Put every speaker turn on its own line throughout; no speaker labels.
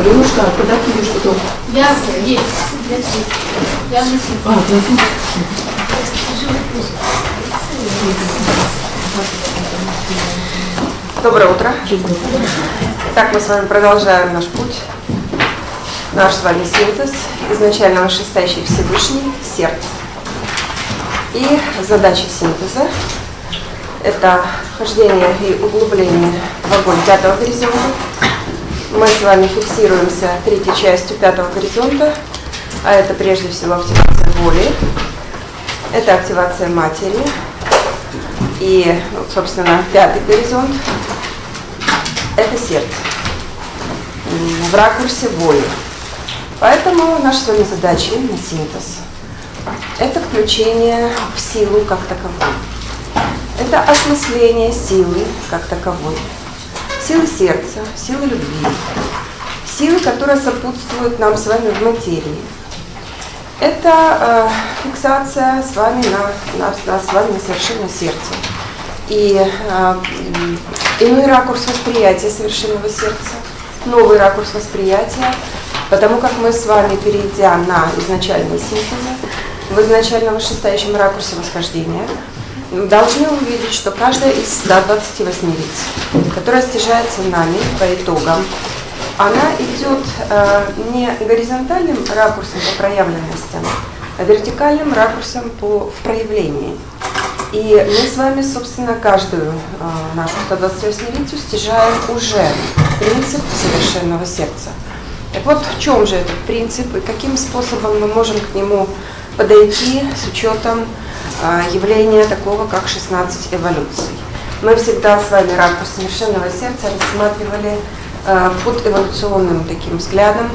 Немножко подокинешь потом.
Я есть. Я на
Доброе утро. Итак, мы с вами продолжаем наш путь, наш с вами синтез изначально вышестоящий Всевышний, сердце. И задача синтеза – это вхождение и углубление в огонь пятого горизонта. Мы с вами фиксируемся третьей частью пятого горизонта, а это прежде всего активация воли, это активация матери и, собственно, пятый горизонт – это сердце в ракурсе воли. Поэтому наша с вами задача на синтез – это включение в силу как таковой. Это осмысление силы как таковой. Силы сердца, силы любви, силы, которые сопутствуют нам с вами в материи. Это фиксация с вами с вами совершенно сердца. И иной ракурс восприятия совершенного сердца, новый ракурс восприятия, потому как мы с вами, перейдя на изначальные синтезы, в изначально вышестоящем ракурсе восхождения, должны увидеть, что каждая из 128 лиц, которая стяжается нами по итогам, она идет не горизонтальным ракурсом по проявленностям, а вертикальным ракурсом в проявлении. И мы с вами, собственно, каждую нашу 128-ницу стяжаем уже принцип совершенного сердца. Так вот, в чем же этот принцип и каким способом мы можем к нему подойти с учетом явления такого, как 16 эволюций. Мы всегда с вами ракурс совершенного сердца рассматривали под эволюционным таким взглядом,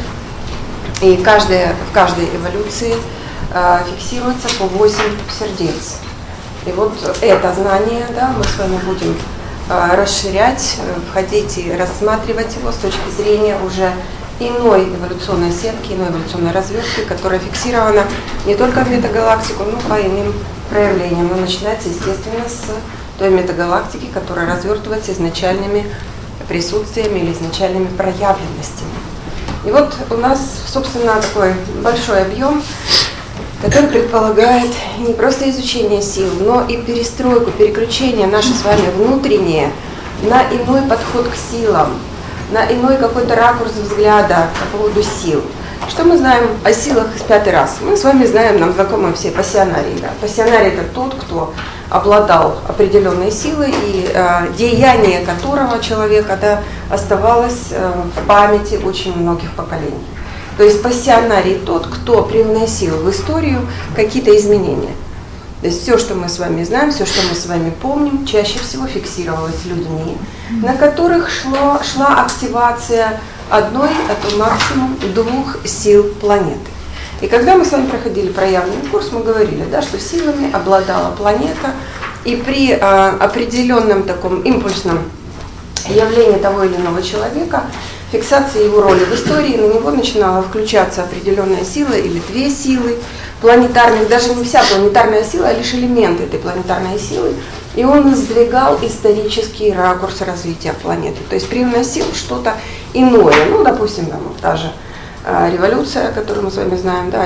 и в каждой эволюции фиксируется по 8 сердец. И вот это знание, да, мы с вами будем расширять, входить и рассматривать его с точки зрения уже иной эволюционной сетки, иной эволюционной развертки, которая фиксирована не только в метагалактику, но по иным проявлениям. Но начинается, естественно, с той метагалактики, которая развертывается изначальными присутствиями или изначальными проявленностями. И вот у нас, собственно, такой большой объем, который предполагает не просто изучение сил, но и перестройку, переключение наше с вами внутреннее на иной подход к силам, на иной какой-то ракурс взгляда по поводу сил. Что мы знаем о силах в пятый раз? Мы с вами знаем, нам знакомы все пассионарии. Да? Пассионарий – это тот, кто обладал определенной силой, и деяние которого человека, да, оставалось в памяти очень многих поколений. То есть пассионарий – тот, кто привносил в историю какие-то изменения. То есть все, что мы с вами знаем, все, что мы с вами помним, чаще всего фиксировалось людьми, на которых шла активация одной, а то максимум двух сил планеты. И когда мы с вами проходили проявленный курс, мы говорили, да, что силами обладала планета, и при определенном таком импульсном явлении того или иного человека, фиксация его роли в истории, на него начинала включаться определенная сила или две силы планетарных, даже не вся планетарная сила, а лишь элементы этой планетарной силы, и он сдвигал исторический ракурс развития планеты, то есть привносил что-то иное. Ну, допустим, там, та же революция, которую мы с вами знаем, да,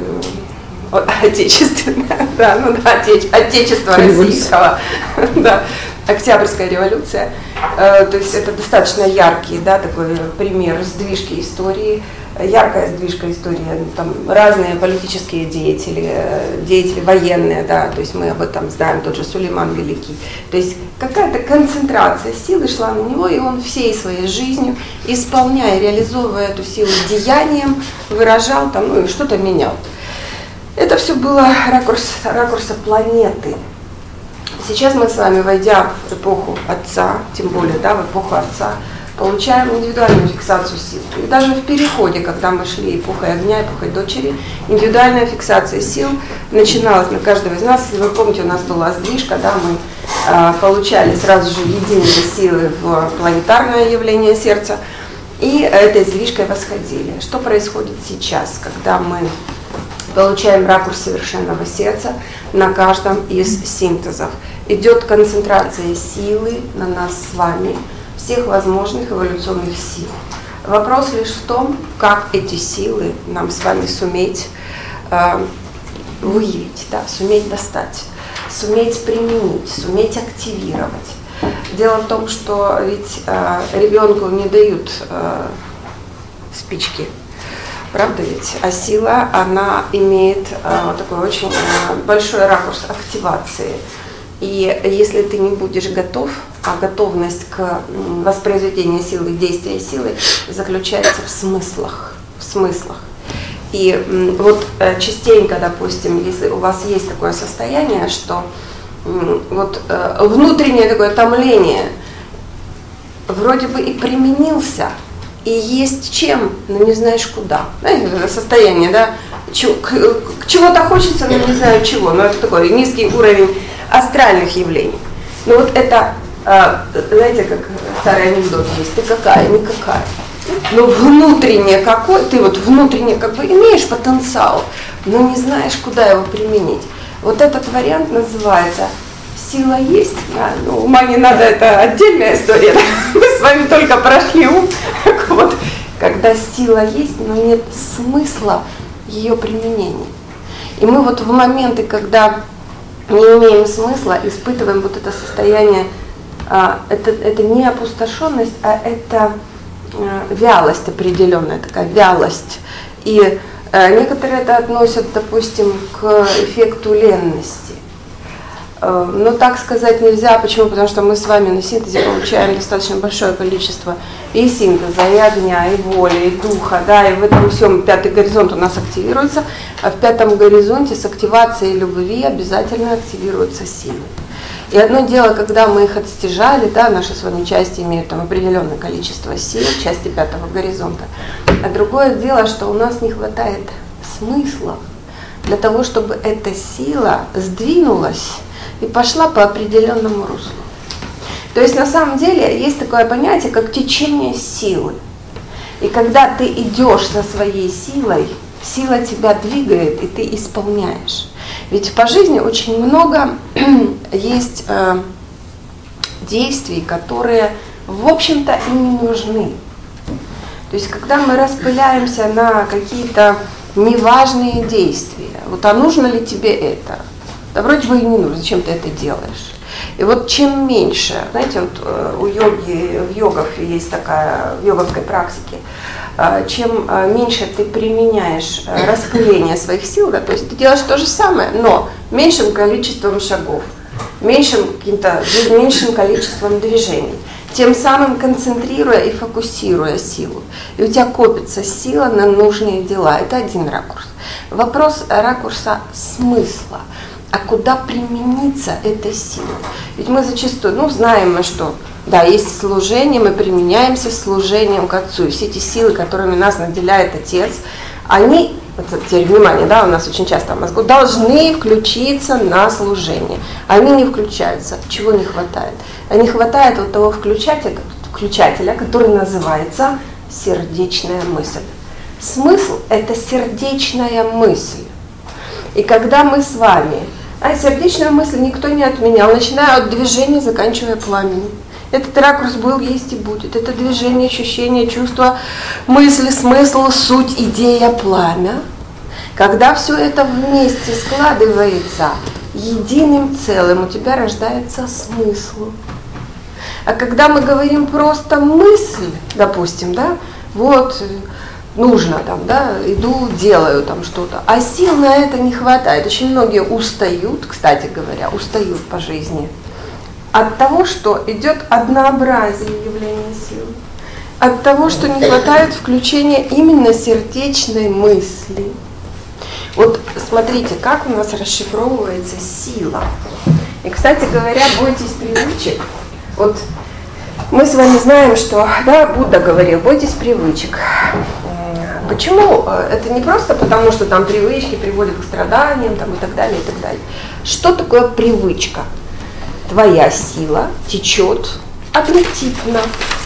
отечественная, да, ну да, отечество российского, да, Октябрьская революция, то есть это достаточно яркий, да, такой пример сдвижки истории, яркая сдвижка истории, там разные политические деятели военные, да, то есть мы об этом знаем, тот же Сулейман Великий, то есть какая-то концентрация силы шла на него, и он всей своей жизнью, исполняя, реализовывая эту силу деянием, выражал там, ну и что-то менял. Это все было ракурса планеты. Сейчас мы с вами, войдя в эпоху Отца, тем более, да, в эпоху Отца, получаем индивидуальную фиксацию сил. И даже в переходе, когда мы шли эпохой огня, эпохой дочери, индивидуальная фиксация сил начиналась на каждого из нас. Если вы помните, у нас была сдвижка, да, мы получали сразу же единые силы в планетарное явление сердца, и этой сдвижкой восходили. Что происходит сейчас, когда мы получаем ракурс совершенного сердца на каждом из синтезов? Идет концентрация силы на нас с вами, всех возможных эволюционных сил. Вопрос лишь в том, как эти силы нам с вами суметь выявить, да, суметь достать, суметь применить, суметь активировать. Дело в том, что ведь ребенку не дают спички, правда ведь? А сила, она имеет такой очень большой ракурс активации. И если ты не будешь готов, а готовность к воспроизведению силы, действия силы заключается в смыслах. И вот частенько, допустим, если у вас есть такое состояние, что вот внутреннее такое томление вроде бы и применился, и есть чем, но не знаешь куда. Знаете, это состояние, да, чего-то хочется, но не знаю чего. Но это такой низкий уровень астральных явлений. Но вот это, знаете, как старый анекдот есть, ты какая, никакая. Но внутренне какой, ты вот внутренне как бы имеешь потенциал, но не знаешь, куда его применить. Вот этот вариант называется «сила есть». Да? Ну, ума не надо, это отдельная история. Да? Мы с вами только прошли ум. Вот, когда сила есть, но нет смысла ее применения. И мы вот в моменты, когда не имеем смысла, испытываем вот это состояние, это не опустошенность, а это вялость определенная, такая вялость. И некоторые это относят, допустим, к эффекту ленности. Но так сказать нельзя. Почему? Потому что мы с вами на синтезе получаем достаточно большое количество и синтеза, и огня, и воли, и духа, да, и в этом всем пятый горизонт у нас активируется, а в пятом горизонте с активацией любви обязательно активируются силы. И одно дело, когда мы их отстяжали, да, наши с вами части имеют там определенное количество сил, части пятого горизонта, а другое дело, что у нас не хватает смысла для того, чтобы эта сила сдвинулась и пошла по определенному руслу. То есть на самом деле есть такое понятие, как течение силы. И когда ты идешь со своей силой, сила тебя двигает, и ты исполняешь. Ведь по жизни очень много есть действий, которые, в общем-то, и не нужны. То есть когда мы распыляемся на какие-то неважные действия, вот а нужно ли тебе это? Да вроде бы и не нужно, зачем ты это делаешь? И вот чем меньше, знаете, вот у йоги, в йогах есть такая, в йоговской практике, чем меньше ты применяешь распыление своих сил, да, то есть ты делаешь то же самое, но меньшим количеством шагов, меньшим количеством движений, тем самым концентрируя и фокусируя силу. И у тебя копится сила на нужные дела. Это один ракурс. Вопрос ракурса смысла. А куда примениться этой силой? Ведь мы зачастую, знаем мы, что да, есть служение, мы применяемся служением к Отцу. И все эти силы, которыми нас наделяет Отец, они, вот теперь внимание, да, у нас очень часто в мозгу, должны включиться на служение. Они не включаются. Чего не хватает? А не хватает вот того включателя, который называется сердечная мысль. Смысл – это сердечная мысль. И когда мы с вами, сердечную мысль никто не отменял, начиная от движения, заканчивая пламенем. Этот ракурс был, есть и будет. Это движение, ощущение, чувство, мысли, смысл, суть, идея, пламя. Когда все это вместе складывается единым целым, у тебя рождается смысл. А когда мы говорим просто мысль, допустим, да, вот нужно там, да, иду, делаю там что-то, а сил на это не хватает. Очень многие устают, кстати говоря, устают по жизни от того, что идет однообразие явления сил, от того, что не хватает включения именно сердечной мысли. Вот смотрите, как у нас расшифровывается сила. И, кстати говоря, бойтесь привычек. Вот мы с вами знаем, что, да, Будда говорил, бойтесь привычек. Почему? Это не просто потому, что там привычки приводят к страданиям там, и так далее, и так далее. Что такое привычка? Твоя сила течет однотипно.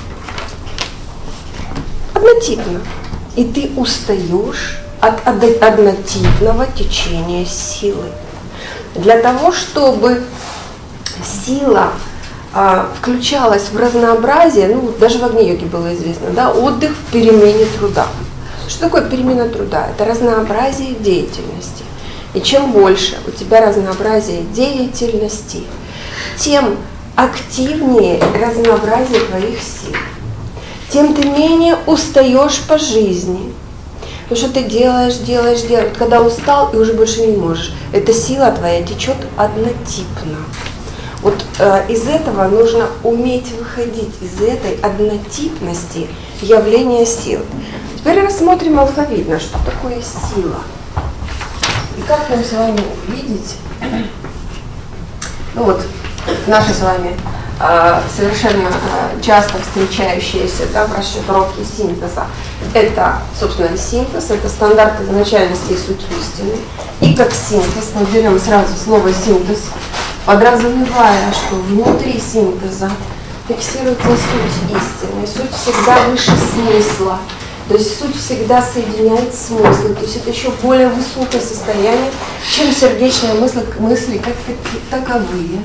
Однотипно. И ты устаешь от однотипного течения силы. Для того, чтобы сила включалось в разнообразие, ну даже в Агни-йоге было известно, да, отдых в перемене труда. Что такое перемена труда? Это разнообразие деятельности. И чем больше у тебя разнообразие деятельности, тем активнее разнообразие твоих сил, тем ты менее устаешь по жизни. Потому что ты делаешь. Вот когда устал и уже больше не можешь, эта сила твоя течет однотипно. Вот из этого нужно уметь выходить, из этой однотипности явления сил. Теперь рассмотрим алфавитно, что такое сила. И как нам с вами увидеть, ну вот, наши с вами совершенно часто встречающиеся, да, в расшифровке синтеза, это, собственно, синтез, это стандарт изначальности и суть истины. И как синтез, мы берем сразу слово синтез, подразумевая, что внутри синтеза фиксируется суть истины. Суть всегда выше смысла, то есть суть всегда соединяет смыслы, то есть это еще более высокое состояние, чем сердечные мысли как таковые.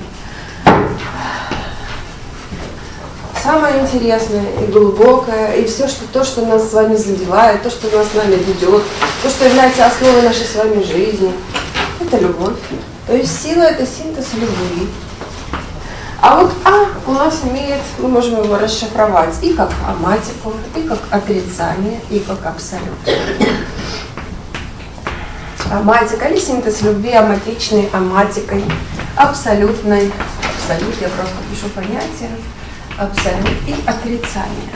Самое интересное и глубокое, и все, то, что нас с вами задевает, то, что нас с вами ведет, то, что является основой нашей с вами жизни, это любовь. То есть сила – это синтез любви. А вот у нас имеет, мы можем его расшифровать и как аматику, и как отрицание, и как абсолют. Аматика или синтез любви, аматичной, аматикой, абсолютной. Абсолют, я просто пишу понятие. Абсолют и отрицание.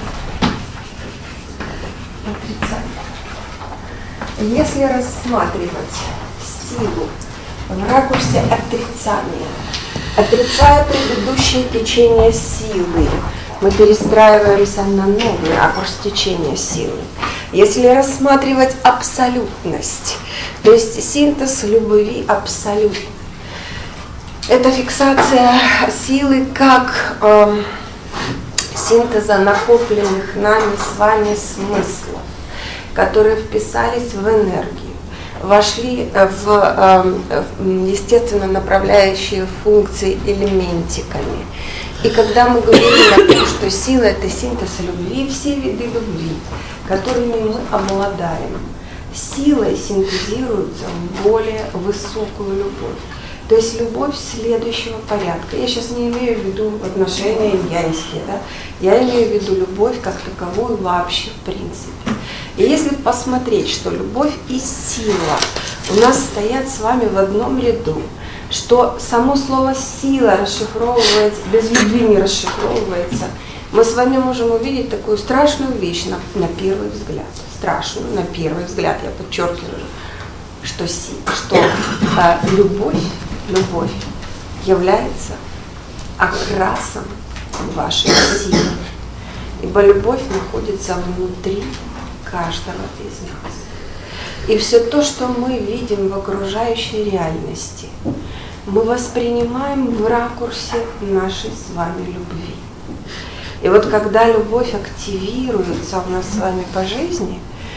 Если рассматривать силу в ракурсе отрицания, отрицая предыдущее течение силы, мы перестраиваемся на новый ракурс течения силы. Если рассматривать абсолютность, то есть синтез любви абсолют, это фиксация силы как синтеза накопленных нами с вами смыслов, которые вписались в энергию, вошли в естественно направляющие функции элементиками. И когда мы говорим о том, что сила – это синтез любви, все виды любви, которыми мы обладаем, силой синтезируется в более высокую любовь. То есть любовь следующего порядка. Я сейчас не имею в виду отношения иньянские, да? Я имею в виду любовь как таковую вообще в принципе. И если посмотреть, что любовь и сила у нас стоят с вами в одном ряду, что само слово «сила» расшифровывается, без любви не расшифровывается, мы с вами можем увидеть такую страшную вещь на первый взгляд. Страшную на первый взгляд, я подчеркиваю, что любовь является окрасом вашей силы. Ибо любовь находится внутри каждого из нас. И все то, что мы видим в окружающей реальности, мы воспринимаем в ракурсе нашей с вами любви. И вот когда любовь активируется у нас с вами по жизни,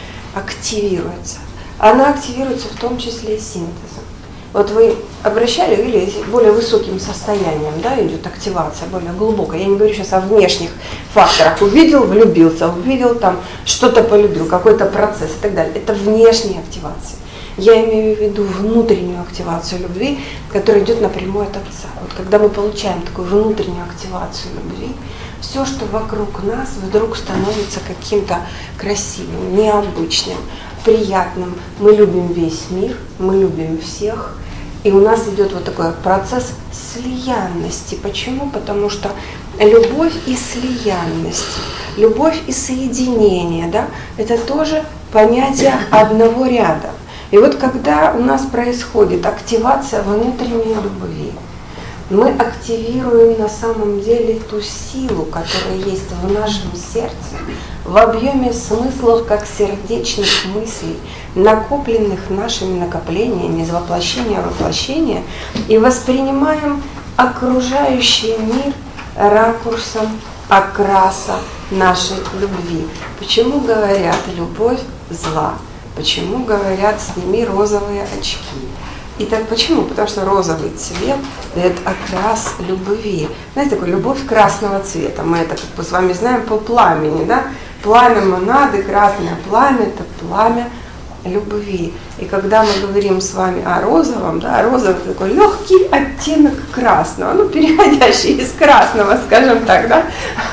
она активируется в том числе и синтезом. Вот вы обращали, или более высоким состоянием, да, идет активация, более глубокая. Я не говорю сейчас о внешних факторах. Увидел, влюбился, увидел, там что-то полюбил, какой-то процесс и так далее. Это внешняя активация. Я имею в виду внутреннюю активацию любви, которая идет напрямую от Отца. Вот когда мы получаем такую внутреннюю активацию любви, все, что вокруг нас, вдруг становится каким-то красивым, необычным, приятным. Мы любим весь мир, мы любим всех. И у нас идет вот такой процесс слиянности. Почему? Потому что любовь и слиянность, любовь и соединение, да, это тоже понятие одного ряда. И вот когда у нас происходит активация внутренней любви, мы активируем на самом деле ту силу, которая есть в нашем сердце, в объеме смыслов как сердечных мыслей, накопленных нашими накоплениями из воплощения в воплощение, и воспринимаем окружающий мир ракурсом окраса нашей любви. Почему говорят «любовь зла»? Почему говорят «сними розовые очки»? И так почему? Потому что розовый цвет дает окрас любви. Знаете, такой любовь красного цвета. Мы это, как бы с вами знаем, по пламени, да? Пламя монады, красное пламя – это пламя любви. И когда мы говорим с вами о розовом, да, розовый такой легкий оттенок красного, ну, переходящий из красного, скажем так, да,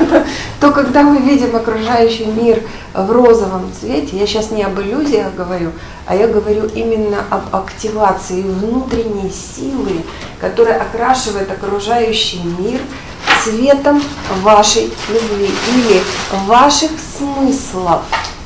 то когда мы видим окружающий мир в розовом цвете, я сейчас не об иллюзиях говорю, а я говорю именно об активации внутренней силы, которая окрашивает окружающий мир цветом вашей любви или ваших смыслов.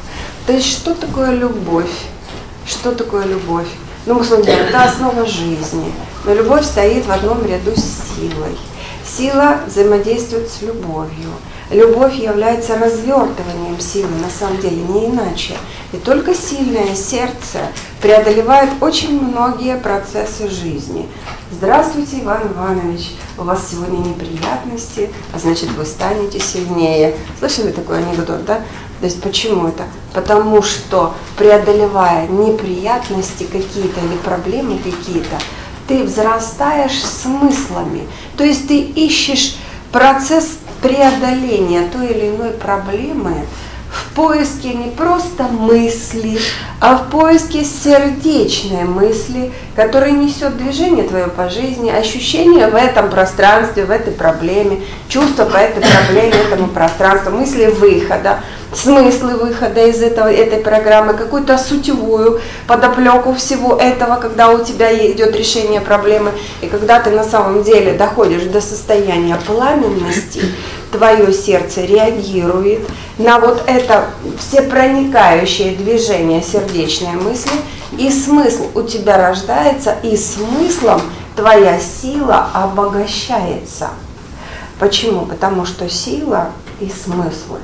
То есть что такое любовь? Что такое любовь? Ну, мы с вами знаем, это основа жизни. Но любовь стоит в одном ряду с силой. Сила взаимодействует с любовью. Любовь является развертыванием силы, на самом деле, не иначе. И только сильное сердце преодолевает очень многие процессы жизни. Здравствуйте, Иван Иванович, у вас сегодня неприятности, а значит, вы станете сильнее. Слышали такой анекдот, да? То есть почему это? Потому что, преодолевая неприятности какие-то или проблемы какие-то, ты взрастаешь смыслами. То есть ты ищешь процесс преодоления той или иной проблемы в поиске не просто мысли, а в поиске сердечной мысли, которая несет движение твое по жизни, ощущения в этом пространстве, в этой проблеме, чувства по этой проблеме, этому пространству, мысли выхода, смыслы выхода из этой программы, какую-то сутевую подоплеку всего этого, когда у тебя идет решение проблемы, и когда ты на самом деле доходишь до состояния пламенности, твое сердце реагирует на вот это всепроникающее движение сердечной мысли, и смысл у тебя рождается, и смыслом твоя сила обогащается. Почему? Потому что сила и смыслы,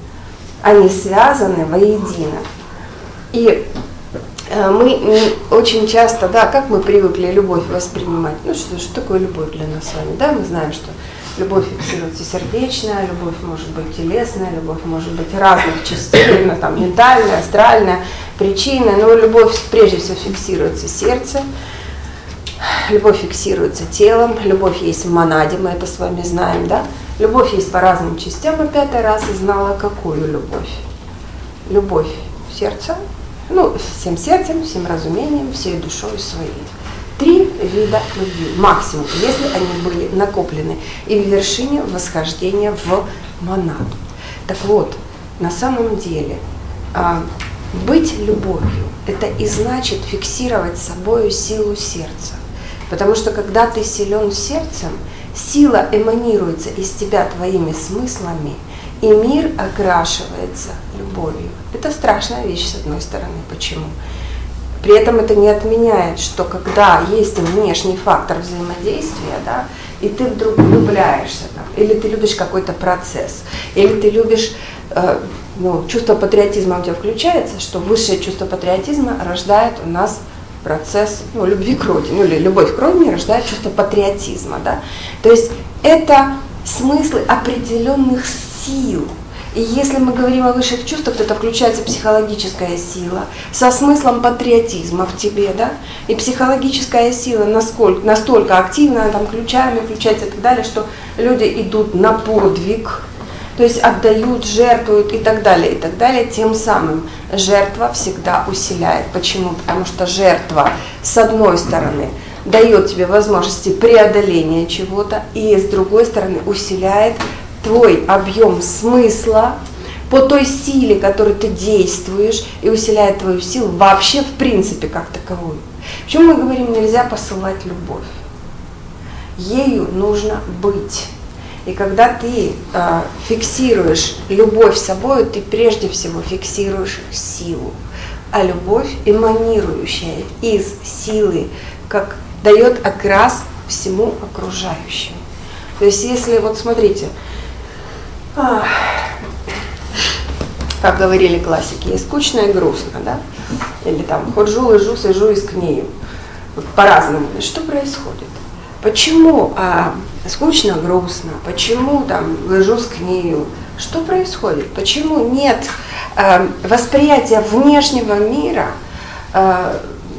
они связаны воедино. И мы очень часто, да, как мы привыкли любовь воспринимать, ну что такое любовь для нас с вами, да, мы знаем, что любовь фиксируется сердечная, любовь может быть телесная, любовь может быть разных частей, там, ментальная, астральная, причинная, но любовь прежде всего фиксируется сердцем, любовь фиксируется телом, любовь есть в монаде, мы это с вами знаем, да, любовь есть по разным частям, а 5-й раз знала, какую любовь. Любовь сердца, ну, всем сердцем, всем разумением, всей душой своей. 3 вида любви, максимум, если они были накоплены, и в вершине восхождения в монаду. Так вот, на самом деле, быть любовью, это и значит фиксировать собою силу сердца. Потому что когда ты силен сердцем, сила эманируется из тебя твоими смыслами, и мир окрашивается любовью. Это страшная вещь, с одной стороны. Почему? При этом это не отменяет, что когда есть внешний фактор взаимодействия, да, и ты вдруг влюбляешься, там, или ты любишь какой-то процесс, или ты любишь, чувство патриотизма у тебя включается, что высшее чувство патриотизма рождает у нас процесс любви к родине, или любовь к родине рождает чувство патриотизма. Да? То есть это смыслы определенных сил. И если мы говорим о высших чувствах, то это включается психологическая сила со смыслом патриотизма в тебе, да? И психологическая сила настолько активна, там ключами включается и так далее, что люди идут на подвиг, то есть отдают, жертвуют и так далее, тем самым жертва всегда усиляет. Почему? Потому что жертва, с одной стороны, дает тебе возможности преодоления чего-то, и с другой стороны усиляет твой объем смысла по той силе, которой ты действуешь, и усиляет твою силу вообще в принципе как таковую. Почему мы говорим, нельзя посылать любовь? Ею нужно быть. И когда ты фиксируешь любовь собой, ты прежде всего фиксируешь силу. А любовь, эманирующая из силы, как дает окрас всему окружающему. То есть если, вот смотрите, как говорили классики, есть скучно и грустно, да? Или там ходжу, лежу, сижу и скнею. Вот по-разному. Что происходит? Почему скучно, грустно? Почему там лежу, скнею? Что происходит? Почему нет восприятия внешнего мира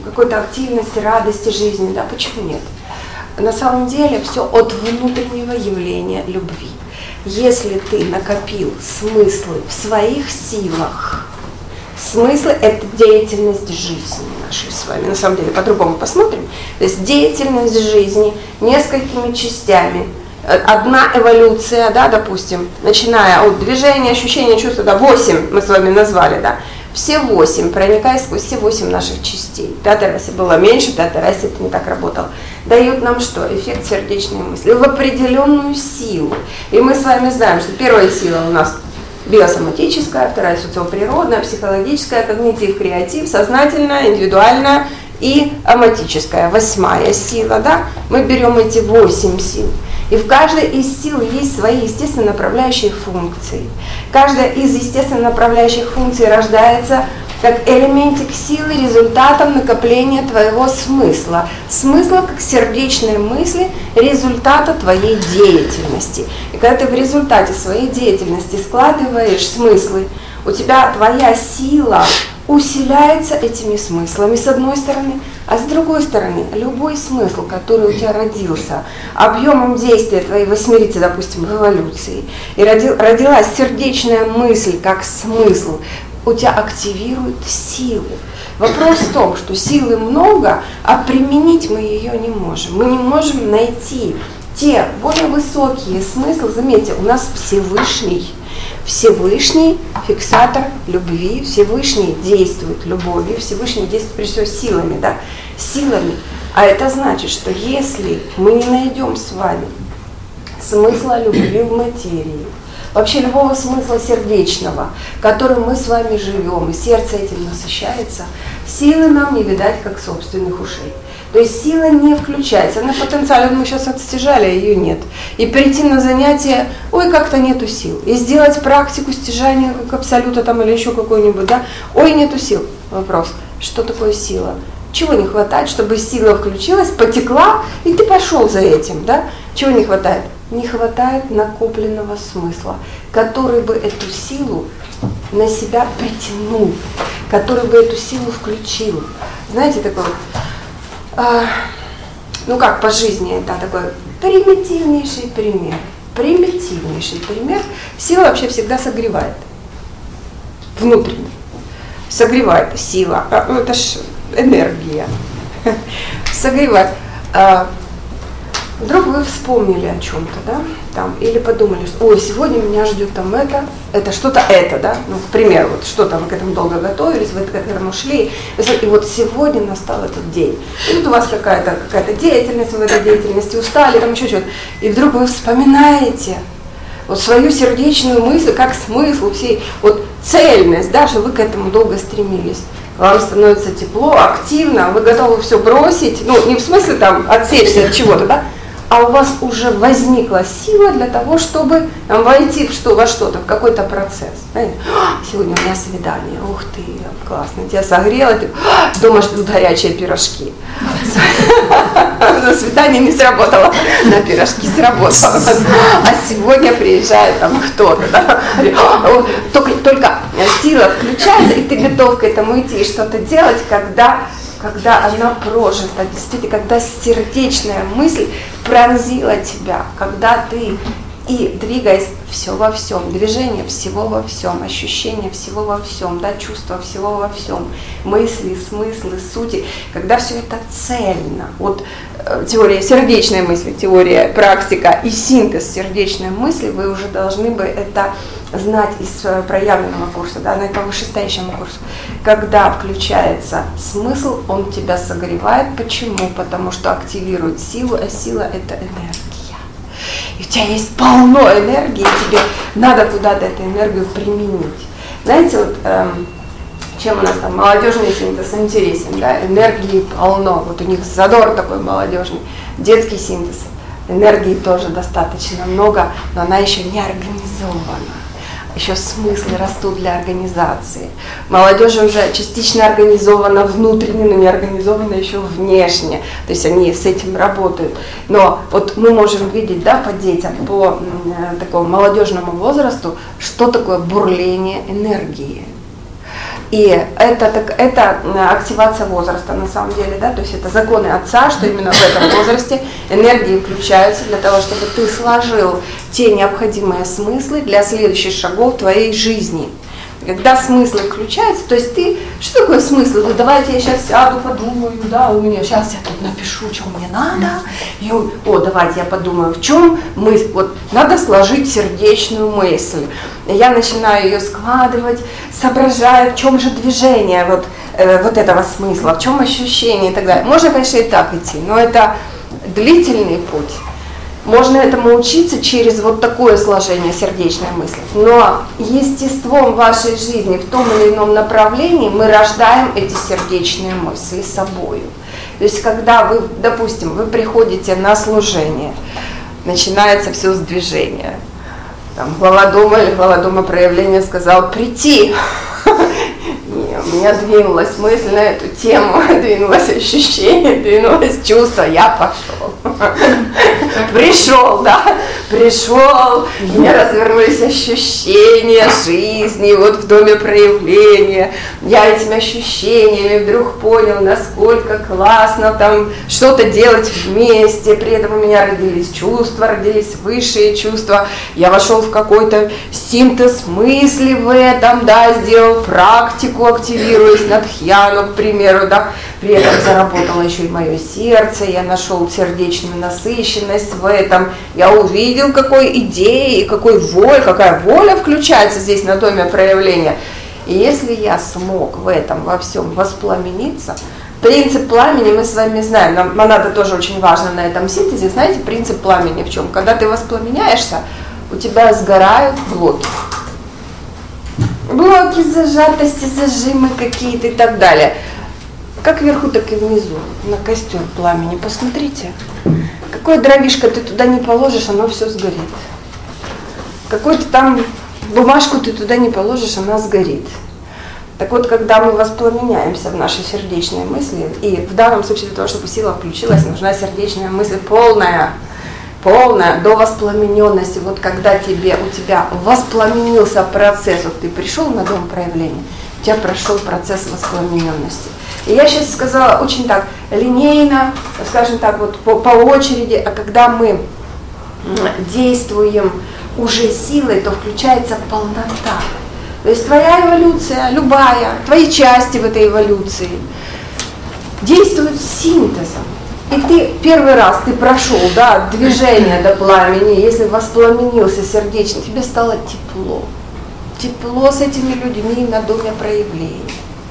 какой-то активности, радости жизни, да, почему нет? На самом деле все от внутреннего явления любви. Если ты накопил смыслы в своих силах, смыслы – это деятельность жизни нашей с вами. На самом деле, по-другому посмотрим. То есть деятельность жизни несколькими частями. Одна эволюция, да, допустим, начиная от движения, ощущения, чувства, да, 8 мы с вами назвали, да. Все 8, проникая сквозь все 8 наших частей. В пятой расе было меньше, в пятой расе это не так работало. Дают нам что? Эффект сердечной мысли в определенную силу. И мы с вами знаем, что первая сила у нас биосоматическая, вторая социоприродная, психологическая, когнитив, креатив, сознательная, индивидуальная и аматическая, 8-я сила. Да? Мы берем эти 8 сил. И в каждой из сил есть свои естественно направляющие функции. Каждая из естественно направляющих функций рождается как элементик силы, результатом накопления твоего смысла. Смысла как сердечной мысли, результата твоей деятельности. И когда ты в результате своей деятельности складываешь смыслы, у тебя твоя сила усиляется этими смыслами с одной стороны, а с другой стороны, любой смысл, который у тебя родился объемом действия твоей восьмерицы, допустим, в эволюции, и родилась сердечная мысль как смысл, у тебя активирует силу. Вопрос в том, что силы много, а применить мы ее не можем. Мы не можем найти те более высокие смыслы. Заметьте, у нас Всевышний. Всевышний фиксатор любви, Всевышний действует любовью, Всевышний действует прежде всего силами, да, силами. А это значит, что если мы не найдем с вами смысла любви в материи, вообще любого смысла сердечного, которым мы с вами живем, и сердце этим насыщается, силы нам не видать, как собственных ушей. То есть сила не включается, она потенциально, мы сейчас отстяжали, а ее нет. И прийти на занятие, ой, как-то нету сил. И сделать практику стяжания как абсолюта там или еще какой-нибудь, да, ой, нету сил. Вопрос, что такое сила? Чего не хватает, чтобы сила включилась, потекла, и ты пошел за этим, да? Чего не хватает? Не хватает накопленного смысла, который бы эту силу на себя притянул, который бы эту силу включил. Знаете, такой вот, ну как по жизни, это такой примитивнейший пример. Примитивнейший пример. Сила вообще всегда согревает. Внутренне. Согревает сила. Ну это ж энергия. Согревает. Вдруг вы вспомнили о чем-то, да, там, или подумали, что, ой, сегодня меня ждет там это что-то это, да, ну, к примеру, вот что-то вы к этому долго готовились, вы к этому шли, и вот сегодня настал этот день. И тут у вас какая-то деятельность, вы в этой деятельности устали, там еще что-то, и вдруг вы вспоминаете вот свою сердечную мысль, как смысл всей, вот цельность, да, что вы к этому долго стремились. Вам становится тепло, активно, вы готовы все бросить, ну, не в смысле там отсечься от чего-то, да, а у вас уже возникла сила для того, чтобы войти во что-то, в какой-то процесс. Знаете? Сегодня у меня свидание, ух ты, классно, тебя согрело, ты дома ждут горячие пирожки. На свидание не сработало, на пирожки сработало. А сегодня приезжает там кто-то, да? Только сила включается, и ты готов к этому идти и что-то делать, когда она прожита, действительно, когда сердечная мысль пронзила тебя, когда ты, и двигаясь все во всем, движение всего во всем, ощущение всего во всем, да, чувства всего во всем, мысли, смыслы, сути, когда все это цельно, вот теория сердечной мысли, теория, практика и синтез сердечной мысли, вы уже должны бы это знать из проявленного курса, да, по вышестоящему курсу. Когда включается смысл, он тебя согревает. Почему? Потому что активирует силу, а сила – это энергия. И у тебя есть полно энергии, и тебе надо куда-то эту энергию применить. Знаете, вот чем у нас там молодежный синтез интересен, да, энергии полно, вот у них задор такой молодежный, детский синтез, энергии тоже достаточно много, но она еще не организована. Еще смыслы растут для организации. Молодежь уже частично организована внутренне, но не организована еще внешне. То есть они с этим работают. Но вот мы можем видеть, да, по детям, по такому молодежному возрасту, что такое бурление энергии. И это активация возраста на самом деле, да, то есть это законы Отца, что именно в этом возрасте энергии включаются для того, чтобы ты сложил те необходимые смыслы для следующих шагов твоей жизни. Когда смыслы включаются, то есть ты, что такое смысл? Ну, давайте я сейчас сяду, подумаю, да, у меня сейчас я тут напишу, что мне надо, и, давайте я подумаю, в чем мысль, вот надо сложить сердечную мысль. И я начинаю ее складывать, соображаю, в чем же движение вот этого смысла, в чем ощущение и так далее. Можно, конечно, и так идти, но это длительный путь. Можно этому учиться через вот такое сложение сердечной мысли. Но естеством вашей жизни в том или ином направлении мы рождаем эти сердечные мысли собою. То есть когда вы, допустим, вы приходите на служение, начинается все с движения. Там глава дома проявления сказал прийти. У меня двинулась мысль на эту тему, двинулось ощущение, двинулось чувство, я пошел. Пришел, у меня развернулись ощущения жизни, вот в доме проявления. Я этими ощущениями вдруг понял, насколько классно там что-то делать вместе, при этом у меня родились чувства, родились высшие чувства. Я вошел в какой-то синтез мысли в этом, да, сделал практику, активируясь на дхьяну, к примеру, да, при этом заработало еще и мое сердце, я нашел сердечную насыщенность в этом, я увидел, какой идеи и какая воля включается здесь на доме проявления. И если я смог в этом во всем воспламениться, принцип пламени мы с вами знаем, нам Монада тоже очень важно на этом синтезе, знаете, принцип пламени в чем? Когда ты воспламеняешься, у тебя сгорают блоки. Блоки, зажатости, зажимы какие-то и так далее. Как вверху, так и внизу, на костер пламени. Посмотрите, какое дровишко ты туда не положишь, оно все сгорит. Какую-то там бумажку ты туда не положишь, она сгорит. Так вот, когда мы воспламеняемся в нашей сердечной мысли, и в данном случае для того, чтобы сила включилась, нужна сердечная мысль полная, до воспламененности. Вот когда у тебя воспламенился процесс, вот ты пришел на дом проявления, у тебя прошел процесс воспламененности. И я сейчас сказала очень так линейно, скажем так, вот по очереди, а когда мы действуем уже силой, то включается полнота. То есть твоя эволюция, любая, твои части в этой эволюции действуют синтезом. И ты первый раз ты прошел, да, движение до пламени, если воспламенился сердечно, тебе стало тепло. Тепло с этими людьми на доме проявления.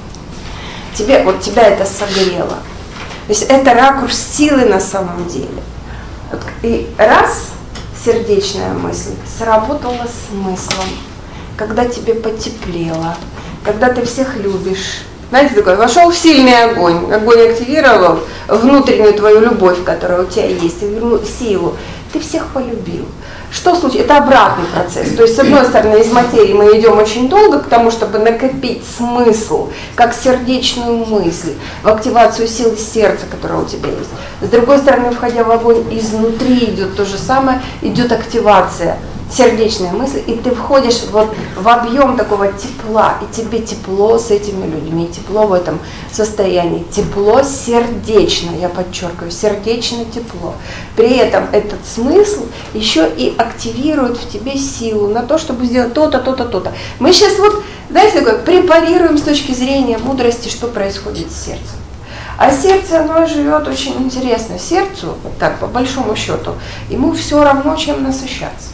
Тебя это согрело. То есть это ракурс силы на самом деле. И раз сердечная мысль сработала смыслом, когда тебе потеплело, когда ты всех любишь. Знаете, такой, вошел в сильный огонь активировал внутреннюю твою любовь, которая у тебя есть, силу, ты всех полюбил. Что случится? Это обратный процесс. То есть, с одной стороны, из материи мы идем очень долго к тому, чтобы накопить смысл, как сердечную мысль, в активацию силы сердца, которая у тебя есть. С другой стороны, входя в огонь, изнутри идет то же самое, идет активация сердечной мысли, и ты входишь вот в объем такого тепла, и тебе тепло с этими людьми, тепло в этом состоянии, тепло сердечное, я подчеркиваю, сердечное тепло. При этом этот смысл еще и активирует в тебе силу на то, чтобы сделать то-то, то-то, то-то. Мы сейчас вот, знаете, такое, препарируем с точки зрения мудрости, что происходит с сердцем. А сердце, оно живет очень интересно. Сердцу, так, по большому счету, ему все равно, чем насыщаться.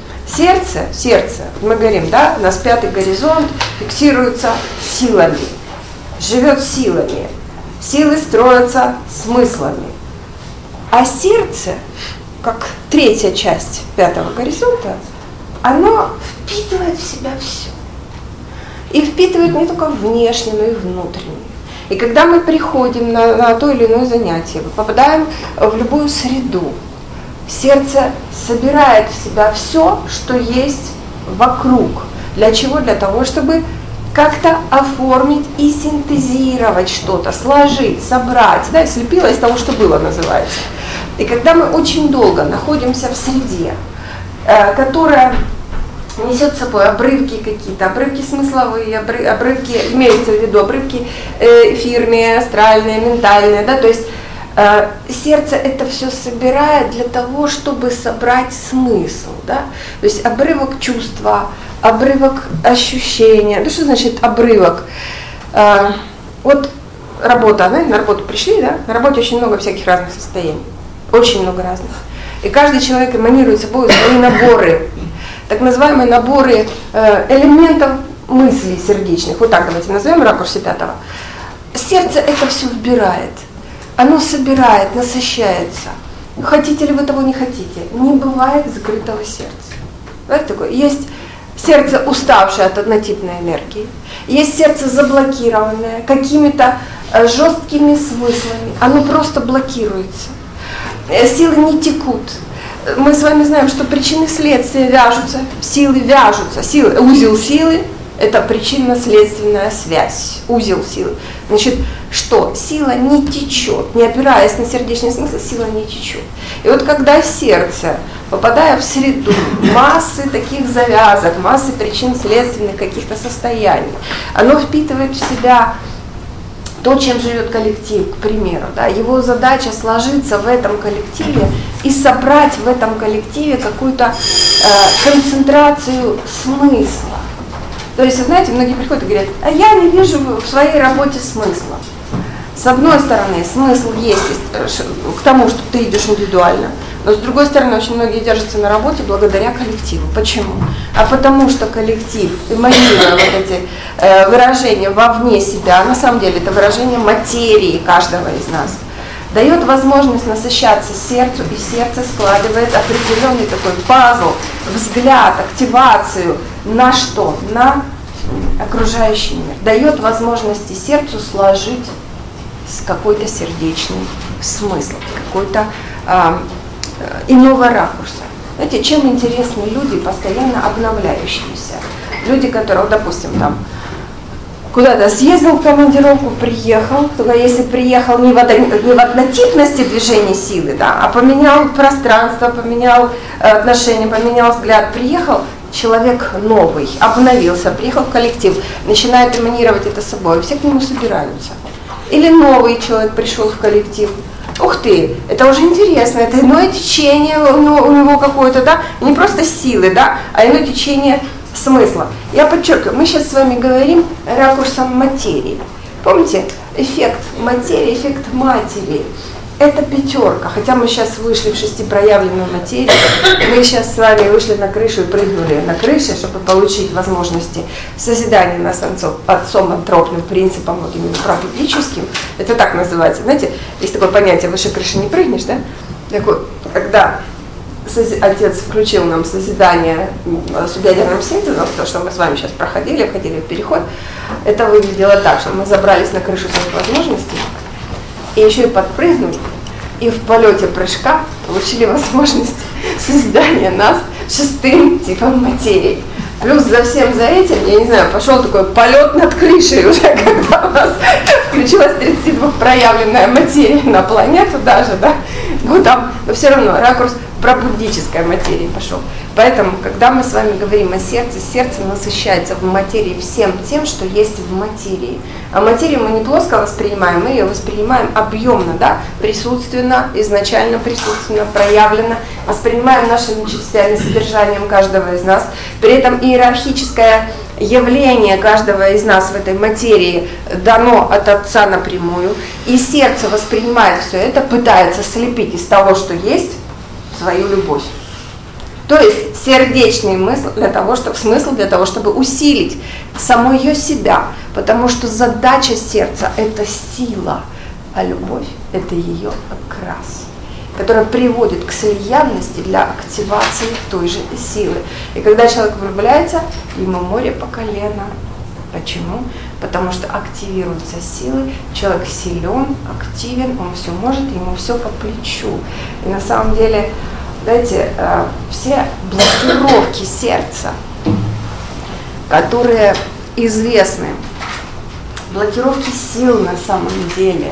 Сердце, мы говорим, да, у нас пятый горизонт фиксируется силами, живет силами, силы строятся смыслами. А сердце, как третья часть пятого горизонта, оно впитывает в себя все. И впитывает не только внешне, но и внутренне. И когда мы приходим на то или иное занятие, мы попадаем в любую среду, сердце собирает в себя все, что есть вокруг. Для чего? Для того, чтобы как-то оформить и синтезировать что-то, сложить, собрать, да, слепило из того, что было, называется. И когда мы очень долго находимся в среде, которая несет с собой обрывки какие-то, обрывки смысловые, обрывки, имеется в виду обрывки эфирные, астральные, ментальные, да, то есть сердце это все собирает для того, чтобы собрать смысл, да, то есть обрывок чувства, обрывок ощущения. Ну что значит обрывок? Вот работа, да, на работу пришли, да, на работе очень много всяких разных состояний, очень много разных, и каждый человек эманирует собой свои наборы, так называемые наборы элементов мыслей сердечных, вот так давайте назовем в ракурсе 5. Сердце это все вбирает, оно собирает, насыщается. Хотите ли вы того, не хотите, не бывает закрытого сердца. Знаете, такое? Есть сердце, уставшее от однотипной энергии, есть сердце заблокированное какими-то жесткими смыслами, оно просто блокируется, силы не текут. Мы с вами знаем, что причины следствия вяжутся, узел силы – это причинно-следственная связь, узел силы. Значит, что? Сила не течет, не опираясь на сердечный смысл, сила не течет. И вот когда сердце, попадая в среду массы таких завязок, массы причин следственных каких-то состояний, оно впитывает в себя то, чем живет коллектив, к примеру, да, его задача сложиться в этом коллективе и собрать в этом коллективе какую-то концентрацию смысла. То есть, знаете, многие приходят и говорят, а я не вижу в своей работе смысла. С одной стороны, смысл есть к тому, что ты идешь индивидуально, но с другой стороны, очень многие держатся на работе благодаря коллективу. Почему? А потому что коллектив, эманируя вот эти выражения вовне себя, на самом деле это выражение материи каждого из нас, дает возможность насыщаться сердцу, и сердце складывает определенный такой пазл, взгляд, активацию на что? На окружающий мир. Дает возможности сердцу сложить какой-то сердечный смысл, какой-то иного ракурса. Знаете, чем интересны люди, постоянно обновляющиеся? Люди, которые, допустим, там куда-то съездил в командировку, приехал, только если приехал не в однотипности движения силы, да, а поменял пространство, поменял отношения, поменял взгляд, приехал человек новый, обновился, приехал в коллектив, начинает эманировать это собой, все к нему собираются. Или новый человек пришел в коллектив, ух ты, это уже интересно, это иное течение у него какое-то, да, не просто силы, да, а иное течение смысла. Я подчеркиваю, мы сейчас с вами говорим ракурсом материи. Помните, эффект материи, эффект матери. Это 5, хотя мы сейчас вышли в шестипроявленную материю, мы сейчас с вами вышли на крышу и прыгнули на крыше, чтобы получить возможности созидания нас отцом антропным принципом, вот именно пробудическим. Это так называется. Знаете, есть такое понятие, выше крыши не прыгнешь, да? Такое, когда Отец включил нам созидание с ядерным синтезом, то, что мы с вами сейчас проходили, входили в переход, это выглядело так, что мы забрались на крышу своих возможностей, и еще и подпрыгнули, и в полете прыжка получили возможность созидания нас 6-м типом материи. Плюс за всем за этим, я не знаю, пошел такой полет над крышей уже, когда у нас включилась 32-проявленная материя на планету даже, да, ну там, но все равно ракурс пробудической материи пошел. Поэтому, когда мы с вами говорим о сердце, сердце насыщается в материи всем тем, что есть в материи. А материю мы не плоско воспринимаем, мы ее воспринимаем объемно, да, присутственно, изначально присутственно, проявленно, воспринимаем нашими частями, содержанием каждого из нас. При этом иерархическое явление каждого из нас в этой материи дано от Отца напрямую, и сердце воспринимает все это, пытается слепить из того, что есть, свою любовь. То есть сердечный смысл для того, чтобы усилить саму ее себя, потому что задача сердца – это сила, а любовь – это ее окрас, которая приводит к слиянности для активации той же силы. И когда человек влюбляется, ему море по колено. Почему? Потому что активируются силы, человек силен, активен, он все может, ему все по плечу. И на самом деле, знаете, все блокировки сердца, которые известны, блокировки сил на самом деле,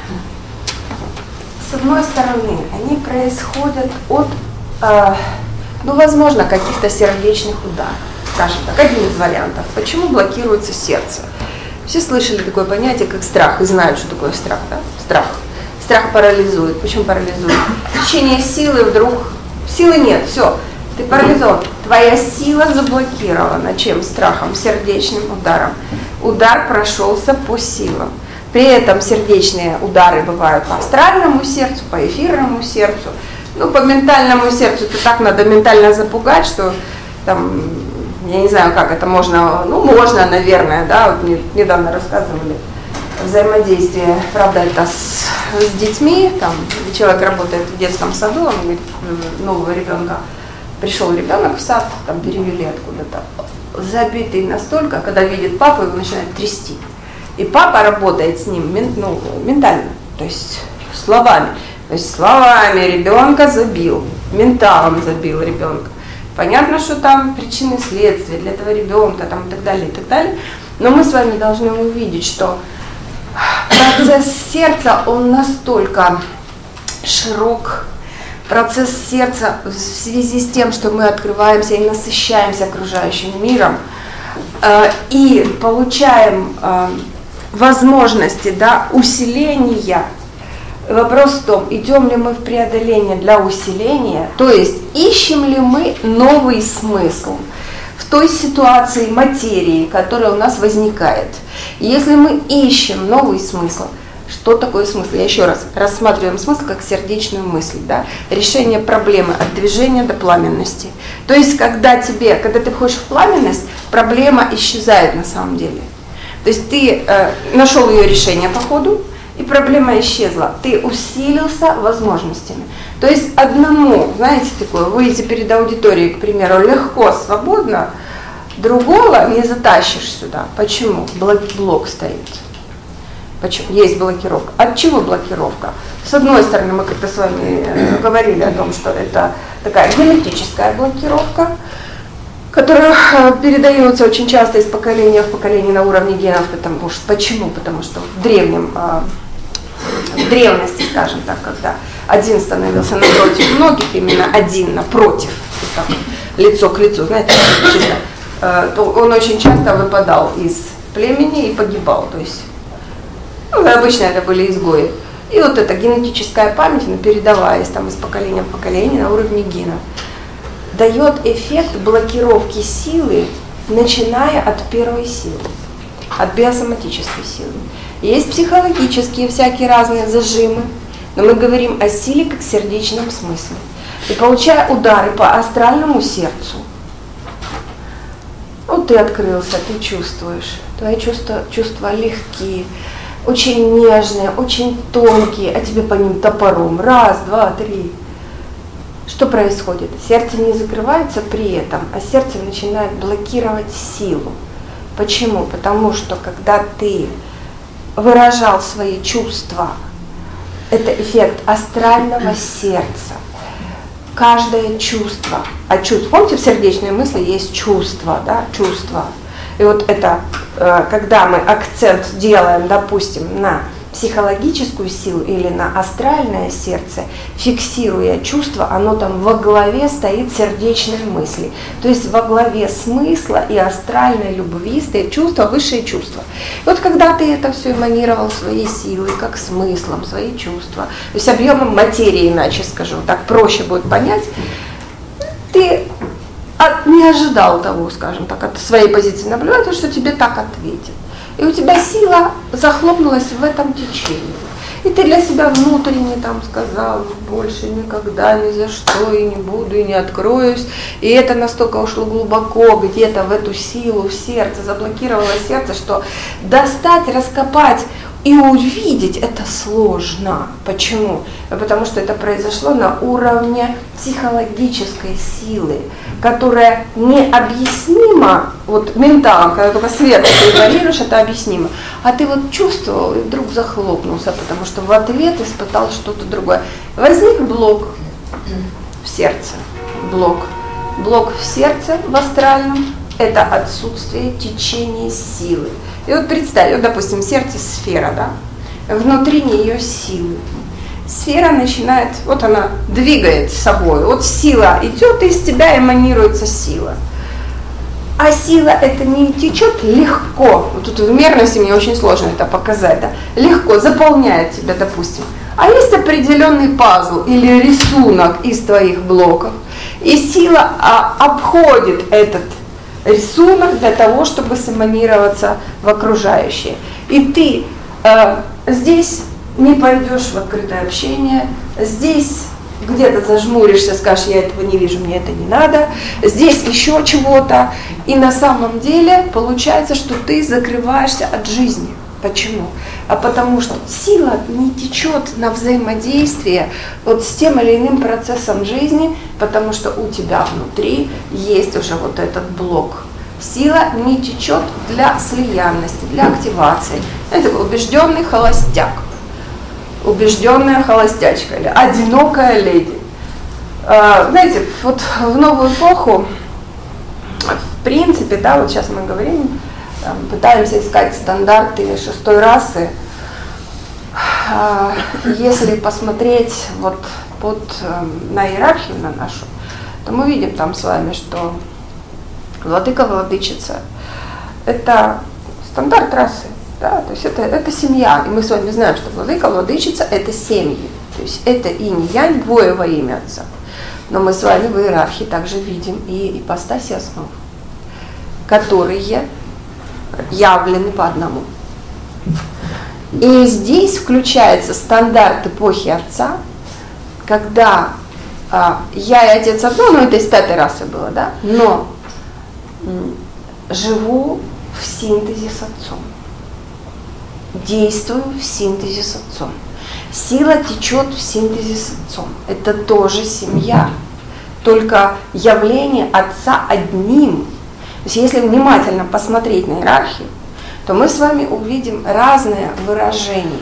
с одной стороны, они происходят от Ну, возможно, каких-то сердечных ударов. Скажем так, один из вариантов. Почему блокируется сердце? Все слышали такое понятие, как страх, и знают, что такое страх, да? Страх. Страх парализует. Почему парализует? В течение силы вдруг, силы нет, все, ты парализован. Твоя сила заблокирована. Чем? Страхом, сердечным ударом. Удар прошелся по силам. При этом сердечные удары бывают по астральному сердцу, по эфирному сердцу. Ну, по ментальному сердцу это так надо ментально запугать, что там, я не знаю, как это можно, ну, можно, наверное, да, вот мне недавно рассказывали взаимодействие, правда, это с детьми, там, человек работает в детском саду, он говорит, нового ребенка, пришел ребенок в сад, там, перевели откуда-то, забитый настолько, когда видит папу, его начинает трясти. И папа работает с ним ментально, то есть словами. То есть словами ребенка забил, менталом забил ребенка. Понятно, что там причины следствия для этого ребенка там, и так далее, и так далее. Но мы с вами должны увидеть, что процесс сердца, он настолько широк. Процесс сердца в связи с тем, что мы открываемся и насыщаемся окружающим миром, и получаем возможности, да, усиления. Вопрос в том, идем ли мы в преодоление для усиления, то есть ищем ли мы новый смысл в той ситуации материи, которая у нас возникает. И если мы ищем новый смысл, что такое смысл? Я еще раз рассматриваем смысл как сердечную мысль, да? Решение проблемы от движения до пламенности. То есть когда ты входишь в пламенность, проблема исчезает на самом деле. То есть ты нашел ее решение по ходу, и проблема исчезла. Ты усилился возможностями. То есть одному, знаете, такое, выйти перед аудиторией, к примеру, легко, свободно, другого не затащишь сюда. Почему? Блок стоит. Почему? Есть блокировка. От чего блокировка? С одной стороны, мы как-то с вами говорили о том, что это такая генетическая блокировка, которая передается очень часто из поколения в поколение на уровне генов. Почему? Потому что в древности, скажем так, когда один становился напротив многих, именно один напротив, так, лицо к лицу, знаете, то он очень часто выпадал из племени и погибал. То есть, обычно это были изгои. И вот эта генетическая память, она передаваясь там из поколения в поколение на уровне генов, дает эффект блокировки силы, начиная от первой силы, от биосоматической силы. Есть психологические всякие разные зажимы, но мы говорим о силе как сердечном смысле. И получая удары по астральному сердцу, вот ты открылся, ты чувствуешь, твои чувства легкие, очень нежные, очень тонкие, а тебе по ним топором. Раз, два, три. Что происходит? Сердце не закрывается при этом, а сердце начинает блокировать силу. Почему? Потому что когда ты выражал свои чувства, это эффект астрального сердца. Каждое чувство, помните, в сердечной мысли есть чувство, да, чувство. И вот это, когда мы акцент делаем, допустим, на психологическую силу или на астральное сердце, фиксируя чувство, оно там во главе стоит сердечной мысли. То есть во главе смысла и астральной любви стоит чувство, высшее чувство. И вот когда ты это все эманировал своей силой, как смыслом, свои чувства, то есть объемом материи, иначе скажу, так проще будет понять, ты не ожидал того, скажем так, от своей позиции наблюдателя, что тебе так ответят. И у тебя сила захлопнулась в этом течении. И ты для себя внутренне там сказал, больше никогда, ни за что, и не буду, и не откроюсь. И это настолько ушло глубоко где-то в эту силу, в сердце, заблокировало сердце, что достать, раскопать и увидеть это сложно. Почему? Потому что это произошло на уровне психологической силы, которая необъяснима, вот менталом, когда только свет ты игнорируешь, это объяснимо. А ты вот чувствовал и вдруг захлопнулся, потому что в ответ испытал что-то другое. Возник блок в сердце. Блок в сердце, в астральном, это отсутствие течения силы. И вот представь, вот, допустим, сердце сфера, да, внутри нее силы. сфера начинает, вот она двигает собой, вот сила идет, и из тебя эманируется сила. А сила это не течет легко, вот тут в мерности мне очень сложно это показать, да? Легко заполняет тебя, допустим. А есть определенный пазл или рисунок из твоих блоков, и сила обходит этот рисунок для того, чтобы сэманироваться в окружающее. И ты здесь не пойдешь в открытое общение, здесь где-то зажмуришься, скажешь, я этого не вижу, мне это не надо, здесь еще чего-то. И на самом деле получается, что ты закрываешься от жизни. Почему? А потому что сила не течет на взаимодействие вот с тем или иным процессом жизни, потому что у тебя внутри есть уже вот этот блок. Сила не течет для слиянности, для активации. Это убежденный холостяк, убежденная холостячка или одинокая леди. Знаете, вот в новую эпоху, в принципе, да, вот сейчас мы говорим, пытаемся искать стандарты шестой расы. Если посмотреть вот на иерархию на нашу, то мы видим там с вами, что владыка-владычица – это стандарт расы, да, то есть это семья, и мы с вами знаем, что владыка-владычица – это семьи, то есть это инь-янь, двое во имя Отца. Но мы с вами в иерархии также видим и ипостаси основ, которые явлены по одному. И здесь включается стандарт эпохи Отца, когда я и Отец одно, это из пятой расы было, да, но живу в синтезе с Отцом, действую в синтезе с Отцом. Сила течет в синтезе с Отцом. Это тоже семья, только явление Отца одним. То есть если внимательно посмотреть на иерархию, то мы с вами увидим разные выражения.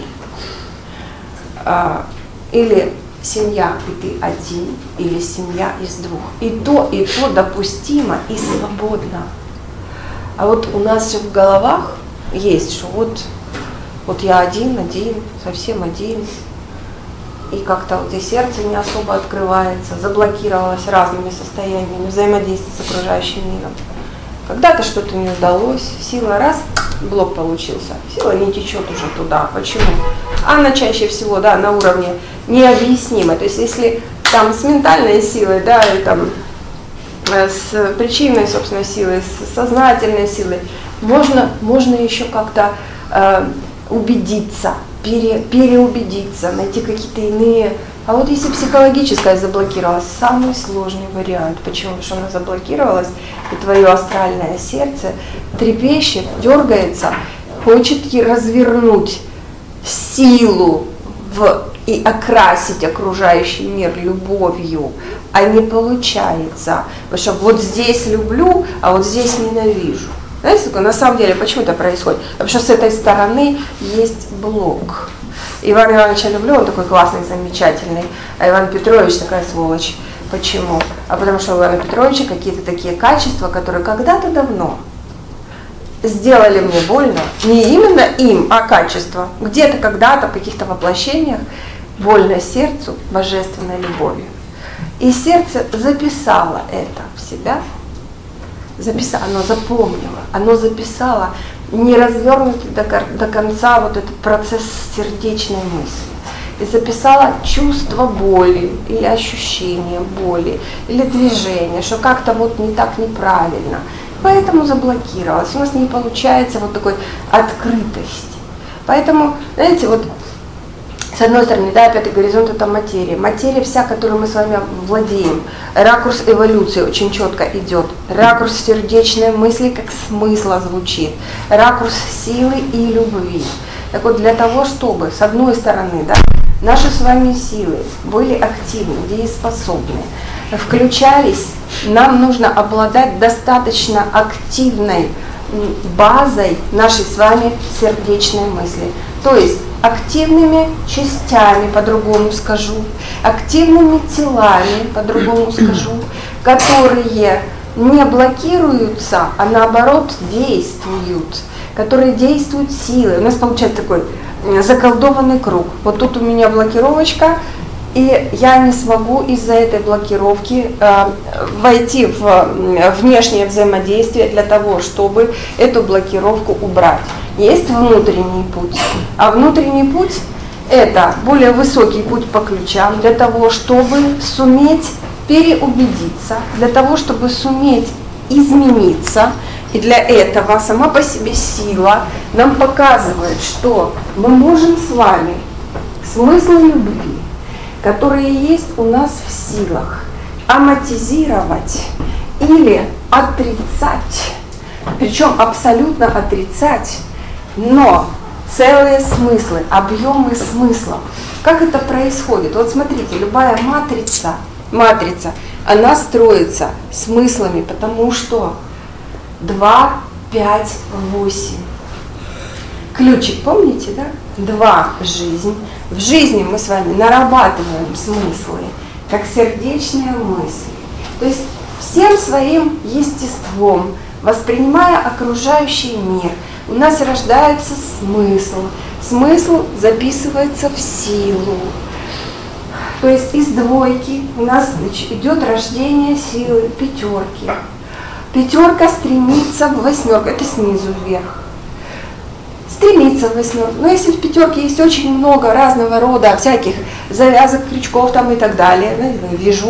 Или семья, и ты один, или семья из двух. И то допустимо и свободно. А вот у нас же в головах есть, что вот я один, совсем один, и как-то вот и сердце не особо открывается, заблокировалось разными состояниями взаимодействия с окружающим миром. Когда-то что-то не удалось, сила раз, блок получился, сила не течет уже туда. Почему? Она чаще всего, да, на уровне необъяснимой. То есть если там с ментальной силой, да, и там с причинной, собственно, силой, с сознательной силой, можно еще как-то убедиться, переубедиться, найти какие-то иные. А вот если психологическая заблокировалась, самый сложный вариант. Почему? Потому что она заблокировалась, и твое астральное сердце трепещет, дергается, хочет развернуть силу и окрасить окружающий мир любовью, а не получается. Потому что вот здесь люблю, а вот здесь ненавижу. Знаете, на самом деле, почему это происходит? Потому что с этой стороны есть блок. Ивана Ивановича люблю, он такой классный, замечательный, а Иван Петрович такая сволочь. Почему? А потому что у Ивана Петровича какие-то такие качества, которые когда-то давно сделали мне больно. Не именно им, а качество. Где-то, когда-то, в каких-то воплощениях больно сердцу божественной любовью. И сердце записало это в себя, оно записало не развернутый до конца вот этот процесс сердечной мысли. И записала чувство боли, или ощущение боли, или движение, что как-то вот не так, неправильно. Поэтому заблокировалось. У нас не получается вот такой открытости. Поэтому, знаете, вот с одной стороны, да, пятый горизонт — это материя. Материя вся, которую мы с вами владеем. Ракурс эволюции очень четко идет. Ракурс сердечной мысли как смысла звучит. Ракурс силы и любви. Так вот, для того, чтобы, с одной стороны, да, наши с вами силы были активны, дееспособны, включались, нам нужно обладать достаточно активной базой нашей с вами сердечной мысли. То есть активными частями, по-другому скажу, активными телами, по-другому скажу, которые не блокируются, а наоборот действуют, которые действуют силой. У нас получается такой заколдованный круг. Вот тут у меня блокировочка, и я не смогу из-за этой блокировки войти в внешнее взаимодействие для того, чтобы эту блокировку убрать. Есть внутренний путь, а внутренний путь – это более высокий путь по ключам для того, чтобы суметь переубедиться, для того, чтобы суметь измениться. И для этого сама по себе сила нам показывает, что мы можем с вами смыслы любви, которые есть у нас в силах, аматизировать или отрицать, причем абсолютно отрицать, но целые смыслы, объемы смыслов. Как это происходит? Вот смотрите, любая матрица, она строится смыслами, потому что 2, 5, 8. Ключик, помните, да? 2 – жизнь. В жизни мы с вами нарабатываем смыслы, как сердечные мысли. То есть всем своим естеством, воспринимая окружающий мир, у нас рождается смысл. Смысл записывается в силу. То есть из двойки у нас идет рождение силы пятерки. Пятерка стремится в восьмерку, это снизу вверх. Стремится в восьмерку. Но если в пятерке есть очень много разного рода всяких завязок, крючков там и так далее. Вяжу,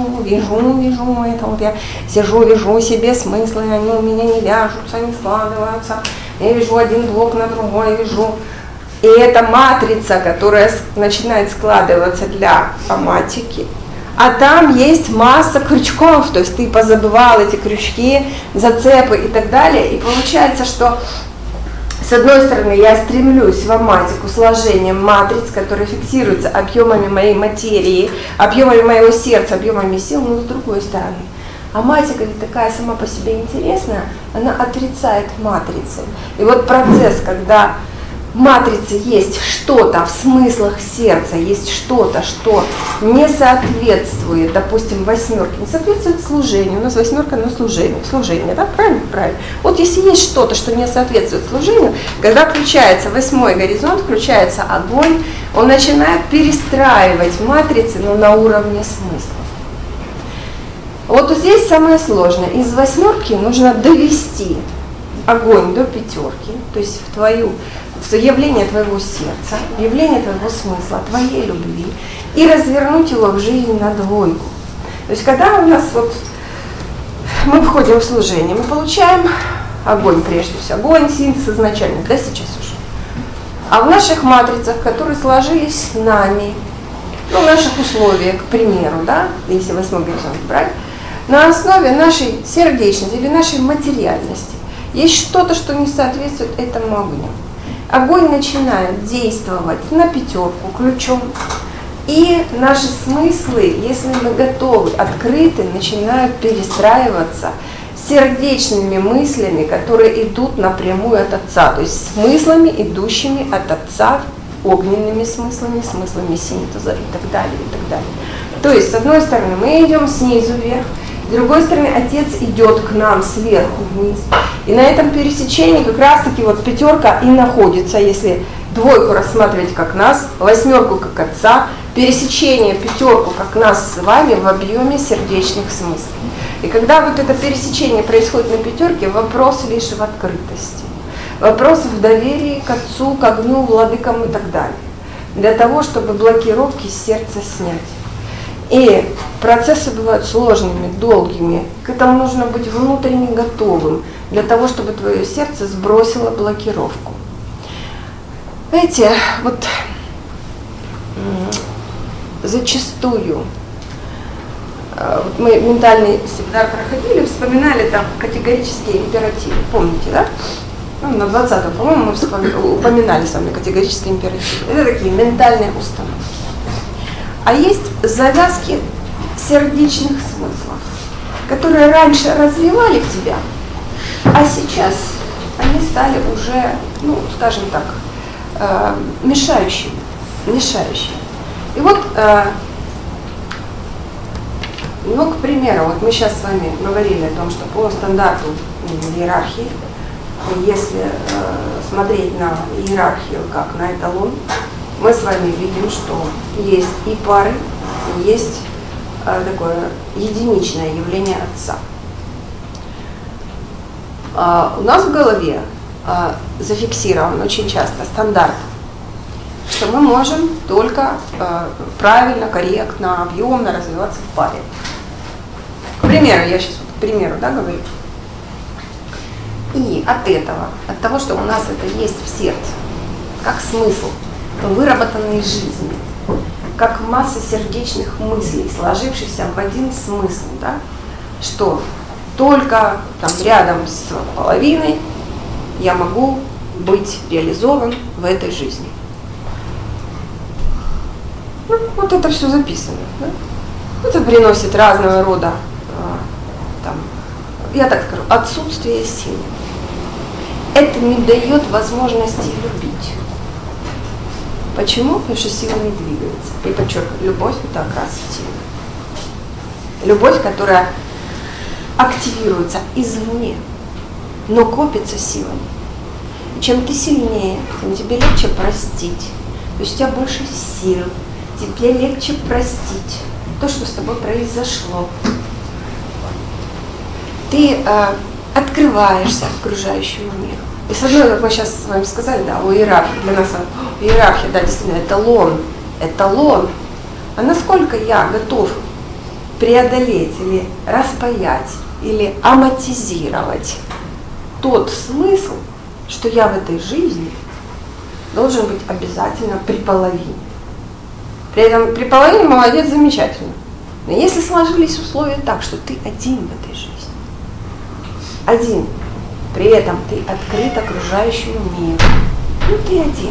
это вот я сижу, вяжу себе смыслы, они у меня не вяжутся, не складываются. Я вяжу один блок на другой, вяжу. И это матрица, которая начинает складываться для аматики. А там есть масса крючков, то есть ты позабывал эти крючки, зацепы и так далее. И получается, что с одной стороны я стремлюсь в аматику сложением матриц, которые фиксируются объемами моей материи, объемами моего сердца, объемами сил, но с другой стороны. Аматика ведь такая сама по себе интересная, она отрицает матрицы. И вот процесс, когда в матрице есть что-то в смыслах сердца, есть что-то, что не соответствует, допустим, восьмерке, не соответствует служению. У нас восьмерка на служение, да? Правильно? Правильно. Вот если есть что-то, что не соответствует служению, когда включается 8-й горизонт, включается огонь, он начинает перестраивать матрицы, но на уровне смысла. Вот здесь самое сложное. Из восьмерки нужно довести огонь до пятерки, то есть в явление твоего сердца, явление твоего смысла, твоей любви, и развернуть его в жизнь на двойку. То есть когда у нас вот мы входим в служение, мы получаем огонь прежде всего, огонь, синтез, изначальность, да, сейчас уже. А в наших матрицах, которые сложились с нами, ну, в наших условиях, к примеру, да, если 8-й горизонт брать, на основе нашей сердечности или нашей материальности есть что-то, что не соответствует этому огню. Огонь начинает действовать на пятерку ключом, и наши смыслы, если мы готовы, открыты, начинают перестраиваться сердечными мыслями, которые идут напрямую от Отца, то есть смыслами, идущими от Отца, огненными смыслами, смыслами синтеза и так далее, и так далее. То есть, с одной стороны, мы идем снизу вверх, с другой стороны, Отец идет к нам сверху вниз. И на этом пересечении как раз-таки вот пятерка и находится, если двойку рассматривать как нас, восьмерку как Отца, пересечение пятерку как нас с вами в объеме сердечных смыслов. И когда вот это пересечение происходит на пятерке, вопрос лишь в открытости. Вопрос в доверии к Отцу, к огню, владыкам и так далее. Для того, чтобы блокировки с сердца снять. И процессы бывают сложными, долгими. К этому нужно быть внутренне готовым, для того, чтобы твое сердце сбросило блокировку. Знаете, вот зачастую, вот мы ментальный семинар проходили, вспоминали там категорические императивы. Помните, да? Ну, на 20-м, по-моему, мы упоминали с вами категорические императивы. Это такие ментальные установки. А есть завязки сердечных смыслов, которые раньше развивали в тебя, а сейчас они стали уже, ну, скажем так, мешающими. И вот, ну, к примеру, вот мы сейчас с вами говорили о том, что по стандарту иерархии, если смотреть на иерархию как на эталон, мы с вами видим, что есть и пары, и есть такое единичное явление Отца. У нас в голове зафиксирован очень часто стандарт, что мы можем только правильно, корректно, объемно развиваться в паре. К примеру, я сейчас к примеру, да, говорю. И от этого, от того, что у нас это есть в сердце, как смысл, выработанной жизни, как масса сердечных мыслей, сложившихся в один смысл, да, что только там рядом с половиной я могу быть реализован в этой жизни. Ну, вот это все записано. Да? Это приносит разного рода, там, я так скажу, отсутствие силы. Это не дает возможности любить. Почему? Потому что сила не двигается. И подчеркиваю, любовь – это как раз сила. Любовь, которая активируется извне, но копится силой. И чем ты сильнее, тем тебе легче простить. То есть у тебя больше сил, тебе легче простить то, что с тобой произошло. Ты открываешься окружающему миру. И с одной, как мы сейчас с вами сказали, да, о иерархии, для нас иерархия, да, действительно, эталон. А насколько я готов преодолеть или распаять, или аматизировать тот смысл, что я в этой жизни должен быть обязательно при половине. При этом при половине молодец, замечательно. Но если сложились условия так, что ты один в этой жизни, один, при этом ты открыт окружающему миру, ну ты один.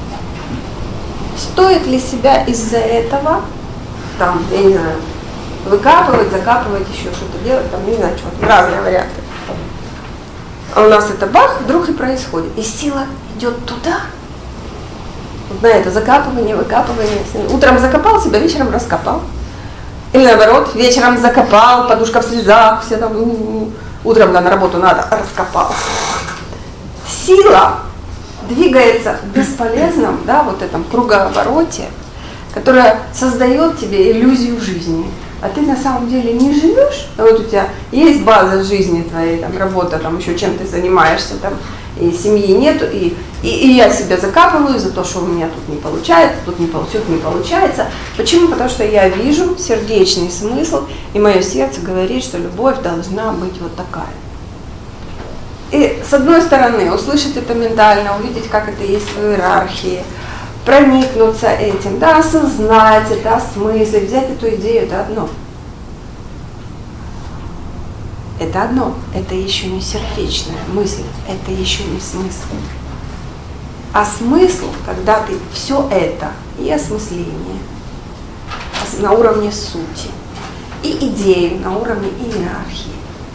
Стоит ли себя из-за этого, там, я не знаю, выкапывать, закапывать, еще что-то делать, там, не знаю, что-то, разные варианты. А у нас это бах, вдруг и происходит. И сила идет туда, вот на это закапывание, выкапывание. Утром закопал себя, вечером раскопал. Или наоборот, вечером закопал, подушка в слезах, все там, утром да, на работу надо, раскопал. Сила двигается в бесполезном, да, вот этом круговороте, которая создает тебе иллюзию жизни. А ты на самом деле не живешь, вот у тебя есть база жизни твоей, там, работа, там, еще чем ты занимаешься, там, и семьи нету, и я себя закапываю за то, что у меня тут не получается, тут не получается. Почему? Потому что я вижу сердечный смысл, и мое сердце говорит, что любовь должна быть вот такая. И с одной стороны, услышать это ментально, увидеть, как это есть в иерархии, проникнуться этим, да, осознать это, осмыслить, взять эту идею, это одно. Это одно, это еще не сердечная мысль, это еще не смысл. А смысл, когда ты все это, и осмысление на уровне сути, и идею на уровне иерархии,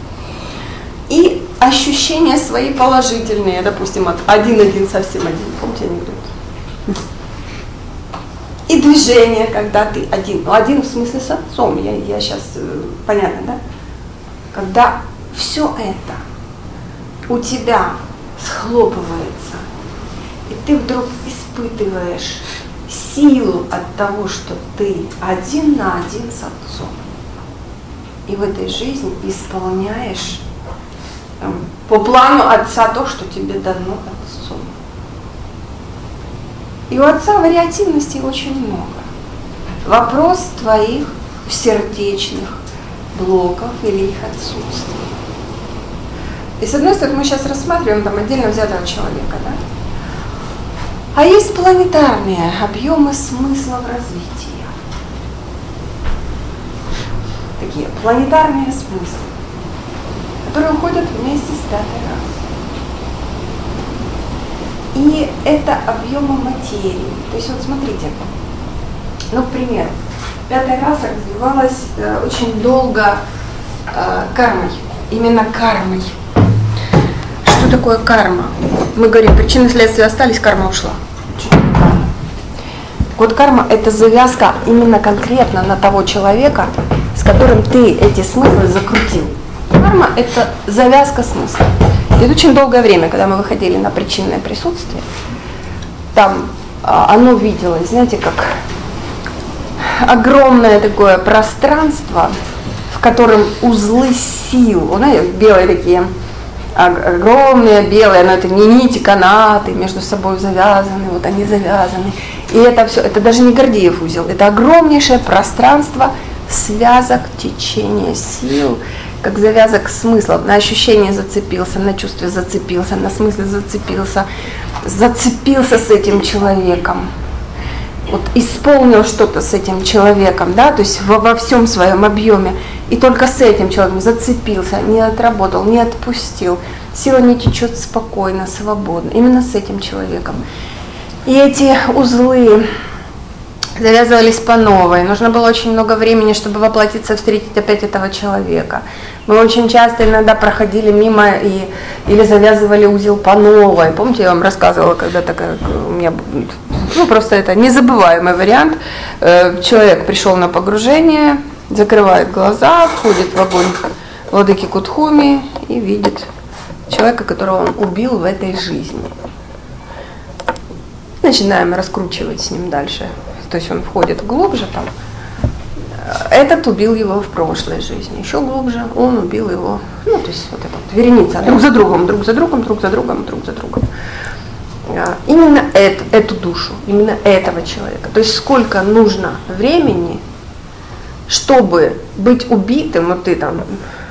и ощущения свои положительные, допустим, от один совсем один, помните анекдот? И движение, когда ты один, ну один в смысле с отцом, я сейчас, понятно, да? Когда все это у тебя схлопывается, и ты вдруг испытываешь силу от того, что ты один на один с отцом, и в этой жизни исполняешь по плану отца то, что тебе дано отцом. И у отца вариативности очень много. Вопрос твоих сердечных блоков или их отсутствия. И с одной стороны, мы сейчас рассматриваем там отдельно взятого человека, да? А есть планетарные объемы смыслов развития. Такие планетарные смыслы, которые уходят вместе с пятой расой. И это объемы материи. То есть вот смотрите, ну, к примеру, пятая раса развивалась очень долго кармой, именно кармой. Что такое карма? Мы говорим, причины следствия остались, карма ушла. Что такое карма? Так вот, карма – это завязка именно конкретно на того человека, с которым ты эти смыслы закрутил. Карма – это завязка смысла. И очень долгое время, когда мы выходили на причинное присутствие, там оно виделось, знаете, как огромное такое пространство, в котором узлы сил, знаете, белые такие, огромные белые, но это не нити, канаты между собой завязаны, вот они завязаны. И это все, это даже не Гордиев узел, это огромнейшее пространство связок, течения сил, как завязок смыслов. На ощущение зацепился, на чувстве зацепился, на смысле зацепился с этим человеком. Вот исполнил что-то с этим человеком, да, то есть во всем своем объеме, и только с этим человеком зацепился, не отработал, не отпустил. Сила не течет спокойно, свободно, именно с этим человеком. И эти узлы завязывались по новой. Нужно было очень много времени, чтобы воплотиться, встретить опять этого человека. Мы очень часто иногда проходили мимо или завязывали узел по новой. Помните, я вам рассказывала когда-то, как у меня, просто это незабываемый вариант. Человек пришел на погружение, закрывает глаза, входит в огонь владыки Кутхуми и видит человека, которого он убил в этой жизни. Начинаем раскручивать с ним дальше. То есть он входит глубже там. Этот убил его в прошлой жизни. Еще глубже он убил его. То есть вот эта вот вереница. Друг за другом. Именно эту душу, именно этого человека. То есть сколько нужно времени, чтобы быть убитым, вот ты там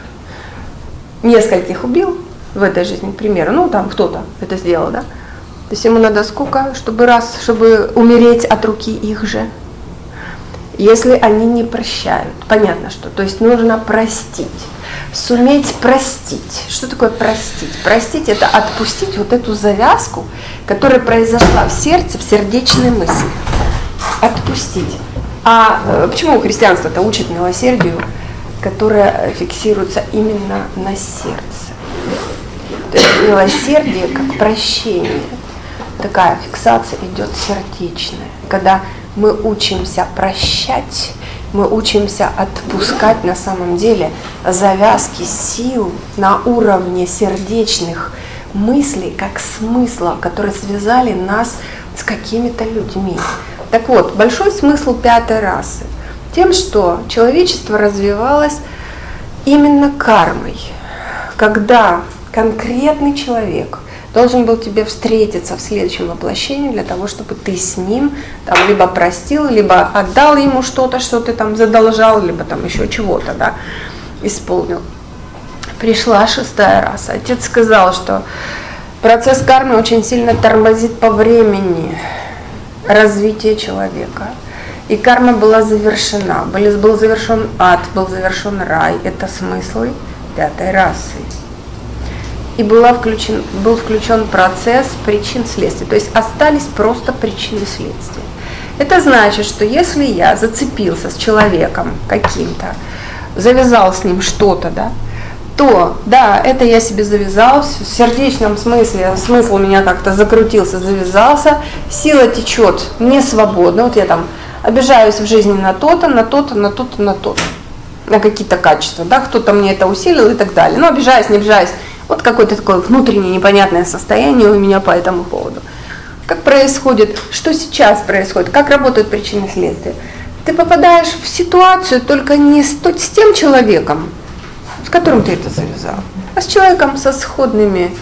нескольких убил в этой жизни, к примеру, там кто-то это сделал, да? То есть ему надо сколько, чтобы умереть от руки их же, если они не прощают. Понятно, что. То есть нужно простить, суметь простить. Что такое простить? Простить – это отпустить вот эту завязку, которая произошла в сердце, в сердечной мысли. Отпустить. А почему христианство-то учит милосердию, которое фиксируется именно на сердце? То есть милосердие как прощение. Такая фиксация идет сердечная. Когда мы учимся прощать, мы учимся отпускать на самом деле завязки сил на уровне сердечных мыслей, как смысла, которые связали нас с какими-то людьми. Так вот, большой смысл пятой расы тем, что человечество развивалось именно кармой, когда конкретный человек должен был тебе встретиться в следующем воплощении для того, чтобы ты с ним там либо простил, либо отдал ему что-то, что ты там задолжал, либо там еще чего-то, да, исполнил. Пришла шестая раса. Отец сказал, что процесс кармы очень сильно тормозит по времени развития человека. И карма была завершена. Был завершен ад, был завершен рай. Это смыслы пятой расы. И был включен процесс причин следствий. То есть остались просто причины следствия. Это значит, что если я зацепился с человеком каким-то, завязал с ним что-то, да, то, да, это я себе завязал, в сердечном смысле, смысл у меня как-то закрутился, завязался, сила течет не свободно. Вот я там обижаюсь в жизни на то-то, на то-то, на то-то, на то-то, на какие-то качества, да, кто-то мне это усилил и так далее. Но обижаюсь, не обижаюсь. Вот какое-то такое внутреннее непонятное состояние у меня по этому поводу. Как происходит, что сейчас происходит, как работают причины и следствия. Ты попадаешь в ситуацию только не с тем человеком, с которым ты это завязал, а с человеком со сходными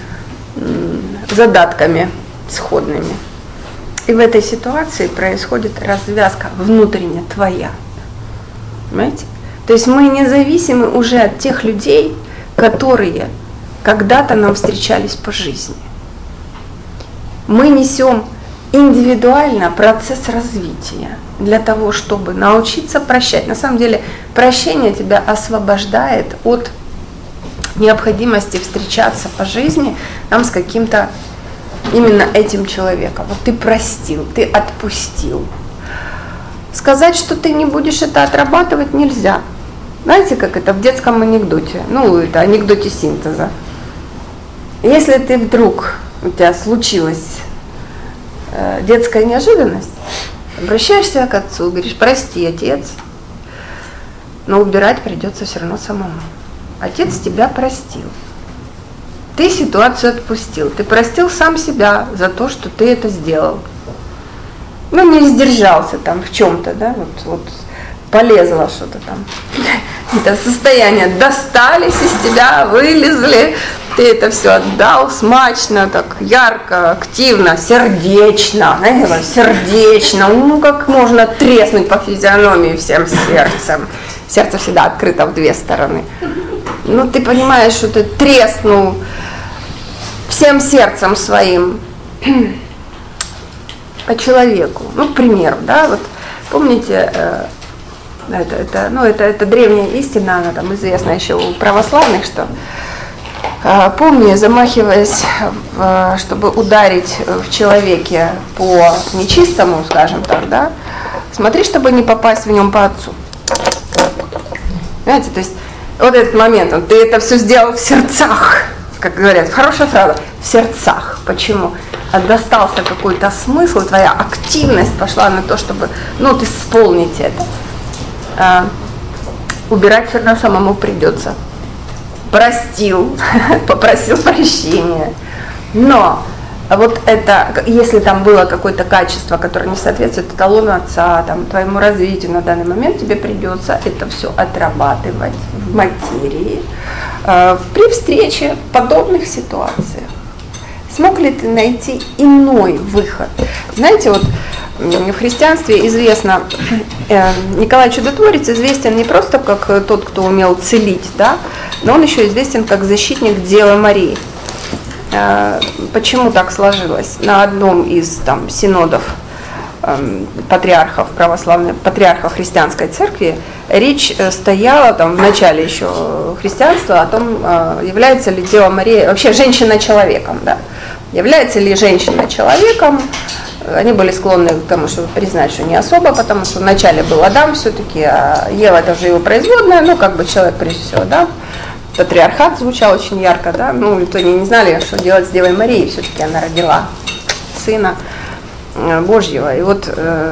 задатками, сходными. И в этой ситуации происходит развязка внутренняя твоя. Понимаете? То есть мы независимы уже от тех людей, которые когда-то нам встречались по жизни. Мы несем индивидуально процесс развития для того, чтобы научиться прощать. На самом деле прощение тебя освобождает от необходимости встречаться по жизни там с каким-то именно этим человеком. Вот ты простил, ты отпустил. Сказать, что ты не будешь это отрабатывать, нельзя. Знаете, как это в детском анекдоте? Это анекдоте синтеза. Если ты вдруг, у тебя случилась детская неожиданность, обращаешься к отцу, говоришь: прости, отец, но убирать придется все равно самому. Отец тебя простил. ты ситуацию отпустил, ты простил сам себя за то, что ты это сделал. Ну, не сдержался там в чем-то, да, вот полезло что-то там. Это состояние достались из тебя, вылезли, ты это все отдал смачно, так ярко, активно, сердечно, знаете, сердечно, ну как можно треснуть по физиономии всем сердцем. Сердце всегда открыто в две стороны. Ну ты понимаешь, что ты треснул всем сердцем своим по человеку. Ну, к примеру, да, вот помните, это древняя истина, она там известна еще у православных, что помни, замахиваясь, чтобы ударить в человеке по нечистому, скажем так, да, смотри, чтобы не попасть в нем по отцу. Знаете, то есть вот этот момент, ты это все сделал в сердцах, как говорят, хорошая фраза, в сердцах. Почему? Достался какой-то смысл, твоя активность пошла на то, чтобы, исполнить это. Убирать все равно самому придется. Простил, попросил прощения. Но вот это, если там было какое-то качество, которое не соответствует эталону отца, там, твоему развитию на данный момент, тебе придется это все отрабатывать в материи при встрече в подобных ситуациях. Смог ли ты найти иной выход? Знаете, вот в христианстве известно, Николай Чудотворец известен не просто как тот, кто умел целить, да, но он еще известен как защитник Девы Марии. Почему так сложилось? На одном из синодов патриархов православной, патриархов христианской церкви речь стояла в начале еще христианства о том, является ли Дева Мария вообще женщина человеком, да? Является ли женщина человеком? Они были склонны к тому, чтобы признать, что не особо, потому что вначале был Адам все-таки, а Ева это уже его производная, человек прежде всего, да. Патриархат звучал очень ярко, да, и то они не знали, что делать с Девой Марией, все-таки она родила Сына Божьего. И вот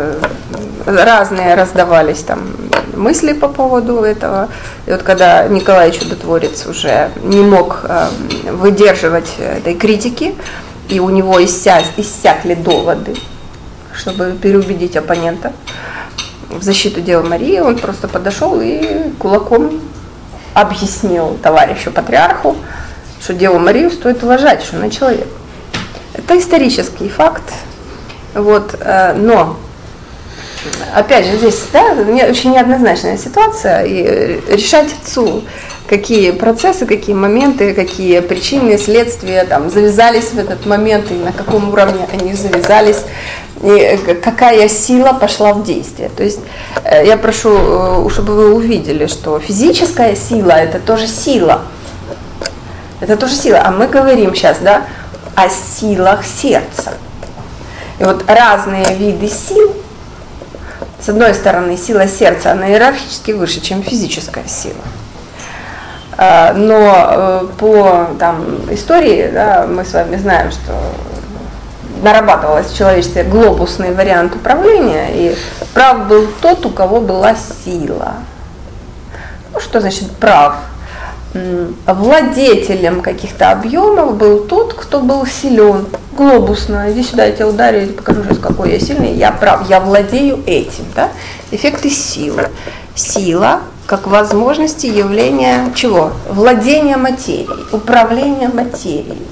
разные раздавались мысли по поводу этого. И вот когда Николай Чудотворец уже не мог выдерживать этой критики, и у него иссякли доводы, чтобы переубедить оппонента в защиту Девы Марии, он просто подошел и кулаком объяснил товарищу патриарху, что Деву Марию стоит уважать, что она человек. Это исторический факт. Но опять же здесь очень неоднозначная ситуация, и решать отцу, какие процессы, какие моменты, какие причины, следствия завязались в этот момент, и на каком уровне они завязались, и какая сила пошла в действие. То есть я прошу, чтобы вы увидели, что физическая сила – это тоже сила. Это тоже сила. А мы говорим сейчас, да, о силах сердца. И вот разные виды сил, с одной стороны, сила сердца, она иерархически выше, чем физическая сила. Но по истории, да, мы с вами знаем, что нарабатывалось в человечестве глобусный вариант управления, и прав был тот, у кого была сила. Что значит прав? Владетелем каких-то объемов был тот, кто был силен, глобусно. Иди сюда, я тебя ударю, я тебе покажу сейчас, какой я сильный, я прав, я владею этим. Да? Эффекты силы. Сила как возможности явления чего? Владения материей, управления материей.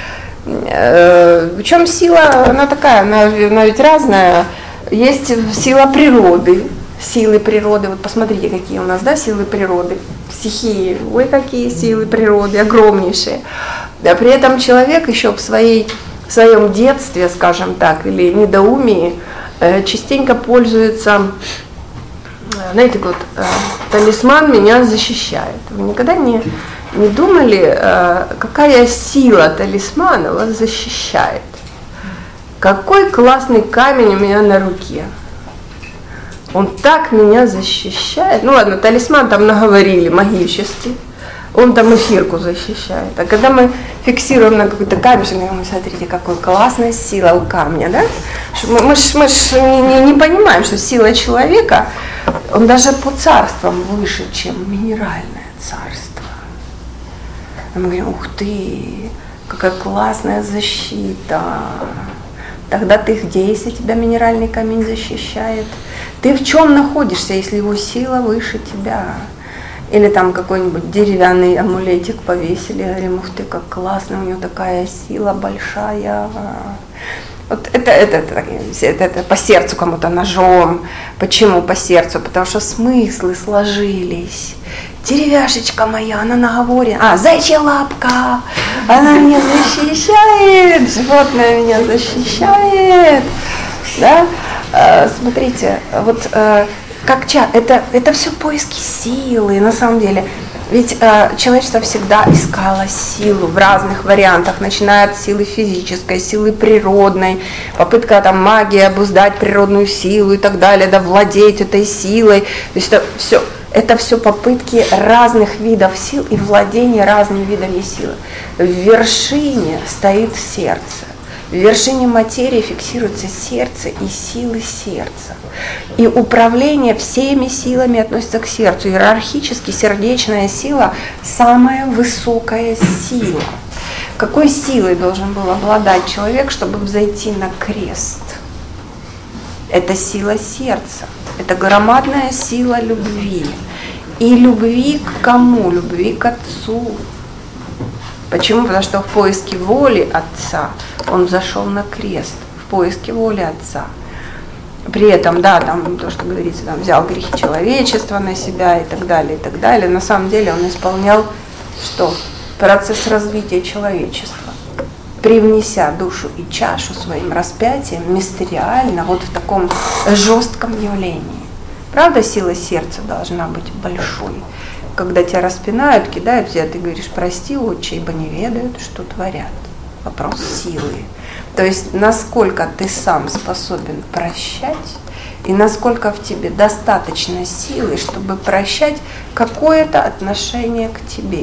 В чем сила? Она такая, она ведь разная. Есть сила природы, силы природы. Вот посмотрите, какие у нас, да, силы природы, стихии. Ой, какие силы природы, огромнейшие. Да, при этом человек еще в своем детстве, скажем так, или недоумии, частенько пользуется, знаете, талисман меня защищает. Вы никогда не думали, какая сила талисмана вас защищает? Какой классный камень у меня на руке. Он так меня защищает. Ну ладно, талисман наговорили магически. Он эфирку защищает. А когда мы фиксируем на какой-то камень, мы смотрите, какая классная сила у камня, да? Мы не понимаем, что сила человека, он даже по царствам выше, чем минеральное царство. А мы говорим, ух ты, какая классная защита. Тогда ты где, если тебя минеральный камень защищает? Ты в чем находишься, если его сила выше тебя? Или там какой-нибудь деревянный амулетик повесили, говорим, ух ты, как классно, у него такая сила большая. Вот это по сердцу кому-то ножом. Почему по сердцу? Потому что смыслы сложились. Деревяшечка моя, она наговорена. Зайчья лапка, она меня защищает, животное меня защищает. Да? Смотрите, вот это все поиски силы, на самом деле. Ведь человечество всегда искало силу в разных вариантах, начиная от силы физической, силы природной, попытка там магии обуздать природную силу и так далее, да, владеть этой силой. То есть это все попытки разных видов сил и владения разными видами силы. В вершине стоит сердце. В вершине материи фиксируется сердце и силы сердца. И управление всеми силами относится к сердцу. Иерархически сердечная сила – самая высокая сила. Какой силой должен был обладать человек, чтобы взойти на крест? Это сила сердца. Это громадная сила любви. И любви к кому? Любви к Отцу. Почему? Потому что в поиске воли Отца он зашел на крест, в поиске воли Отца. При этом, да, там то, что говорится, там, взял грехи человечества на себя и так далее, и так далее. На самом деле он исполнял что? Процесс развития человечества, привнеся душу и чашу своим распятием мистериально, вот в таком жестком явлении. Правда, сила сердца должна быть большой. Когда тебя распинают, кидают тебя, ты говоришь, прости, отче, ибо не ведают, что творят. Вопрос силы. То есть, насколько ты сам способен прощать, и насколько в тебе достаточно силы, чтобы прощать какое-то отношение к тебе.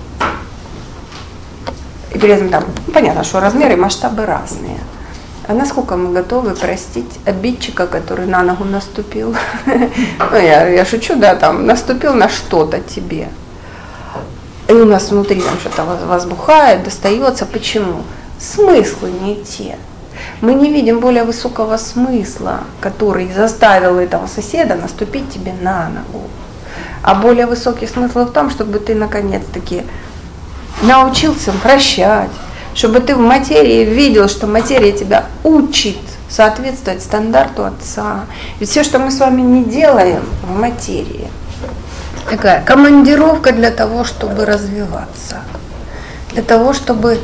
И при этом там, понятно, что размеры и масштабы разные. А насколько мы готовы простить обидчика, который на ногу наступил? Ну, я шучу, да, там, наступил на что-то тебе. И у нас внутри там что-то возбухает, достается. Почему? Смыслы не те. Мы не видим более высокого смысла, который заставил этого соседа наступить тебе на ногу. А более высокий смысл в том, чтобы ты наконец-таки научился прощать, чтобы ты в материи видел, что материя тебя учит соответствовать стандарту Отца. Ведь все, что мы с вами не делаем в материи, такая командировка для того, чтобы развиваться, для того, чтобы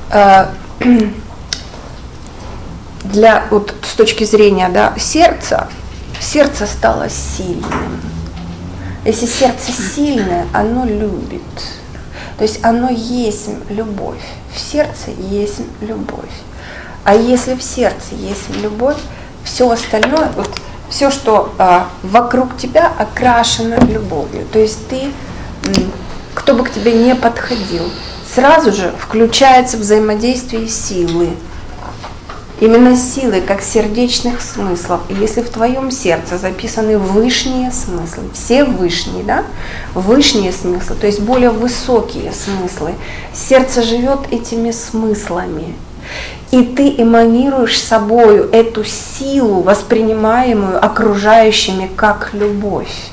вот с точки зрения, да, сердце стало сильным. Если сердце сильное, оно любит. То есть оно есть любовь. В сердце есть любовь. А если в сердце есть любовь, все остальное, вот все, что вокруг тебя, окрашено любовью. То есть ты, кто бы к тебе не подходил, сразу же включается взаимодействие силы. Именно силы, как сердечных смыслов. И если в твоем сердце записаны высшие смыслы, все высшие, да, высшие смыслы, то есть более высокие смыслы, сердце живет этими смыслами. И ты эманируешь собою эту силу, воспринимаемую окружающими как любовь.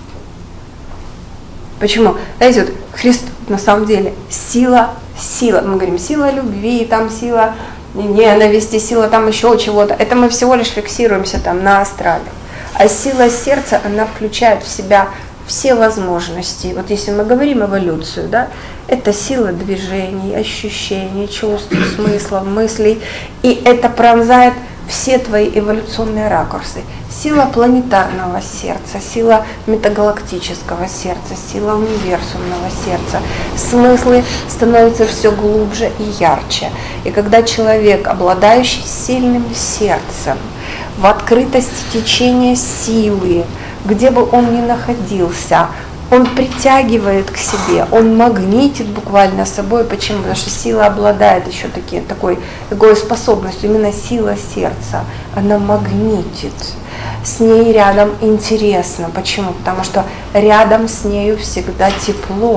Почему? Знаете, вот Христос на самом деле сила, мы говорим, сила любви, там сила ненависти, сила там еще чего-то. Это мы всего лишь фиксируемся там на астрале. А сила сердца, она включает в себя все возможности. Вот если мы говорим эволюцию, да, это сила движений, ощущений, чувств, смыслов, мыслей. И это пронзает все твои эволюционные ракурсы. Сила планетарного сердца, сила метагалактического сердца, сила универсумного сердца. Смыслы становятся все глубже и ярче. И когда человек, обладающий сильным сердцем, в открытости течения силы, где бы он ни находился, он притягивает к себе, он магнитит буквально собой. Почему? Потому что сила обладает еще такой способностью, именно сила сердца, она магнитит. С ней рядом интересно. Почему? Потому что рядом с нею всегда тепло.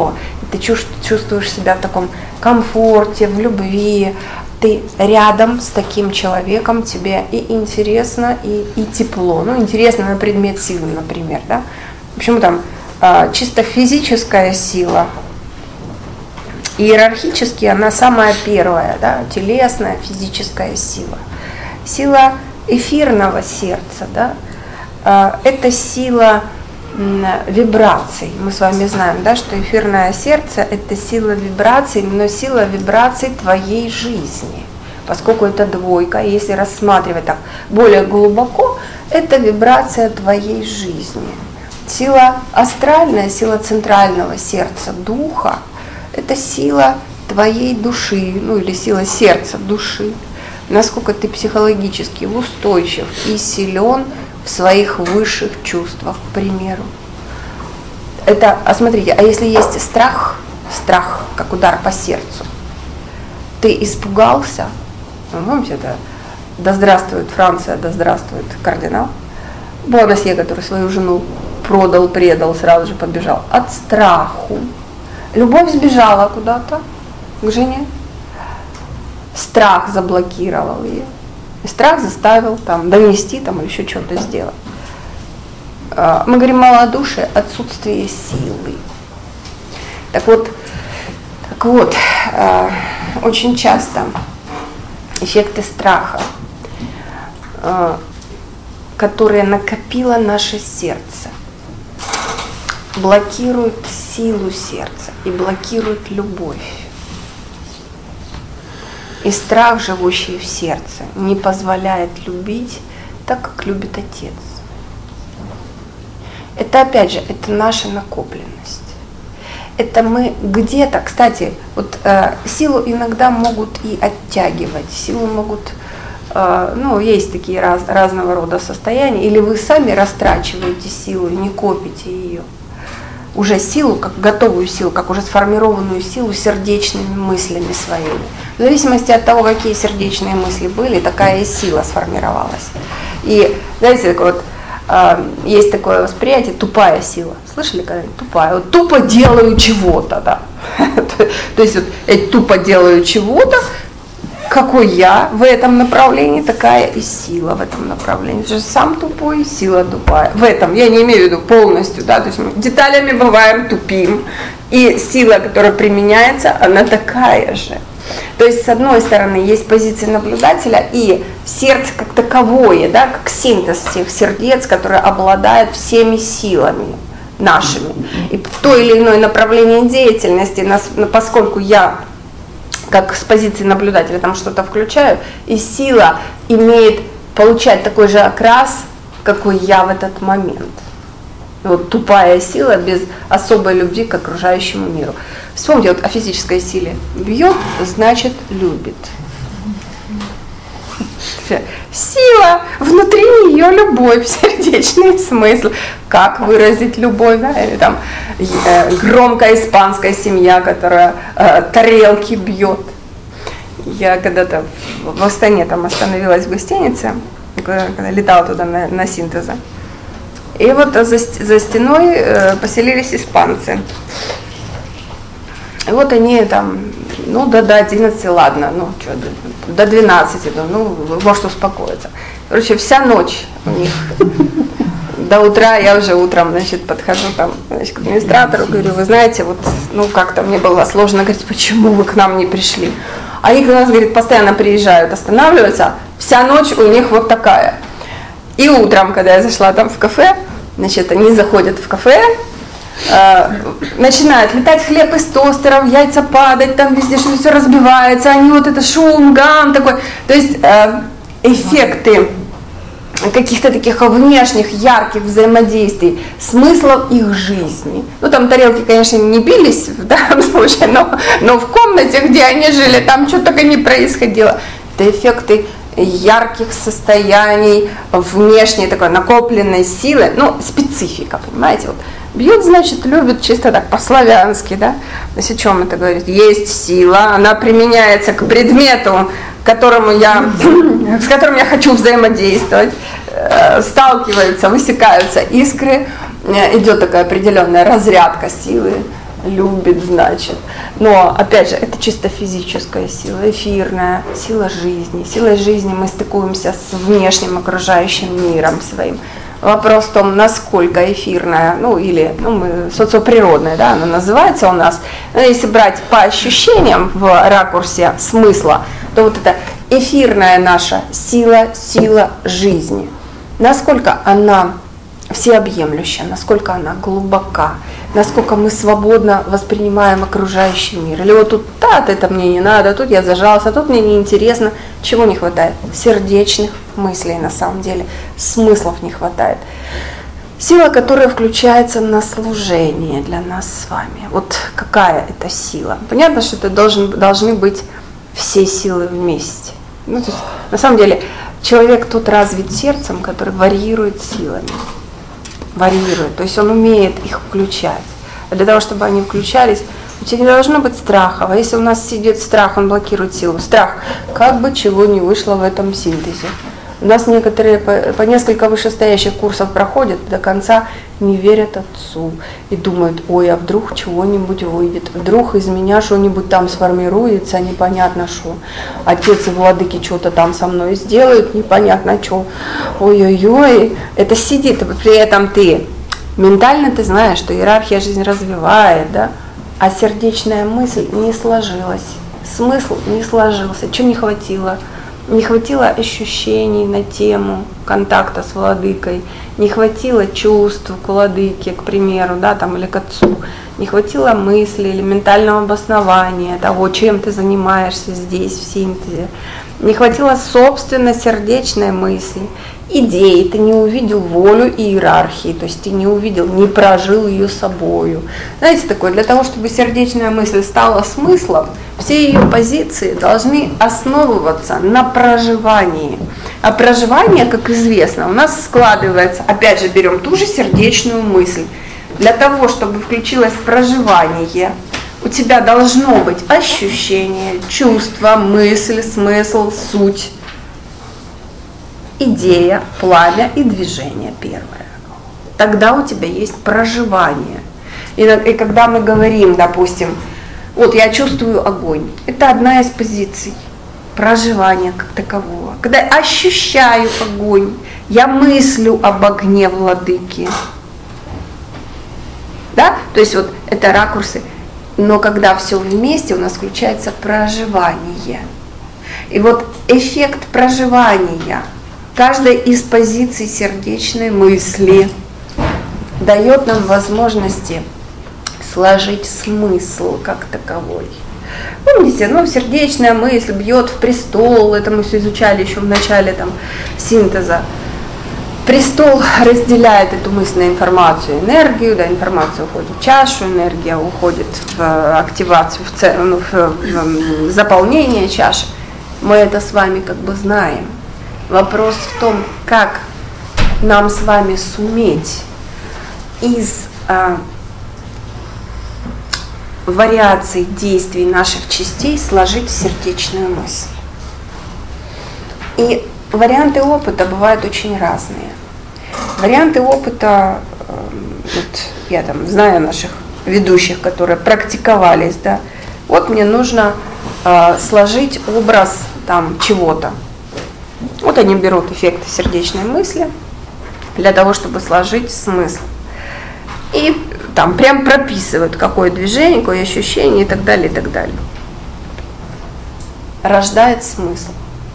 ты чувствуешь себя в таком комфорте, в любви, ты рядом с таким человеком, тебе и интересно, и тепло. Ну, интересно на предмет силы, например, да. Почему там чисто физическая сила, иерархически она самая первая, да, телесная, физическая сила. Сила эфирного сердца, да, это сила вибраций. Мы с вами знаем, да, что эфирное сердце – это сила вибраций, но сила вибраций твоей жизни. Поскольку это двойка, если рассматривать так более глубоко, это вибрация твоей жизни. Сила астральная, сила центрального сердца, духа – это сила твоей души, ну или сила сердца, души. Насколько ты психологически устойчив и силен в своих высших чувствах, к примеру. Это, смотрите, а если есть страх, как удар по сердцу, ты испугался, ну, помните, это «Да здравствует Франция, да здравствует кардинал», Буанасье, который свою жену продал, предал, сразу же побежал от страху. Любовь сбежала куда-то к жене, страх заблокировал ее. И страх заставил там донести там, или еще что-то сделать. Мы говорим малодушие, отсутствие силы. Так вот, очень часто эффекты страха, которые накопило наше сердце, блокируют силу сердца и блокируют любовь. И страх, живущий в сердце, не позволяет любить так, как любит Отец. Это, опять же, это наша накопленность. Это мы где-то, кстати, вот силу иногда могут и оттягивать, силу могут, есть такие разного рода состояния, или вы сами растрачиваете силу и не копите ее. Уже силу, как готовую силу, как уже сформированную силу сердечными мыслями своими. В зависимости от того, какие сердечные мысли были, такая и сила сформировалась. И, знаете, есть такое восприятие тупая сила. Слышали когда-нибудь? Тупая. Вот тупо делаю чего-то, да. То есть вот я тупо делаю чего-то, какой я в этом направлении, такая и сила в этом направлении. Потому что сам тупой, сила тупая. В этом я не имею в виду полностью, да, то есть мы деталями бываем тупим, и сила, которая применяется, она такая же. То есть, с одной стороны, есть позиция наблюдателя и сердце как таковое, да, как синтез всех сердец, которые обладают всеми силами нашими. И в то или иное направление деятельности, поскольку я как с позиции наблюдателя там что-то включаю, и сила имеет получать такой же окрас, какой я в этот момент. Вот тупая сила без особой любви к окружающему миру. Вспомните вот о физической силе. Бьет, значит любит. Сила, внутри нее любовь, сердечный смысл. Как выразить любовь, да? Или там громкая испанская семья, которая тарелки бьет. Я когда-то в Астане там остановилась в гостинице, когда летала туда на синтеза. И вот за стеной поселились испанцы. И вот они там, до 11, ладно, до 12, может успокоиться. Короче, вся ночь у них. До утра, я уже утром, подхожу там, к администратору, говорю, вы знаете, как-то мне было сложно, говорить, почему вы к нам не пришли. А они, говорит, постоянно приезжают, останавливаются, вся ночь у них вот такая. И утром, когда я зашла там в кафе, они заходят в кафе, начинают летать хлеб из тостеров, яйца падать, там везде что-то все разбивается, они вот это шум, гам такой. То есть эффекты каких-то таких внешних, ярких взаимодействий, смыслов их жизни. Там тарелки, конечно, не бились в данном случае, но в комнате, где они жили, там что только не происходило. Это эффекты ярких состояний, внешней такой накопленной силы, специфика, понимаете, вот. Бьет, значит, любит чисто так, по-славянски, да? То есть о чем это говорит? Есть сила, она применяется к предмету, с которым я хочу взаимодействовать, сталкиваются, высекаются искры, идет такая определенная разрядка силы, любит, значит. Но, опять же, это чисто физическая сила, эфирная, сила жизни. Силой жизни мы стыкуемся с внешним окружающим миром своим. Вопрос в том, насколько эфирная, социоприродная, да, она называется у нас. Но если брать по ощущениям в ракурсе смысла, то вот это эфирная наша сила жизни. Насколько она всеобъемлющая, насколько она глубока, насколько мы свободно воспринимаем окружающий мир. Или вот тут, это мне не надо, тут я зажался, тут мне неинтересно. Чего не хватает? Сердечных мыслей на самом деле, смыслов не хватает. Сила, которая включается на служение для нас с вами. Вот какая это сила? Понятно, что это должны быть все силы вместе. То есть, на самом деле, человек тут развит сердцем, который варьирует силами. Варьирует, то есть он умеет их включать. А для того, чтобы они включались, у тебя не должно быть страха. А если у нас сидит страх, он блокирует силу. Страх, как бы чего не вышло в этом синтезе. У нас некоторые по несколько вышестоящих курсов проходят, до конца не верят отцу и думают, ой, а вдруг чего-нибудь выйдет, вдруг из меня что-нибудь там сформируется, непонятно что. Отец и владыки что-то там со мной сделают, непонятно что. Ой-ой-ой, это сидит, при этом ты ментально ты знаешь, что иерархия жизнь развивает, да, а сердечная мысль не сложилась, смысл не сложился, чего не хватило? Не хватило ощущений на тему контакта с владыкой, не хватило чувств к владыке, к примеру, да, там, или к отцу, не хватило мысли или ментального обоснования того, чем ты занимаешься здесь, в синтезе, не хватило собственно сердечной мысли, идеи, ты не увидел волю иерархии, то есть ты не увидел, не прожил ее собою. Знаете, такое, для того, чтобы сердечная мысль стала смыслом, все ее позиции должны основываться на проживании. А проживание, как известно, у нас складывается, опять же, берем ту же сердечную мысль. Для того, чтобы включилось проживание, у тебя должно быть ощущение, чувство, мысль, смысл, суть, идея, пламя и движение первое. Тогда у тебя есть проживание. И когда мы говорим, допустим, вот я чувствую огонь, это одна из позиций проживания как такового. Когда я ощущаю огонь, я мыслю об огне владыки. Да? То есть вот это ракурсы. Но когда все вместе, у нас включается проживание. И вот эффект проживания каждой из позиций сердечной мысли дает нам возможности сложить смысл как таковой. Помните, сердечная мысль бьет в престол, это мы все изучали еще в начале синтеза. Престол разделяет эту мысленную информацию, энергию, да, информация уходит в чашу, энергия уходит в активацию, в заполнение чаши. Мы это с вами знаем. Вопрос в том, как нам с вами суметь из вариаций действий наших частей сложить сердечную мысль. И варианты опыта бывают очень разные. Варианты опыта, я знаю наших ведущих, которые практиковались, да, вот мне нужно сложить образ чего-то. Вот они берут эффекты сердечной мысли для того, чтобы сложить смысл. И прям прописывают, какое движение, какое ощущение и так далее, и так далее. Рождает смысл.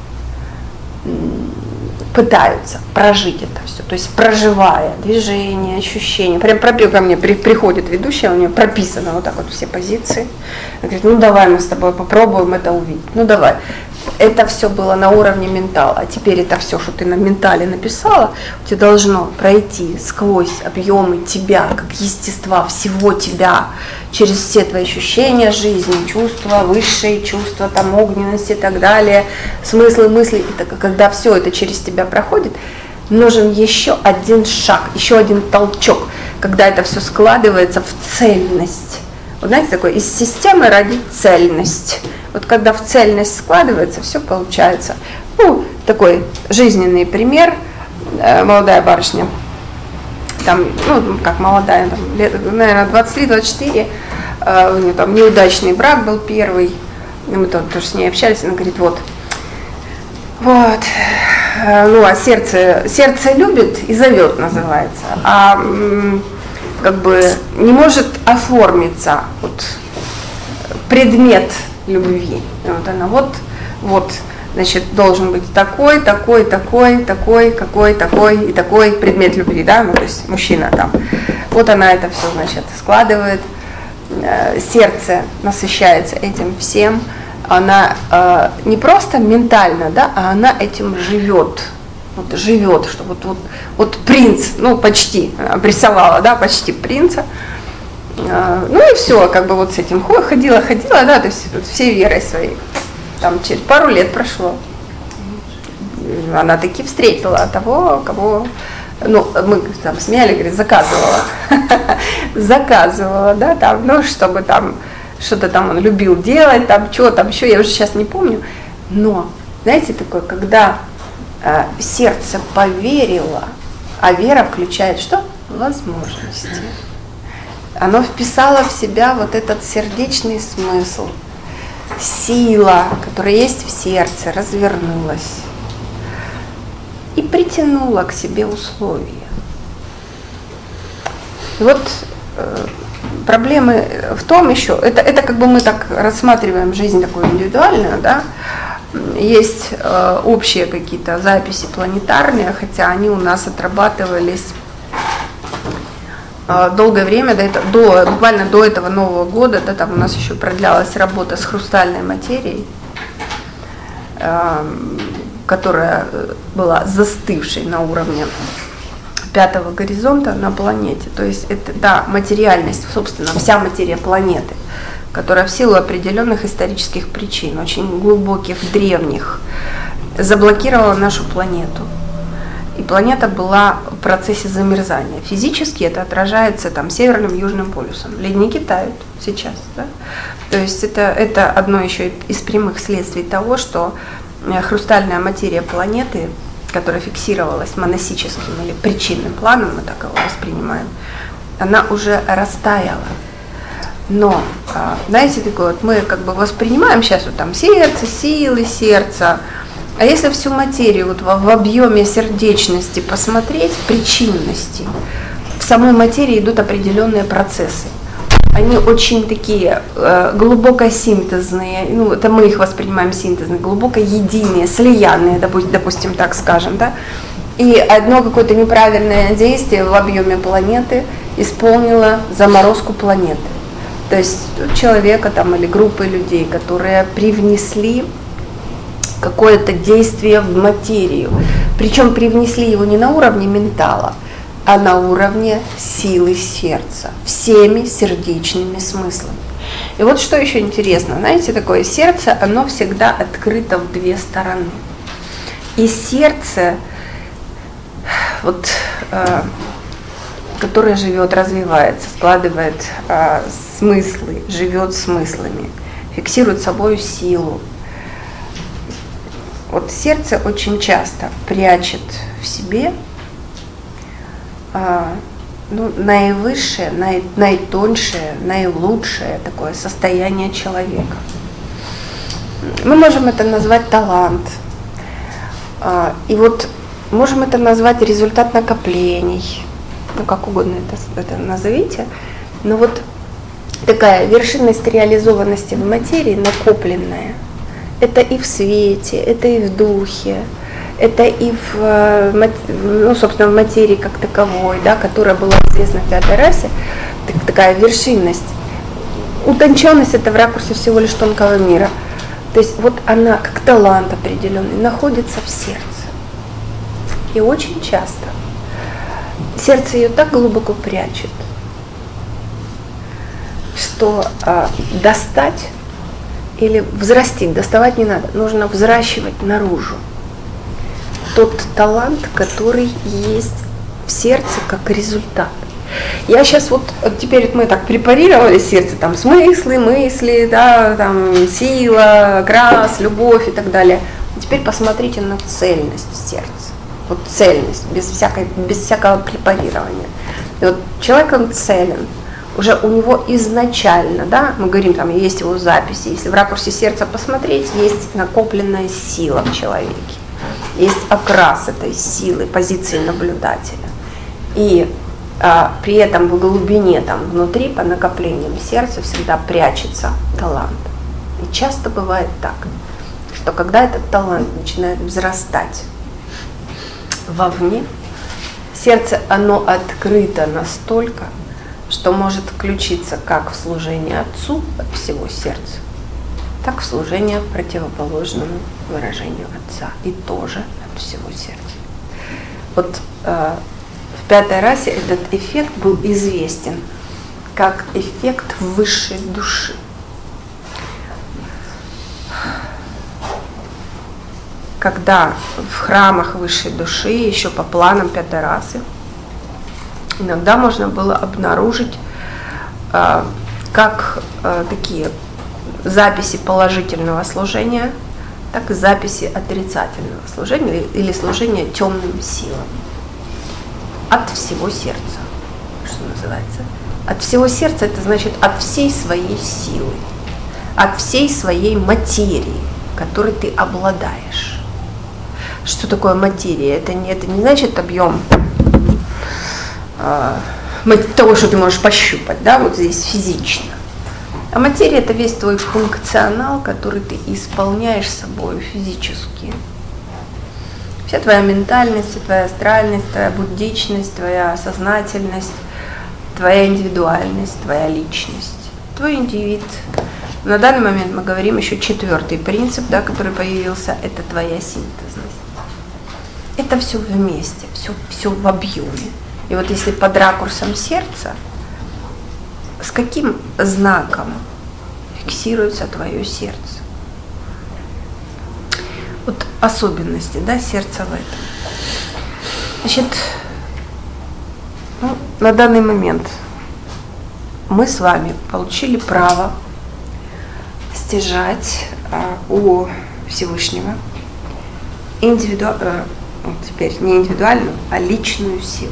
Пытаются прожить это все, то есть проживая движение, ощущения. Прям ко мне приходит ведущая, у нее прописано вот так вот все позиции. Она говорит, давай мы с тобой попробуем это увидеть. Давай. Это все было на уровне ментала, а теперь это все, что ты на ментале написала, у тебя должно пройти сквозь объемы тебя, как естества, всего тебя, через все твои ощущения жизни, чувства, высшие чувства, огненности и так далее, смыслы, мысли. И когда все это через тебя проходит, нужен еще один шаг, еще один толчок, когда это все складывается в цельность. Вот знаете, такое, из системы родить цельность. Вот когда в цельность складывается, все получается. Такой жизненный пример. Молодая барышня, как молодая, лет, наверное, 23-24, у нее там неудачный брак был первый, и мы тоже с ней общались, она говорит, вот, ну, а сердце любит и зовет, называется, а как бы не может оформиться вот предмет любви. И вот она вот, значит, должен быть такой, и такой предмет любви, да, ну, то есть мужчина там. Вот она это все, значит, складывает, сердце насыщается этим всем, она не просто ментально, да, а она этим живет. Вот живет, что вот принц, ну почти, обрисовала, да, почти принца. Ну и все, как бы вот с этим ходила, да, то есть вот всей верой своей. Там через пару лет прошло. Она таки встретила того, кого, ну, мы там смеяли, говорит, заказывала, да, там, ну, чтобы там, что-то там он любил делать, там, что там еще, я уже сейчас не помню. Но, знаете, такое, когда сердце поверило, а вера включает что? Возможности. Оно вписало в себя вот этот сердечный смысл. Сила, которая есть в сердце, развернулась и притянула к себе условия. И вот проблемы в том еще, это как бы мы так рассматриваем жизнь такую индивидуальную, да, есть общие какие-то записи планетарные, хотя они у нас отрабатывались долгое время, буквально до этого Нового года, да, там у нас еще продлялась работа с хрустальной материей, которая была застывшей на уровне 5-го горизонта на планете. То есть это, да, материальность, собственно, вся материя планеты, которая в силу определенных исторических причин, очень глубоких, древних, заблокировала нашу планету. И планета была в процессе замерзания. Физически это отражается там северным, южным полюсом. Ледники тают сейчас. Да? То есть это одно еще из прямых следствий того, что хрустальная материя планеты, которая фиксировалась моносическим или причинным планом, мы так его воспринимаем, она уже растаяла. Но, знаете, такое вот мы как бы воспринимаем сейчас вот там сердце, силы сердца, а если всю материю вот в объеме сердечности посмотреть, причинности, в самой материи идут определенные процессы. Они очень такие глубокосинтезные, ну это мы их воспринимаем синтезные, глубоко единые, слиянные, допустим, так скажем, да. И одно какое-то неправильное действие в объеме планеты исполнило заморозку планеты. То есть человека там или группы людей, которые привнесли какое-то действие в материю. Причем привнесли его не на уровне ментала, а на уровне силы сердца, всеми сердечными смыслами. И вот что еще интересно, знаете, такое сердце, оно всегда открыто в две стороны. И сердце, вот, которое живет, развивается, складывает смыслы, живет смыслами, фиксирует собою силу. Вот сердце очень часто прячет в себе наивысшее, наитоньшее, наилучшее такое состояние человека. Мы можем это назвать талант. И вот можем это назвать результат накоплений. Ну, как угодно это назовите. Но вот такая вершинность реализованности в материи, накопленная, это и в свете, это и в духе, это и ну, собственно, в материи как таковой, да, которая была известна в пятой расе, такая вершинность. Утонченность — это в ракурсе всего лишь тонкого мира. То есть вот она, как талант определенный, находится в сердце. И очень часто сердце ее так глубоко прячет, что достать или взрастить, доставать не надо, нужно взращивать наружу тот талант, который есть в сердце как результат. Я сейчас вот теперь мы так препарировали сердце, там смыслы, мысли, да, там сила, окрас, любовь и так далее. Теперь посмотрите на цельность сердца. Вот цельность, без всякого препарирования. И вот человек, он целен, уже у него изначально, да, мы говорим, там есть его записи, если в ракурсе сердца посмотреть, есть накопленная сила в человеке, есть окрас этой силы, позиции наблюдателя. И при этом в глубине, там внутри, по накоплениям сердца всегда прячется талант. И часто бывает так, что когда этот талант начинает взрастать вовне, сердце, оно открыто настолько, что может включиться как в служение Отцу от всего сердца, так в служение противоположному выражению Отца и тоже от всего сердца. Вот в пятой расе этот эффект был известен как эффект высшей души. Когда в храмах высшей души, еще по планам пятой расы, иногда можно было обнаружить как такие записи положительного служения, так и записи отрицательного служения или служения темным силам. От всего сердца, что называется. От всего сердца это значит от всей своей силы, от всей своей материи, которой ты обладаешь. Что такое материя? Это не значит объем того, что ты можешь пощупать, да, вот здесь физично. А материя – это весь твой функционал, который ты исполняешь собой физически. Вся твоя ментальность, твоя астральность, твоя буддичность, твоя сознательность, твоя индивидуальность, твоя личность, твой индивид. На данный момент мы говорим еще четвертый принцип, да, который появился, это твоя синтезность. Это все вместе, все в объеме. И вот если под ракурсом сердца, с каким знаком фиксируется твое сердце? Вот особенности, да, сердца в этом. Значит, на данный момент мы с вами получили право стяжать у Всевышнего теперь не индивидуальную, а личную силу.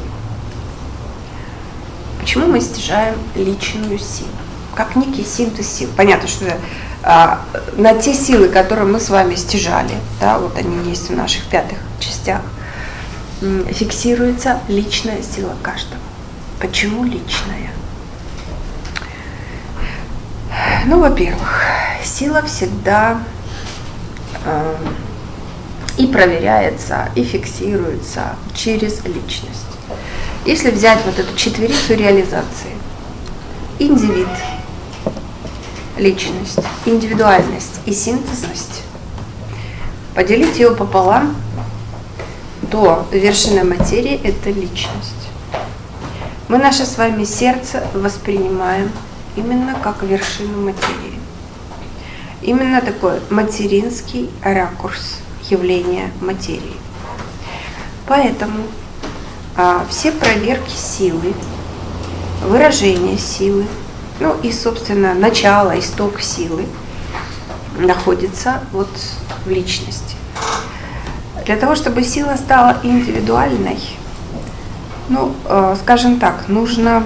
Почему мы стяжаем личную силу? Как некий синтез сил. Понятно, что на те силы, которые мы с вами стяжали, да, вот они есть в наших пятых частях, фиксируется личная сила каждого. Почему личная? Ну, во-первых, сила всегда и проверяется, и фиксируется через личность. Если взять вот эту четверицу реализации, индивид, личность, индивидуальность и синтезность, поделить ее пополам, то вершина материи – это личность. Мы наше с вами сердце воспринимаем именно как вершину материи. Именно такой материнский ракурс явления материи. Поэтому все проверки силы, выражение силы, ну и, собственно, начало, исток силы находится вот в личности. Для того, чтобы сила стала индивидуальной, ну, скажем так, нужно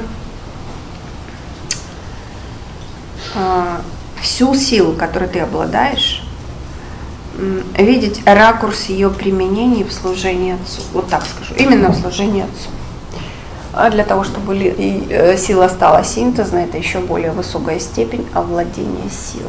всю силу, которой ты обладаешь, видеть ракурс ее применения в служении Отцу. Вот так скажу, именно в служении Отцу. А для того, чтобы сила стала синтезной, это еще более высокая степень овладения силой.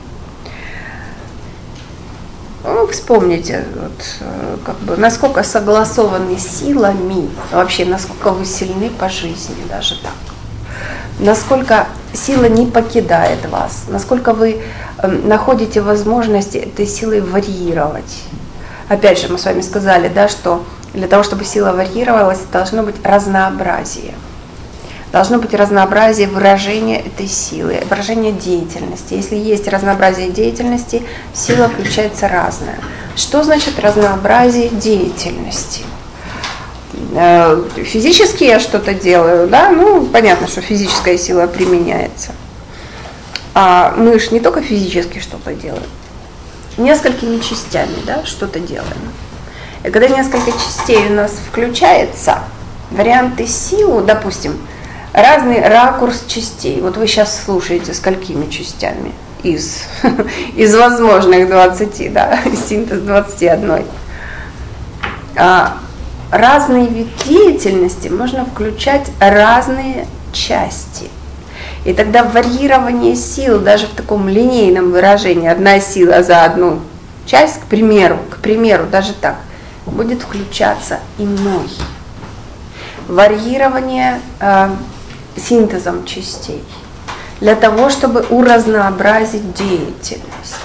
Ну, вспомните, вот, как бы, насколько согласованы силами, вообще, насколько вы сильны по жизни, даже так. Насколько сила не покидает вас, насколько вы находите возможности этой силой варьировать. Опять же, мы с вами сказали, да, что для того, чтобы сила варьировалась, должно быть разнообразие. Должно быть разнообразие выражения этой силы, выражения деятельности. Если есть разнообразие деятельности, сила включается разная. Что значит разнообразие деятельности? Физически я что-то делаю, да, ну, понятно, что физическая сила применяется. А мы же не только физически что-то делаем, несколькими частями, да, что-то делаем. И когда несколько частей у нас включается, варианты силы, допустим, разный ракурс частей. Вот вы сейчас слушаете сколькими частями из возможных 20, да, синтез 21. Разный вид деятельности можно включать разные части. И тогда варьирование сил, даже в таком линейном выражении, одна сила за одну часть, к примеру, даже так, будет включаться иной. Варьирование синтезом частей для того, чтобы уразнообразить деятельность.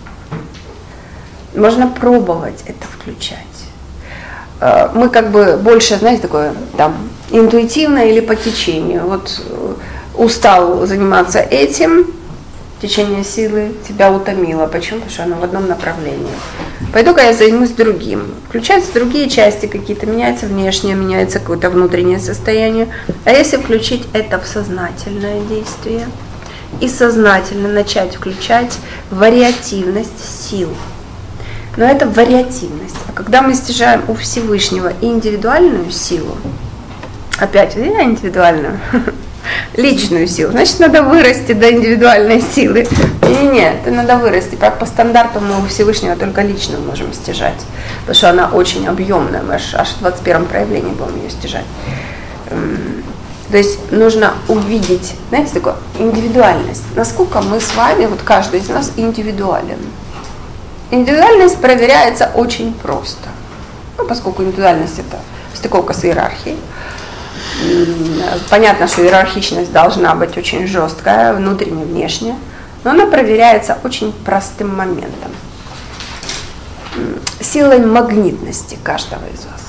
Можно пробовать это включать. Мы как бы больше, знаете, такое там интуитивно или по течению. Вот устал заниматься этим, течение силы тебя утомило. Почему? Потому что оно в одном направлении. Пойду-ка я займусь другим. Включаются другие части какие-то, меняется внешнее, меняется какое-то внутреннее состояние. А если включить это в сознательное действие и сознательно начать включать вариативность сил. Но это вариативность. А когда мы стяжаем у Всевышнего индивидуальную силу, опять индивидуальную, личную силу, значит, надо вырасти до индивидуальной силы. Нет, это надо вырасти. По стандарту мы у Всевышнего только личную можем стяжать, потому что она очень объемная, мы аж в 21-м проявлении будем ее стяжать. То есть нужно увидеть, знаете, такую индивидуальность. Насколько мы с вами, вот каждый из нас индивидуален. Индивидуальность проверяется очень просто, поскольку индивидуальность – это стыковка с иерархией. Понятно, что иерархичность должна быть очень жесткая, внутренне, внешне, но она проверяется очень простым моментом. Силой магнитности каждого из вас.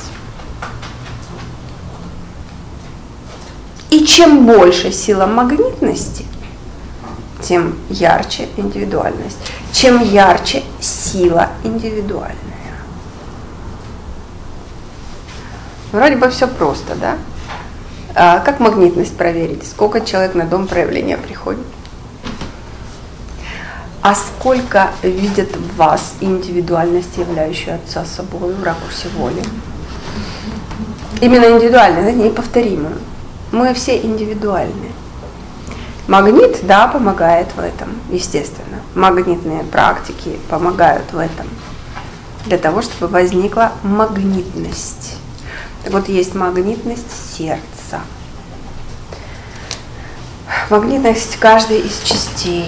И чем больше сила магнитности, тем ярче индивидуальность. Чем ярче сила индивидуальная. Вроде бы все просто, да? А как магнитность проверить? Сколько человек на дом проявления приходит? А сколько видят в вас индивидуальность, являющую Отца собой в ракурсе воли? Именно индивидуальность, неповторимую. Мы все индивидуальны. Магнит, да, помогает в этом, естественно. Магнитные практики помогают в этом. Для того, чтобы возникла магнитность. Так вот, есть магнитность сердца. Магнитность каждой из частей.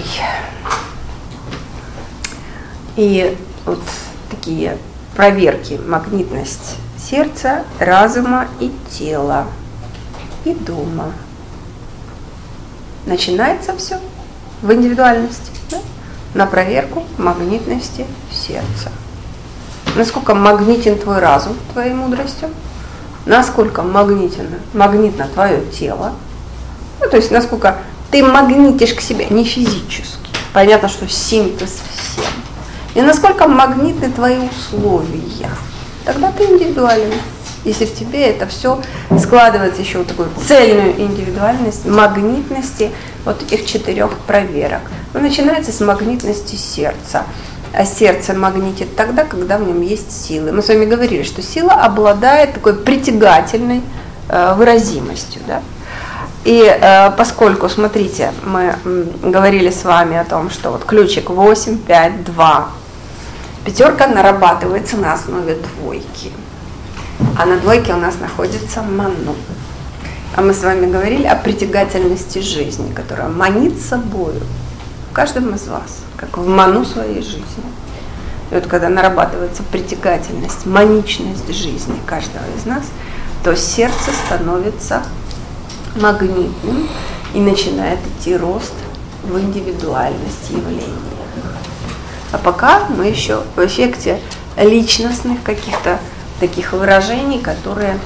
И вот такие проверки. Магнитность сердца, разума и тела. И дома. Начинается все в индивидуальности, да? На проверку магнитности сердца. Насколько магнитен твой разум твоей мудростью, насколько магнитно твое тело, ну, то есть насколько ты магнитишь к себе, не физически, понятно, что синтез всем, и насколько магнитны твои условия, тогда ты индивидуален. Если в тебе это все складывается еще в такую цельную индивидуальность, магнитности вот этих 4 проверок. Но начинается с магнитности сердца. А сердце магнитит тогда, когда в нем есть силы. Мы с вами говорили, что сила обладает такой притягательной выразимостью. Да? И поскольку, смотрите, мы говорили с вами о том, что вот ключик 8, 5, 2. Пятерка нарабатывается на основе двойки. А на двойке у нас находится ману. А мы с вами говорили о притягательности жизни, которая манит собою в каждом из вас, как в ману своей жизни. И вот когда нарабатывается притягательность, маничность жизни каждого из нас, то сердце становится магнитным и начинает идти рост в индивидуальность явления. А пока мы еще в эффекте личностных каких-то таких выражений, которые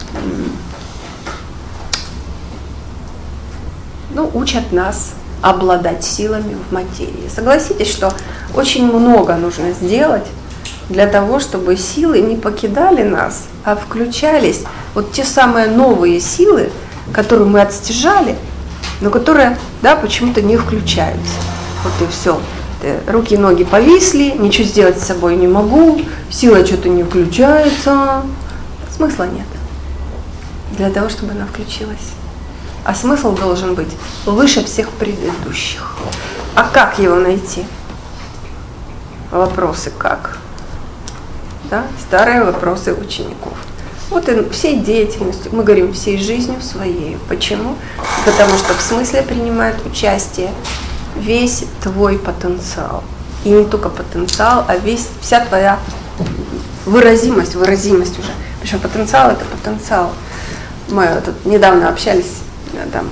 учат нас обладать силами в материи. Согласитесь, что очень много нужно сделать для того, чтобы силы не покидали нас, а включались вот те самые новые силы, которые мы отстяжали, но которые, да, почему-то не включаются. Вот и все. Руки и ноги повисли, ничего сделать с собой не могу, сила что-то не включается. Смысла нет. Для того, чтобы она включилась, а смысл должен быть выше всех предыдущих. А как его найти? Вопросы как? Да? Старые вопросы учеников. Вот и всей деятельностью, мы говорим, всей жизнью своей. Почему? Потому что в смысле принимает участие весь твой потенциал. И не только потенциал, а вся твоя выразимость уже. Причем потенциал — это потенциал. Мы тут недавно общались, там,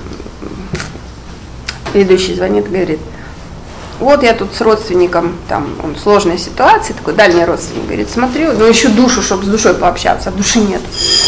ведущий звонит, говорит, вот я тут с родственником, там, он в сложной ситуации, такой дальний родственник, говорит, смотрю, ну ищу душу, чтобы с душой пообщаться, а души нет.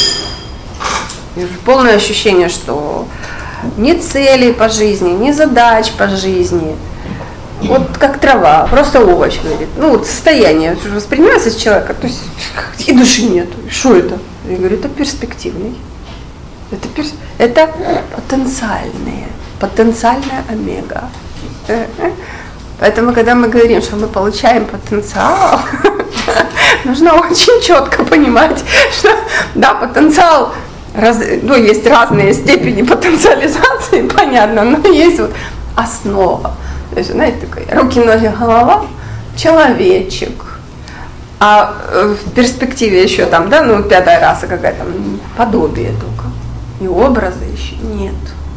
И полное ощущение, что ни целей по жизни, ни задач по жизни, вот как трава, просто овощ, говорит. Ну вот состояние воспринимается с человека, то есть и души нет. Что это? Я говорю, это перспективный. Это потенциальная омега. Поэтому, когда мы говорим, что мы получаем потенциал, нужно очень четко понимать, что да, потенциал, есть разные степени потенциализации, понятно, но есть вот основа. То есть, знаете, такой руки, ноги, голова, человечек. А в перспективе еще там, да, ну, пятая раса какая-то, подобие только. И образа еще нет.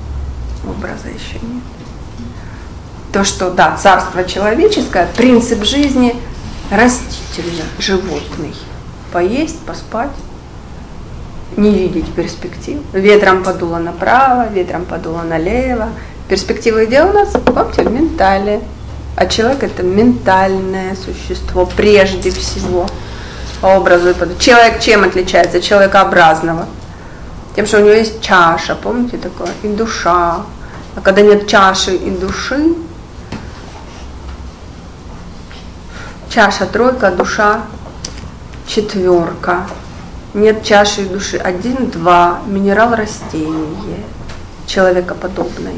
То, что, да, царство человеческое, принцип жизни растительный, животный. Поесть, поспать, не видеть перспектив. Ветром подуло направо, ветром подуло налево. Перспективы где у нас? Помните, в ментале. А человек — это ментальное существо прежде всего. По образу. Человек чем отличается? Человекообразного. Тем, что у него есть чаша, помните такое? И душа. А когда нет чаши и души, чаша тройка, душа четверка. Нет чаши и души. 1, 2. Минерал растение. Человекоподобное.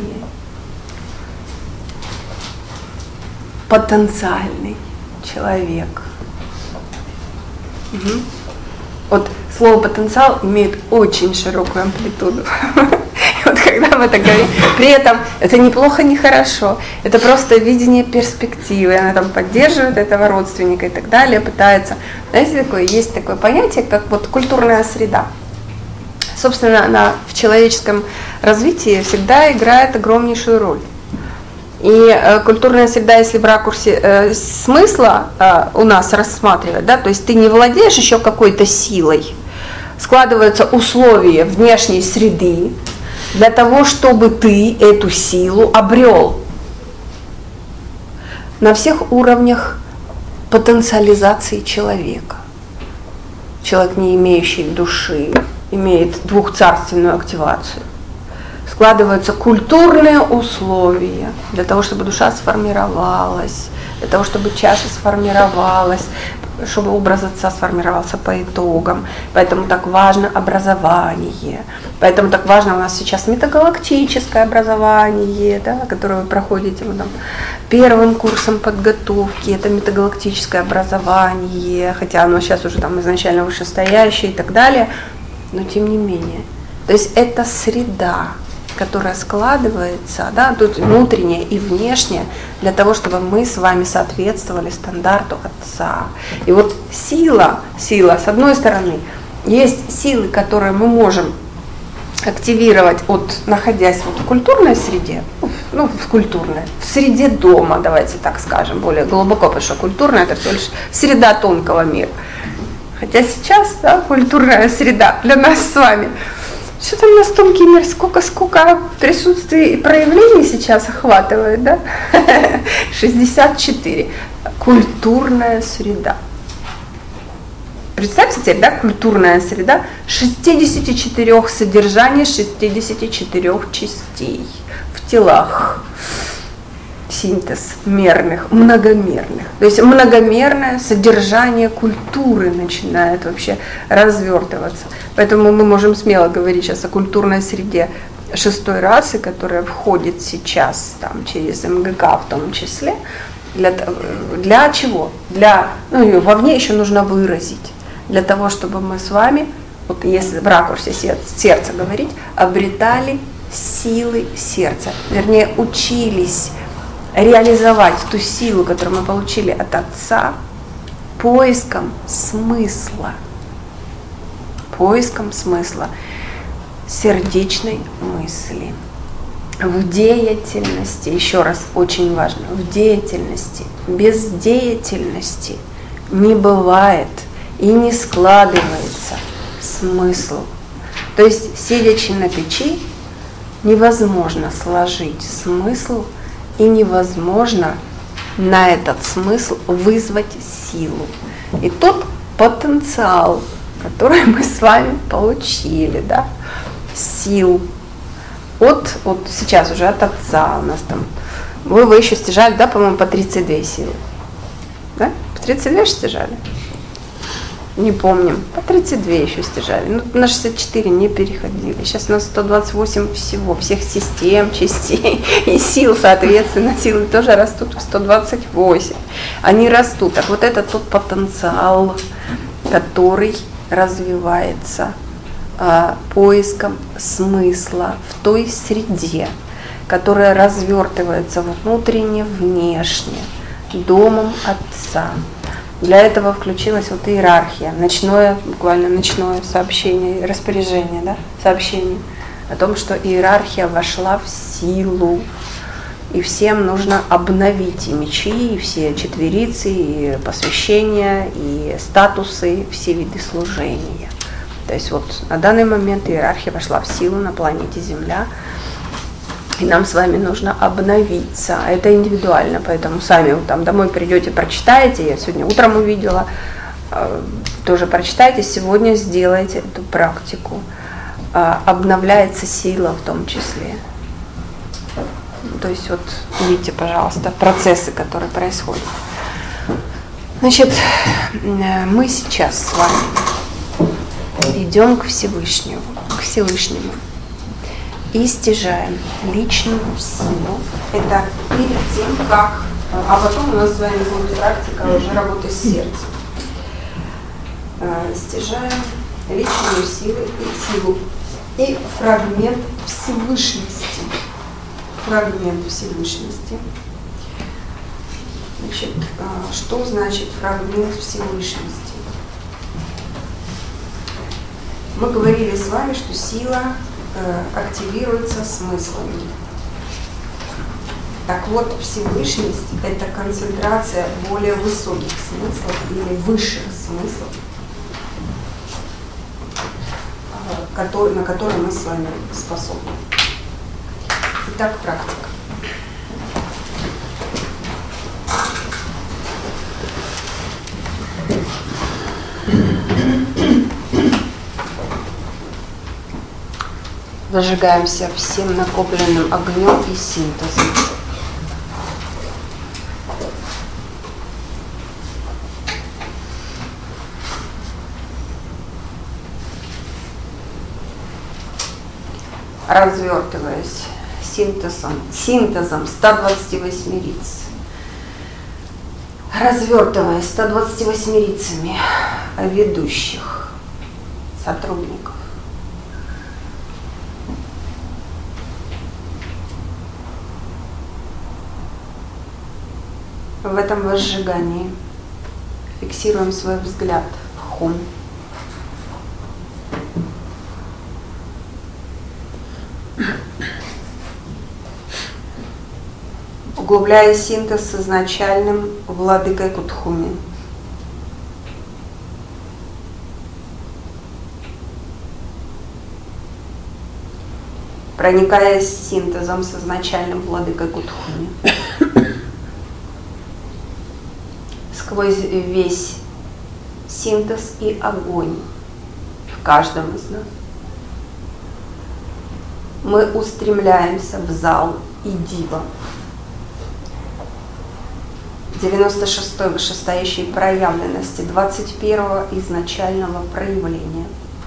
Потенциальный человек. Угу. Вот слово потенциал имеет очень широкую амплитуду. И вот когда мы так говорим, при этом это не плохо, не хорошо, это просто видение перспективы, она там поддерживает этого родственника и так далее, пытается. Знаете, есть такое понятие, как вот культурная среда. Собственно, она в человеческом развитии всегда играет огромнейшую роль. И культурная среда, если в ракурсе смысла у нас рассматривать, да, то есть ты не владеешь еще какой-то силой, складываются условия внешней среды для того, чтобы ты эту силу обрел на всех уровнях потенциализации человека. Человек, не имеющий души, имеет двухцарственную активацию. Складываются культурные условия для того, чтобы душа сформировалась, для того, чтобы чаша сформировалась, чтобы образ отца сформировался по итогам. Поэтому так важно образование. Поэтому так важно у нас сейчас метагалактическое образование, да, которое вы проходите там, первым курсом подготовки. Это метагалактическое образование, хотя оно сейчас уже там изначально вышестоящее и так далее, но тем не менее. То есть это среда, которая складывается, да, тут внутренняя и внешняя, для того, чтобы мы с вами соответствовали стандарту Отца. И вот сила, с одной стороны, есть силы, которые мы можем активировать, находясь в культурной среде, в среде дома, давайте так скажем, более глубоко, потому что культурная — это всего лишь среда тонкого мира. Хотя сейчас, да, культурная среда для нас с вами, что там у нас тонкий мир, сколько присутствий и проявлений сейчас охватывает, да? 64. Культурная среда. Представьте теперь, да, культурная среда 64 содержаний, 64 частей в телах. Синтез мерных, многомерных. То есть многомерное содержание культуры начинает вообще развертываться. Поэтому мы можем смело говорить сейчас о культурной среде 6-й расы, которая входит сейчас там, через МГК в том числе. Для чего? Ее вовне еще нужно выразить. Для того, чтобы мы с вами, вот если в ракурсе сердца говорить, обретали силы сердца. Вернее, учились реализовать ту силу, которую мы получили от Отца, поиском смысла. Поиском смысла сердечной мысли. В деятельности, еще раз, очень важно, в деятельности, без деятельности не бывает и не складывается смысл. То есть, сидячи на печи, невозможно сложить смысл и невозможно на этот смысл вызвать силу. И тот потенциал, который мы с вами получили, да, сил, вот сейчас уже от Отца у нас там, вы еще стяжали, да, по-моему, по 32 силы, да, по 32 стяжали? Не помним, по 32 еще стяжали, ну, на 64 не переходили, сейчас у нас 128 всего, всех систем, частей и сил, соответственно, силы тоже растут в 128, они растут, так вот это тот потенциал, который развивается поиском смысла в той среде, которая развертывается внутренне, внешне, домом Отца. Для этого включилась вот иерархия, буквально ночное сообщение, распоряжение, да, сообщение о том, что иерархия вошла в силу, и всем нужно обновить и мечи, и все четверицы, и посвящения, и статусы, все виды служения. То есть вот на данный момент иерархия вошла в силу на планете Земля, и нам с вами нужно обновиться. Это индивидуально, поэтому сами вот там домой придете, прочитаете, я сегодня утром увидела, тоже прочитайте, сегодня сделайте эту практику. Обновляется сила в том числе. То есть вот видите, пожалуйста, процессы, которые происходят. Значит, мы сейчас с вами идем к Всевышнему, и стяжаем личную силу. Это перед тем, как... А потом у нас с вами будет практика уже работы с сердцем. Стяжаем личную силу и фрагмент Всевышности. Фрагмент Всевышности. Значит, что значит фрагмент Всевышности? Мы говорили с вами, что сила активируется смыслами. Так вот, Всевышность – это концентрация более высоких смыслов или высших смыслов, на которые мы с вами способны. Итак, практика. Зажигаемся всем накопленным огнем и синтезом. Развертываясь синтезом 128 риц. Развертываясь 128 рицами ведущих сотрудников. В этом возжигании фиксируем свой взгляд в хум. Углубляя синтез с изначальным владыкой Кутхуми. Проникаясь синтезом с изначальным владыкой Кутхуми. Сквозь весь синтез и огонь в каждом из нас. Мы устремляемся в зал и дива. 96-й вышестоящей проявленности, 21-го изначального проявления.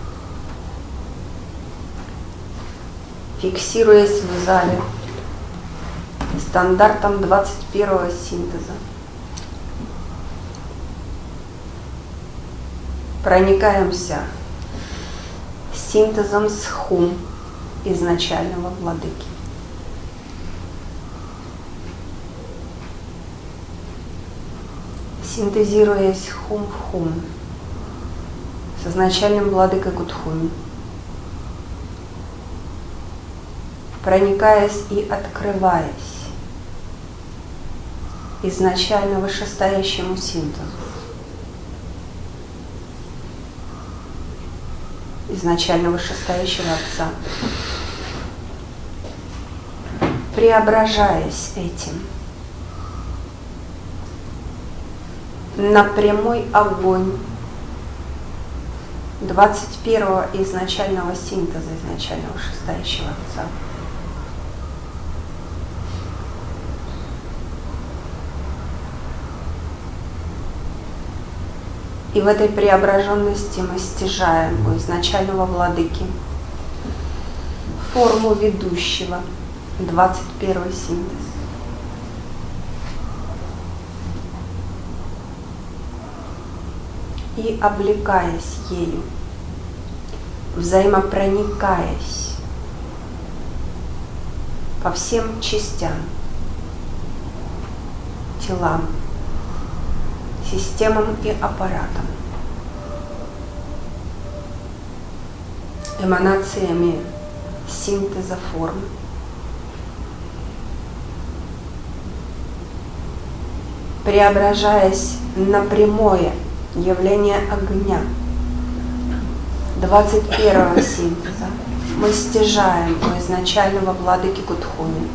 Фиксируясь в зале стандартом 21-го синтеза. Проникаемся синтезом с хум изначального владыки. Синтезируясь хум в хум с изначальным владыкой Кутхуми, проникаясь и открываясь изначально вышестоящему синтезу, изначально вышестоящего Отца, преображаясь этим на прямой огонь 21-го изначального синтеза, изначального вышестоящего Отца. И в этой преображенности мы стяжаем у изначального владыки форму ведущего, 21-й синтез. И облекаясь ею, взаимопроникаясь по всем частям, телам, системам и аппаратам, эманациями синтеза форм, преображаясь на прямое явление огня 21-го синтеза, мы стяжаем у изначального владыки Кутхуми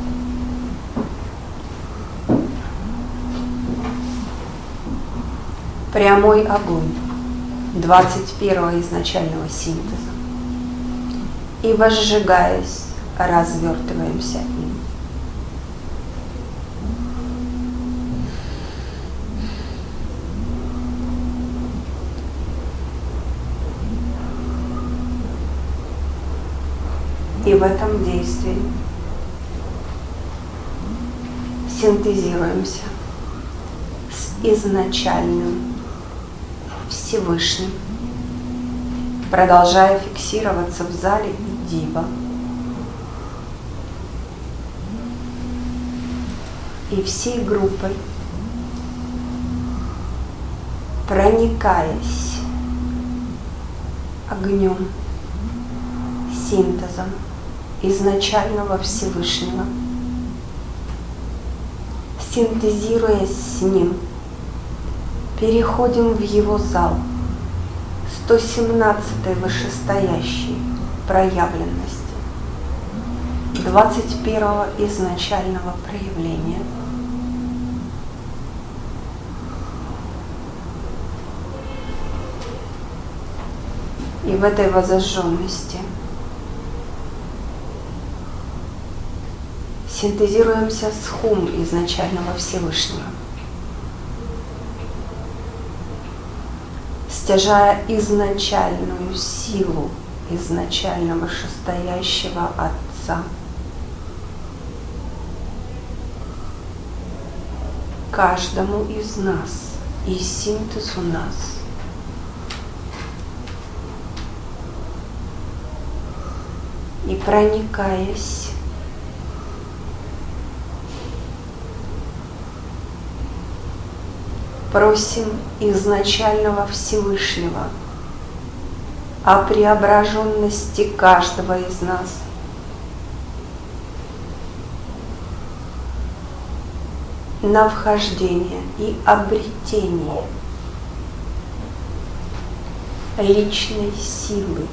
прямой огонь 21-го изначального синтеза и, возжигаясь, развертываемся им. И в этом действии синтезируемся с изначальным Всевышним, продолжая фиксироваться в зале Дива. И всей группой, проникаясь огнем, синтезом изначального Всевышнего, синтезируясь с ним, переходим в его зал 117-й вышестоящей проявленности, 21-го изначального проявления. И в этой воззажженности синтезируемся с хум изначального Всевышнего, стяжая изначальную силу изначального вышестоящего Отца каждому из нас и синтез у нас. И проникаясь просим изначального Всевышнего о преображенности каждого из нас, на вхождение и обретение личной силы,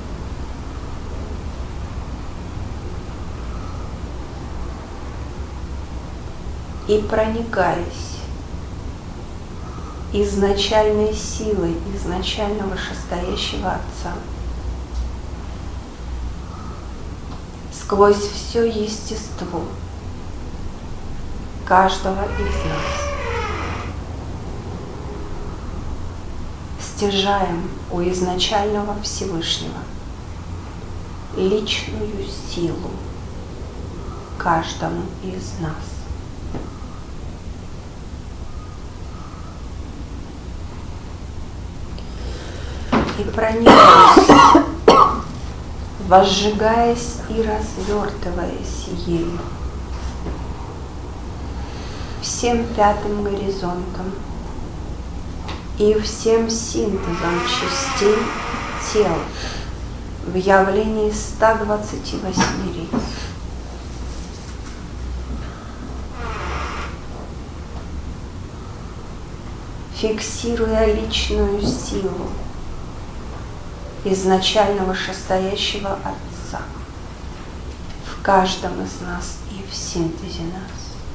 и проникаясь изначальной силой изначального вышестоящего Отца сквозь все естество каждого из нас, стяжаем у изначального Всевышнего личную силу каждому из нас. И проникаясь возжигаясь и развертываясь ею, всем пятым горизонтом и всем синтезом частей тел в явлении 128 лиц. Фиксируя личную силу изначального шестоящего Отца в каждом из нас и в синтезе нас.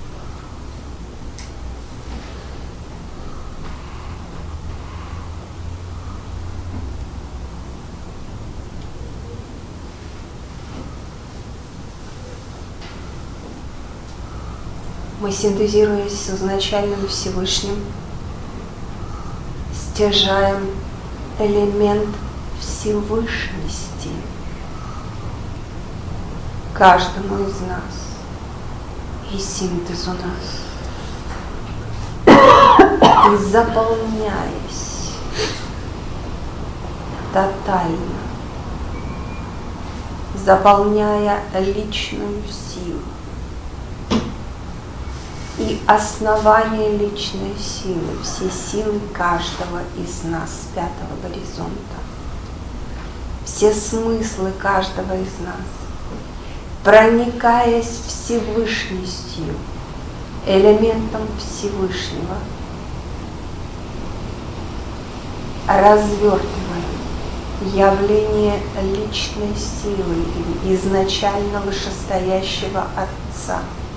Мы, синтезируясь с изначальным Всевышним, стяжаем элемент Всевышности каждому из нас и синтезу нас. И заполняясь тотально, заполняя личную силу и основание личной силы, все силы каждого из нас с пятого горизонта, все смыслы каждого из нас, проникаясь Всевышностью, элементом Всевышнего, развертываем явление личной силы изначально вышестоящего Отца,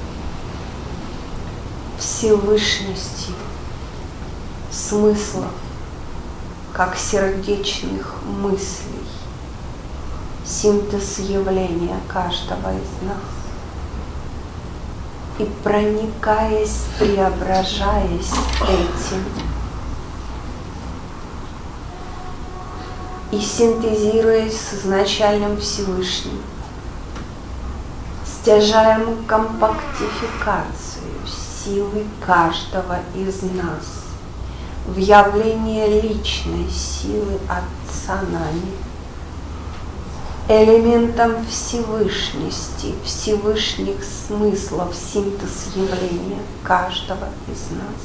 Всевышностью смыслов, как сердечных мыслей, синтез явления каждого из нас. И проникаясь, преображаясь этим, и синтезируясь с изначальным Всевышним, стяжаем компактификацию силы каждого из нас в явление личной силы Отца нами, элементом Всевышности, Всевышних смыслов, синтез явления каждого из нас,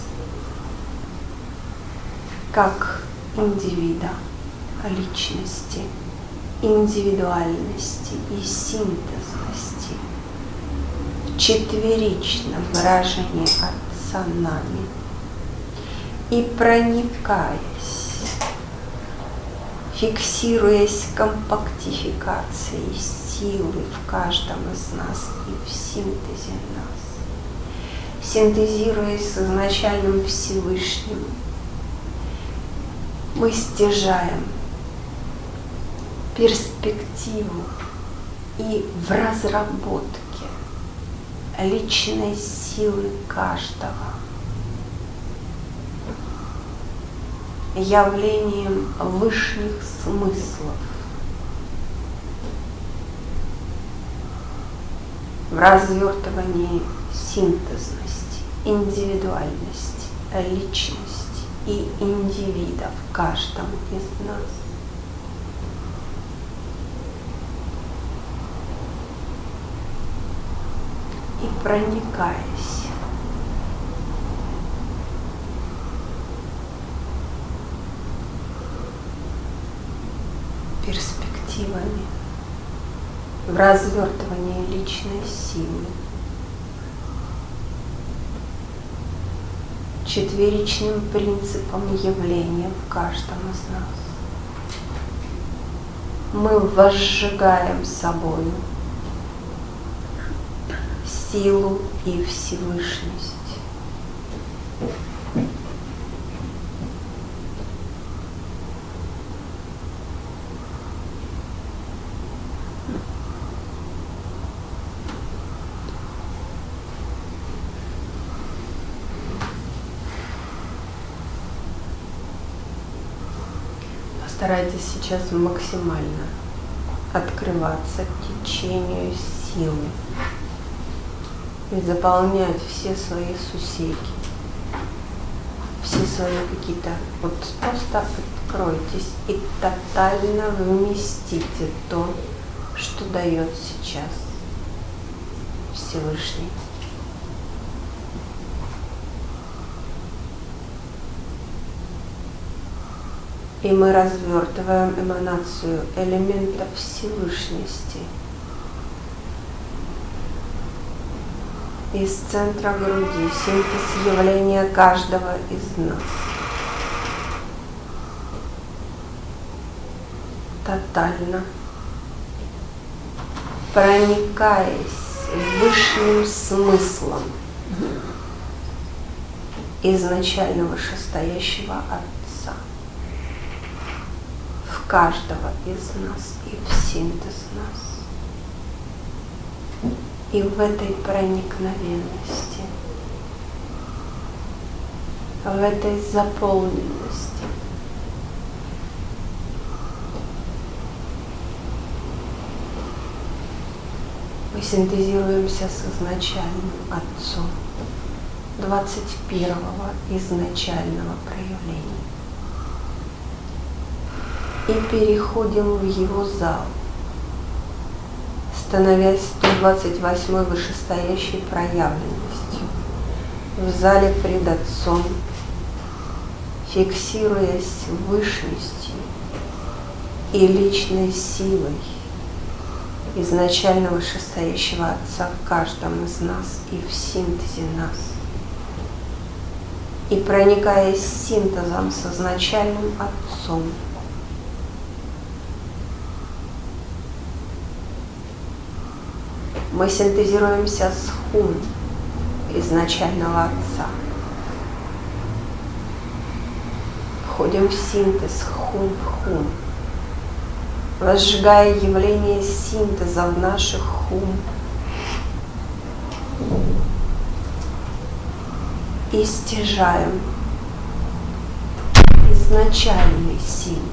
как индивида, личности, индивидуальности и синтезности в четверичном выражении Отца нами, и проникаясь, фиксируясь компактификацией силы в каждом из нас и в синтезе нас, синтезируясь с изначальным Всевышним, мы стяжаем перспективу и в разработке личной силы каждого явлением высших смыслов, в развертывании синтезности, индивидуальности, личности и индивида в каждом из нас. И проникаясь перспективами в развертывании личной силы, четверичным принципом явления в каждом из нас, мы возжигаем собою силу и Всевышность. Постарайтесь сейчас максимально открываться течению силы и заполнять все свои сусеки, все свои какие-то, вот просто откройтесь и тотально вместите то, что дает сейчас Всевышний. И мы развертываем эманацию элемента Всевышности из центра груди, синтез явления каждого из нас. Тотально проникаясь высшим смыслом изначально вышестоящего Отца в каждого из нас и в синтез нас. И в этой проникновенности, в этой заполненности мы синтезируемся с изначальным Отцом 21-го изначального проявления и переходим в его зал, становясь 128-й вышестоящей проявленностью в зале пред Отцом, фиксируясь высшностью и личной силой изначально вышестоящего Отца в каждом из нас и в синтезе нас. И проникаясь синтезом с изначальным Отцом, мы синтезируемся с Хум изначального Отца. Входим в синтез Хум-Хум, возжигая явление синтеза в наших Хум и стяжаем изначальный синтез.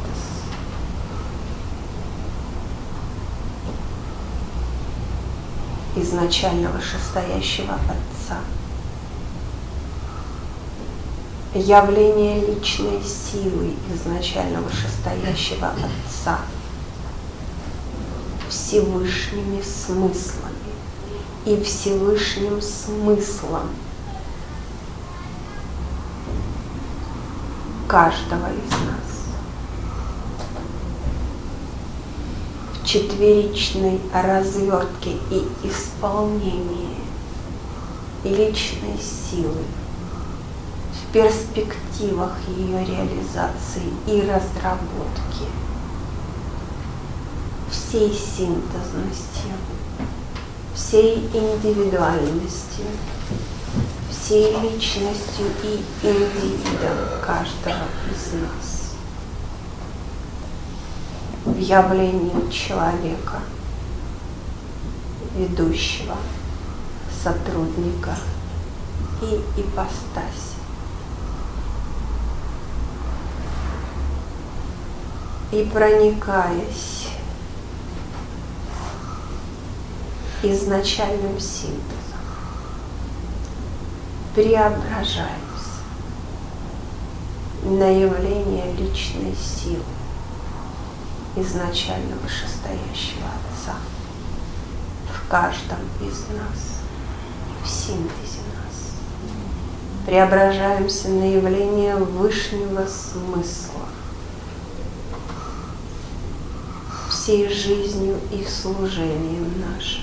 Изначально вышестоящего Отца. Явление личной силы изначально вышестоящего Отца Всевышними смыслами и Всевышним смыслом каждого из нас. В четверичной развертке и исполнении личной силы, в перспективах ее реализации и разработки, всей синтезностью, всей индивидуальностью, всей личностью и индивидом каждого из нас. В явлении человека, ведущего, сотрудника и ипостаси. И проникаясь изначальным синтезом, преображаемся на явление личной силы изначально вышестоящего Отца в каждом из нас, в синтезе нас. Преображаемся на явление высшего смысла всей жизнью и служением нашим.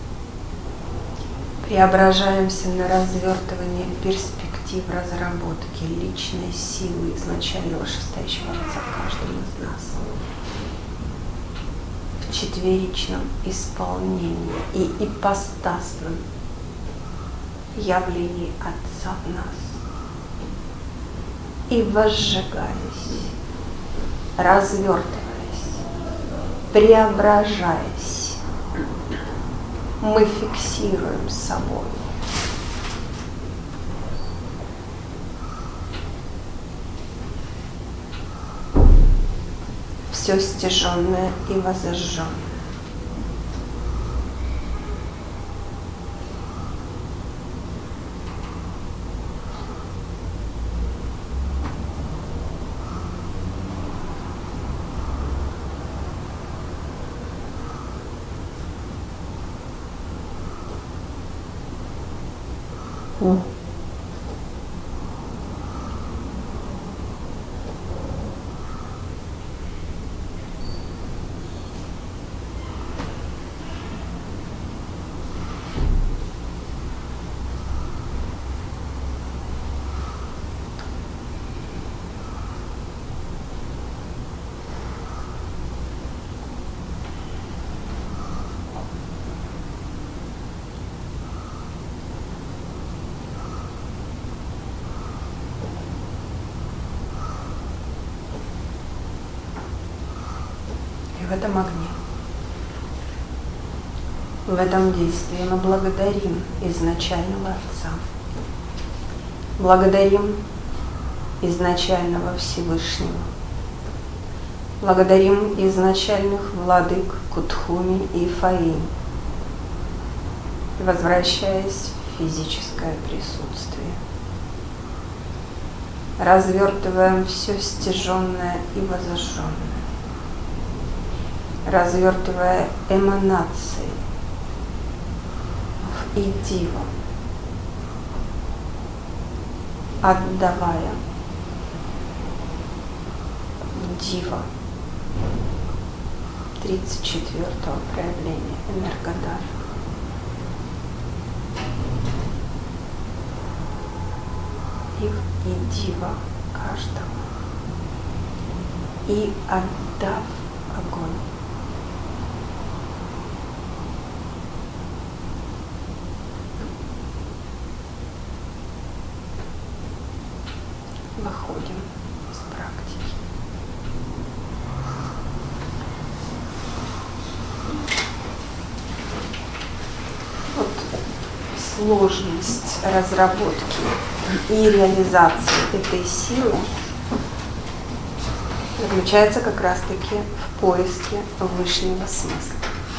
Преображаемся на развертывание перспектив разработки личной силы изначально вышестоящего Отца в каждом из нас. В четверичном исполнении и ипостасном явлении Отца в нас. И возжигаясь, развертываясь, преображаясь, мы фиксируем собой все стяженное и возожженное. в этом огне, в этом действии мы благодарим изначального Отца, благодарим изначального Всевышнего, благодарим изначальных владык Кутхуми и Фаинь, возвращаясь в физическое присутствие. Развертываем все стяженное и возожженное, развертывая эманации в идиво, отдавая дива 34-го проявления энергодара. Их и дива каждого, и отдав огонь. Выходим из практики. Вот сложность разработки и реализации этой силы заключается как раз-таки в поиске высшего смысла.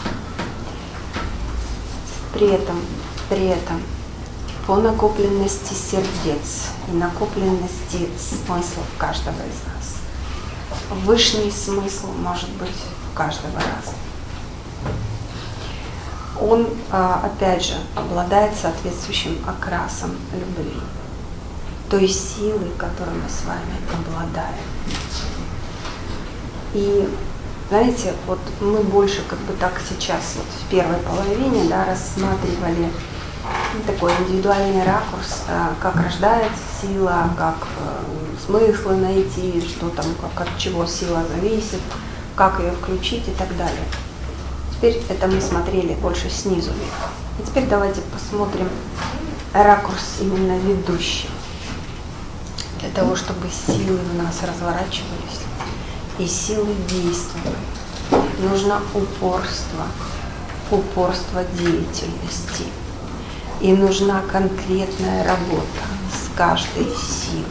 При этом по накопленности сердец и накопленности смыслов каждого из нас высший смысл может быть у каждого разным. Он, опять же, обладает соответствующим окрасом любви, той силы, которой мы с вами обладаем. И, знаете, вот мы больше как бы так сейчас вот в первой половине, да, рассматривали такой индивидуальный ракурс, как рождается сила, как смыслы найти, что там, как от чего сила зависит, как ее включить и так далее. Теперь это мы смотрели больше снизу вверх. И теперь давайте посмотрим ракурс именно ведущий. Для того, чтобы силы в нас разворачивались и силы действовали, нужно упорство деятельности. И нужна конкретная работа с каждой силой.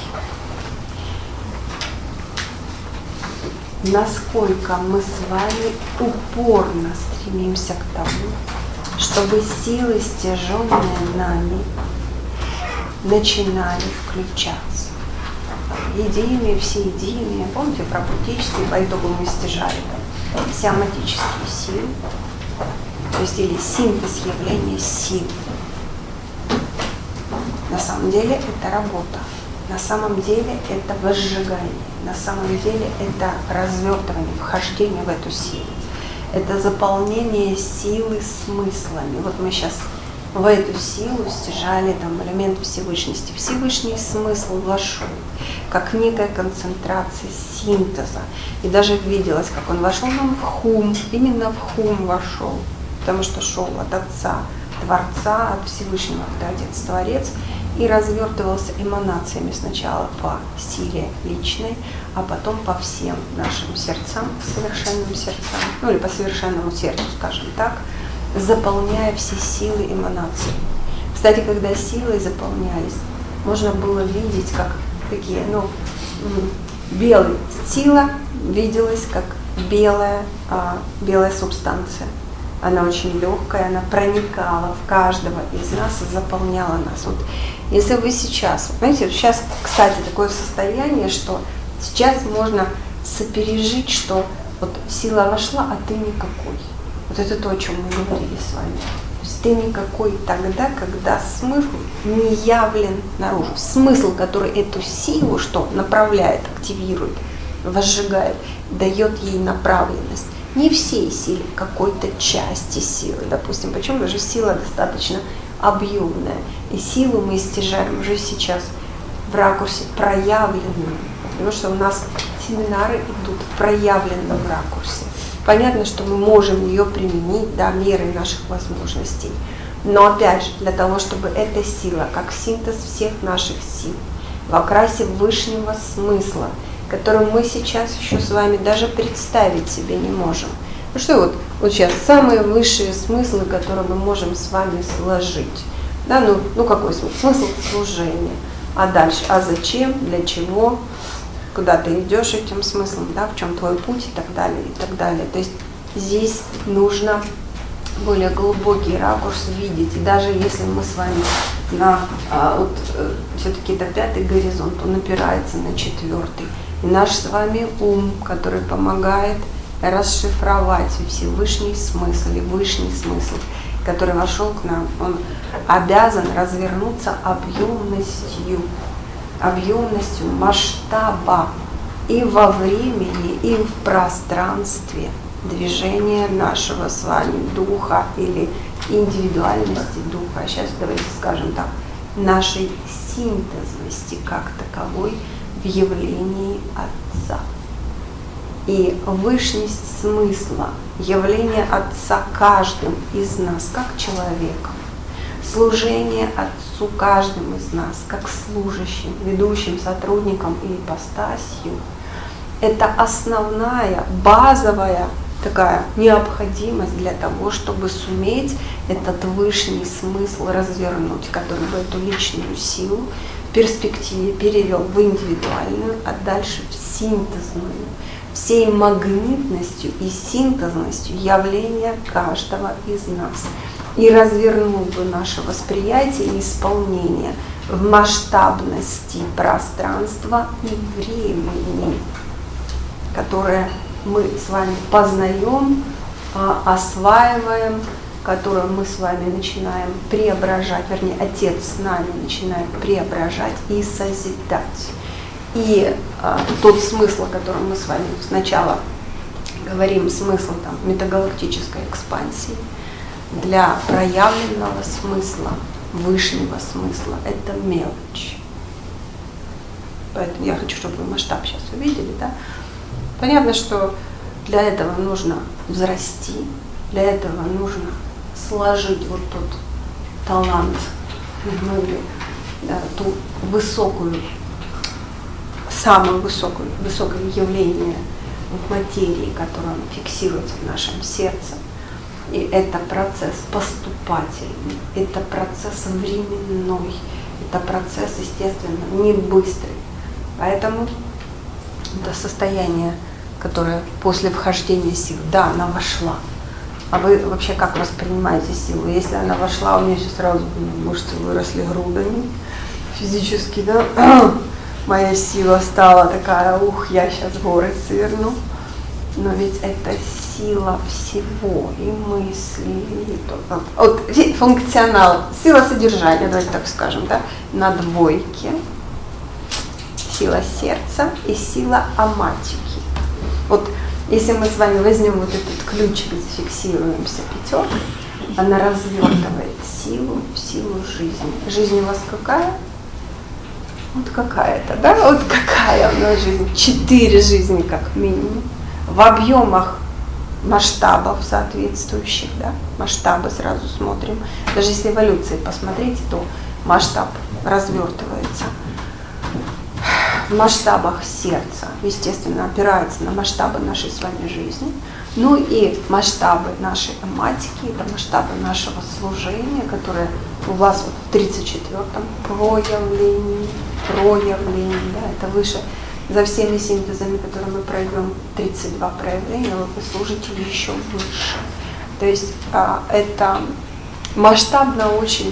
Насколько мы с вами упорно стремимся к тому, чтобы силы, стяженные нами, начинали включаться. Единые, всеединые, помните, про буддические, по итогу мы стяжали сиаматические силы, то есть или синтез явления сил. На самом деле это работа, на самом деле это возжигание, на самом деле это развертывание, вхождение в эту силу. Это заполнение силы смыслами. Вот мы сейчас в эту силу стяжали там элемент Всевышности. Всевышний смысл вошел, как некая концентрация синтеза. И даже виделось, как он вошел нам в хум, именно в хум вошел, потому что шел от Отца, Творца, от Всевышнего, когда Отец Творец, и развертывался эманациями сначала по силе личной, а потом по всем нашим сердцам, совершенным сердцам, ну или по совершенному сердцу, скажем так, заполняя все силы эманаций. Кстати, когда силой заполнялись, можно было видеть, как такие, белая сила виделась как белая субстанция. Она очень легкая, она проникала в каждого из нас и заполняла нас. Вот если вы сейчас, знаете, сейчас, кстати, такое состояние, что сейчас можно сопережить, что вот сила вошла, а ты никакой. Вот это то, о чем мы говорили с вами. То есть ты никакой тогда, когда смысл не явлен наружу. Смысл, который эту силу, что направляет, активирует, возжигает, дает ей направленность. Не всей силе, какой-то части силы, допустим. Причем даже сила достаточно объемная. И силу мы стяжаем уже сейчас в ракурсе проявленном. Потому что у нас семинары идут в проявленном ракурсе. Понятно, что мы можем ее применить до меры наших возможностей. Но опять же, для того, чтобы эта сила, как синтез всех наших сил, в окрасе высшего смысла, которую мы сейчас еще с вами даже представить себе не можем. Ну что вот сейчас самые высшие смыслы, которые мы можем с вами сложить. Да, ну какой смысл? Смысл служения. А дальше, а зачем, для чего, куда ты идешь этим смыслом, да, в чем твой путь и так далее, и так далее. То есть здесь нужно более глубокий ракурс видеть. И даже если мы с вами все-таки это 5-й горизонт, он опирается на 4-й. И наш с вами ум, который помогает расшифровать Всевышний смысл и высший смысл, который вошел к нам, он обязан развернуться объемностью масштаба и во времени, и в пространстве движения нашего с вами духа или индивидуальности духа. Сейчас давайте скажем так, нашей синтезности как таковой в явлении Отца. И высшность смысла явления Отца каждым из нас как человеком, служение Отцу каждым из нас как служащим, ведущим сотрудникам и ипостасью, это основная, базовая такая необходимость для того, чтобы суметь этот высший смысл развернуть, который бы эту личную силу в перспективе перевел в индивидуальную, а дальше в синтезную, всей магнитностью и синтезностью явления каждого из нас. И развернул бы наше восприятие и исполнение в масштабности пространства и времени, которое мы с вами познаем, осваиваем, которое мы с вами начинаем преображать, вернее, Отец с нами начинает преображать и созидать. И тот смысл, о котором мы с вами сначала говорим, смысл там, метагалактической экспансии, для проявленного смысла, высшего смысла, это мелочь. Поэтому я хочу, чтобы вы масштаб сейчас увидели. Да? Понятно, что для этого нужно взрасти, для этого нужно сложить вот тот талант, ну или да, ту высокую, самое высокое явление в материи, которое фиксируется в нашем сердце. И это процесс поступательный, это процесс временной, это процесс, естественно, не быстрый. Поэтому это состояние, которое после вхождения сил, да, она вошла. А вы вообще как воспринимаете силу? Если она вошла, у меня сейчас сразу мышцы выросли грудами физически, да? Моя сила стала такая, я сейчас горы сверну. Но ведь это сила всего, и мысли, и то, вот функционал, сила содержания, давайте так скажем, да, на двойке, сила сердца и сила аматики. Вот если мы с вами возьмем вот этот ключик и зафиксируемся пятеркой, она развертывает силу в силу жизни. Жизнь у вас какая? Вот какая-то, да? Вот какая у нас жизнь? 4 жизни как минимум. В объемах масштабов соответствующих, да, масштабы сразу смотрим. Даже если эволюции посмотрите, то масштаб развертывается. В масштабах сердца, естественно, опирается на масштабы нашей с вами жизни. Ну и масштабы нашей аматики, это масштабы нашего служения, которое у вас вот в 34-м проявлении, да, это выше. За всеми синтезами, которые мы пройдем, 32 проявления, вы служите еще выше. То есть это масштабно очень,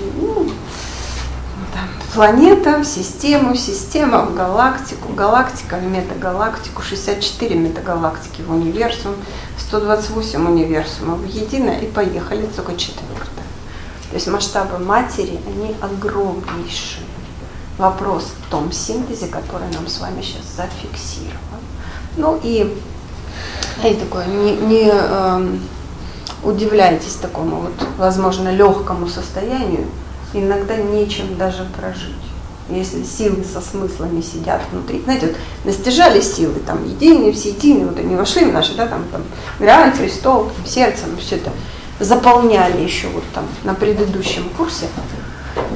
планета в систему, система в галактику, галактика в метагалактику, 64 метагалактики в универсум, 128 универсумов в единое, и поехали, только 4. То есть масштабы матери, они огромнейшие. Вопрос в том синтезе, который нам с вами сейчас зафиксирован. Ну и такое, не удивляйтесь такому вот, возможно, легкому состоянию, иногда нечем даже прожить. Если силы со смыслами сидят внутри, знаете, вот настижали силы, там, единые, все единые, вот они вошли в наши, да, там Грааль, престол, там, сердце, все это заполняли еще вот там на предыдущем курсе.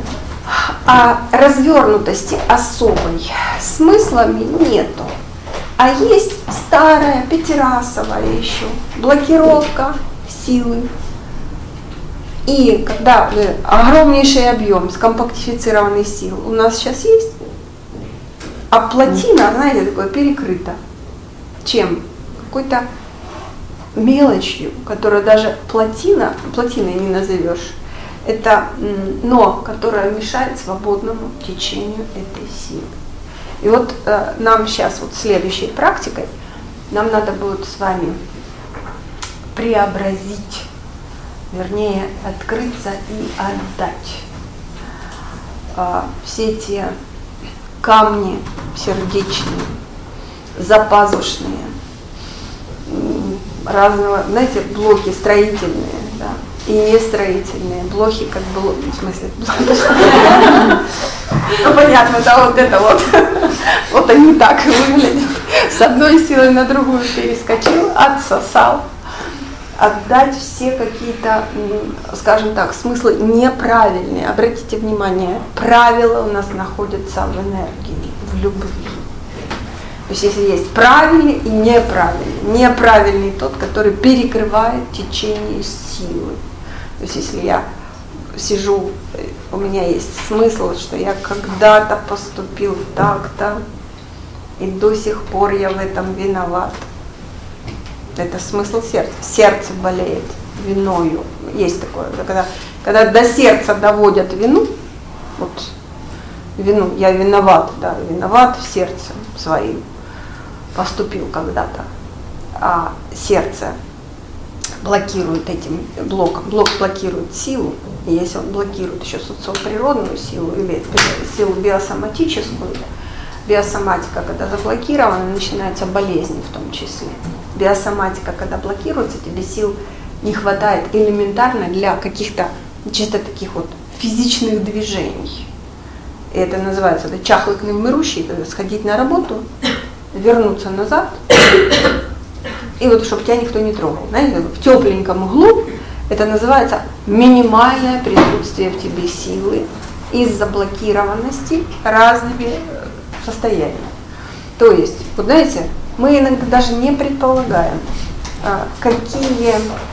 А развернутости особой смыслами нету. А есть старая, пятирасовая еще, блокировка силы. И когда огромнейший объем скомпактифицированной силы у нас сейчас есть, а плотина, знаете, такое перекрыта. Чем? Какой-то мелочью, которую даже плотиной не назовешь. Это но, которое мешает свободному течению этой силы. И вот нам сейчас вот следующей практикой нам надо будет с вами преобразить, вернее, открыться и отдать все те камни сердечные, запазушные, разного, знаете, блоки строительные, да, и нестроительные, блохи как блоки, в смысле, ну понятно, да, вот это вот они так выглядят, с одной силой на другую перескочил, отсосал, отдать все какие-то, скажем так, смыслы неправильные. Обратите внимание, правила у нас находятся в энергии, в любви. То есть если есть правильный и неправильный. Неправильный тот, который перекрывает течение силы. То есть если я сижу, у меня есть смысл, что я когда-то поступил так-то, и до сих пор я в этом виноват. Это смысл сердца. Сердце болеет виною. Есть такое. Когда до сердца доводят вину, вот вину, я виноват, да, виноват в сердце своим, поступил когда-то, а сердце блокирует этим блоком. Блок блокирует силу, и если он блокирует еще социоприродную силу или силу биосоматическую, биосоматика, когда заблокирована, начинаются болезни в том числе. Биосоматика, когда блокируется, тебе сил не хватает элементарно для каких-то чисто таких вот физичных движений. И это называется чахлый кнымырущий, сходить на работу, вернуться назад, и вот чтобы тебя никто не трогал. Знаете, в тепленьком углу это называется минимальное присутствие в тебе силы из заблокированности разными состояниями. То есть, вот знаете, мы иногда даже не предполагаем, какие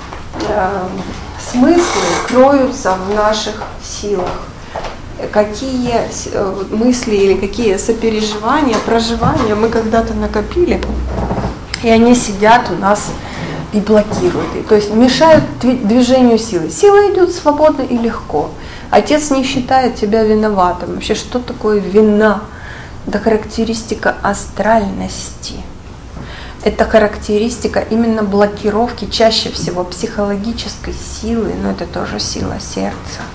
смыслы кроются в наших силах, какие мысли или какие сопереживания, проживания мы когда-то накопили, и они сидят у нас и блокируют, то есть мешают движению силы. Сила идет свободно и легко. Отец не считает тебя виноватым. Вообще, что такое вина? Это характеристика астральности. Это характеристика именно блокировки, чаще всего психологической силы, но это тоже сила сердца.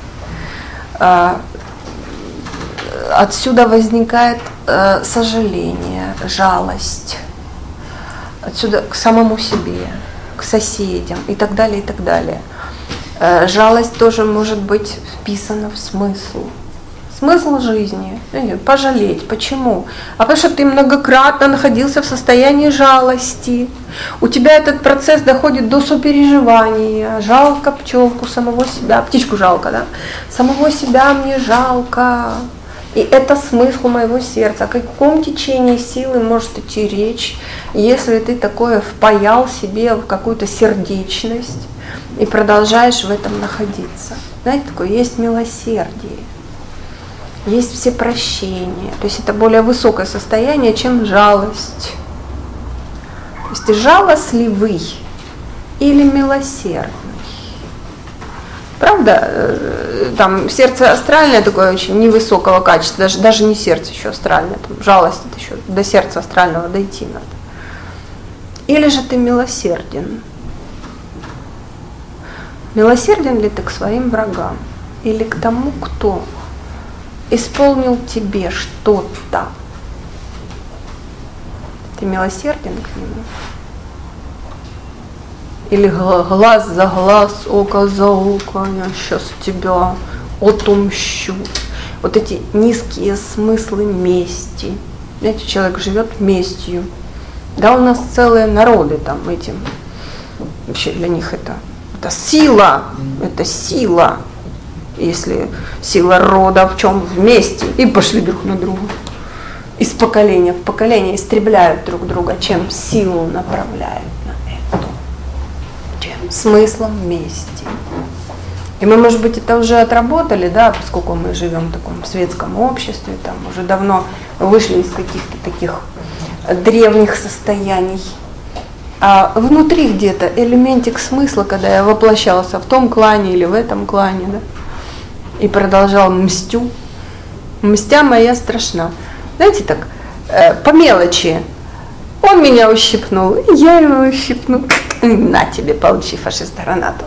Отсюда возникает сожаление, жалость. Отсюда к самому себе, к соседям и так далее, и так далее. Жалость тоже может быть вписана в смысл. Смысл жизни – пожалеть. Почему? А потому что ты многократно находился в состоянии жалости. У тебя этот процесс доходит до сопереживания. Жалко пчелку, самого себя. Птичку жалко, да? Самого себя мне жалко. И это смысл моего сердца. О каком течении силы может идти речь, если ты такое впаял себе в какую-то сердечность и продолжаешь в этом находиться? Знаете, такое есть милосердие. Есть всепрощение, то есть это более высокое состояние, чем жалость. То есть ты жалостливый или милосердный. Правда, там сердце астральное такое очень невысокого качества, даже не сердце еще астральное, там жалость это еще до сердца астрального дойти надо. Или же ты милосерден. Милосерден ли ты к своим врагам или к тому, кто исполнил тебе что-то? Ты милосерден к нему? Или глаз за глаз, око за око, я сейчас тебя отомщу. Вот эти низкие смыслы мести. Знаете, человек живет местью. Да, у нас целые народы там этим. Вообще для них это сила, это сила. Если сила рода в чем? Вместе. И пошли друг на друга. из поколения в поколение истребляют друг друга, чем силу направляют на это, чем смыслом вместе. И мы, может быть, это уже отработали, да, поскольку мы живем в таком светском обществе, там уже давно вышли из каких-то таких древних состояний. А внутри где-то элементик смысла, когда я воплощался в том клане или в этом клане, да, и продолжал мстю. Мстя моя страшна. Знаете, так, по мелочи. Он меня ущипнул, я его ущипну. На тебе, получи, фашиста, гранату.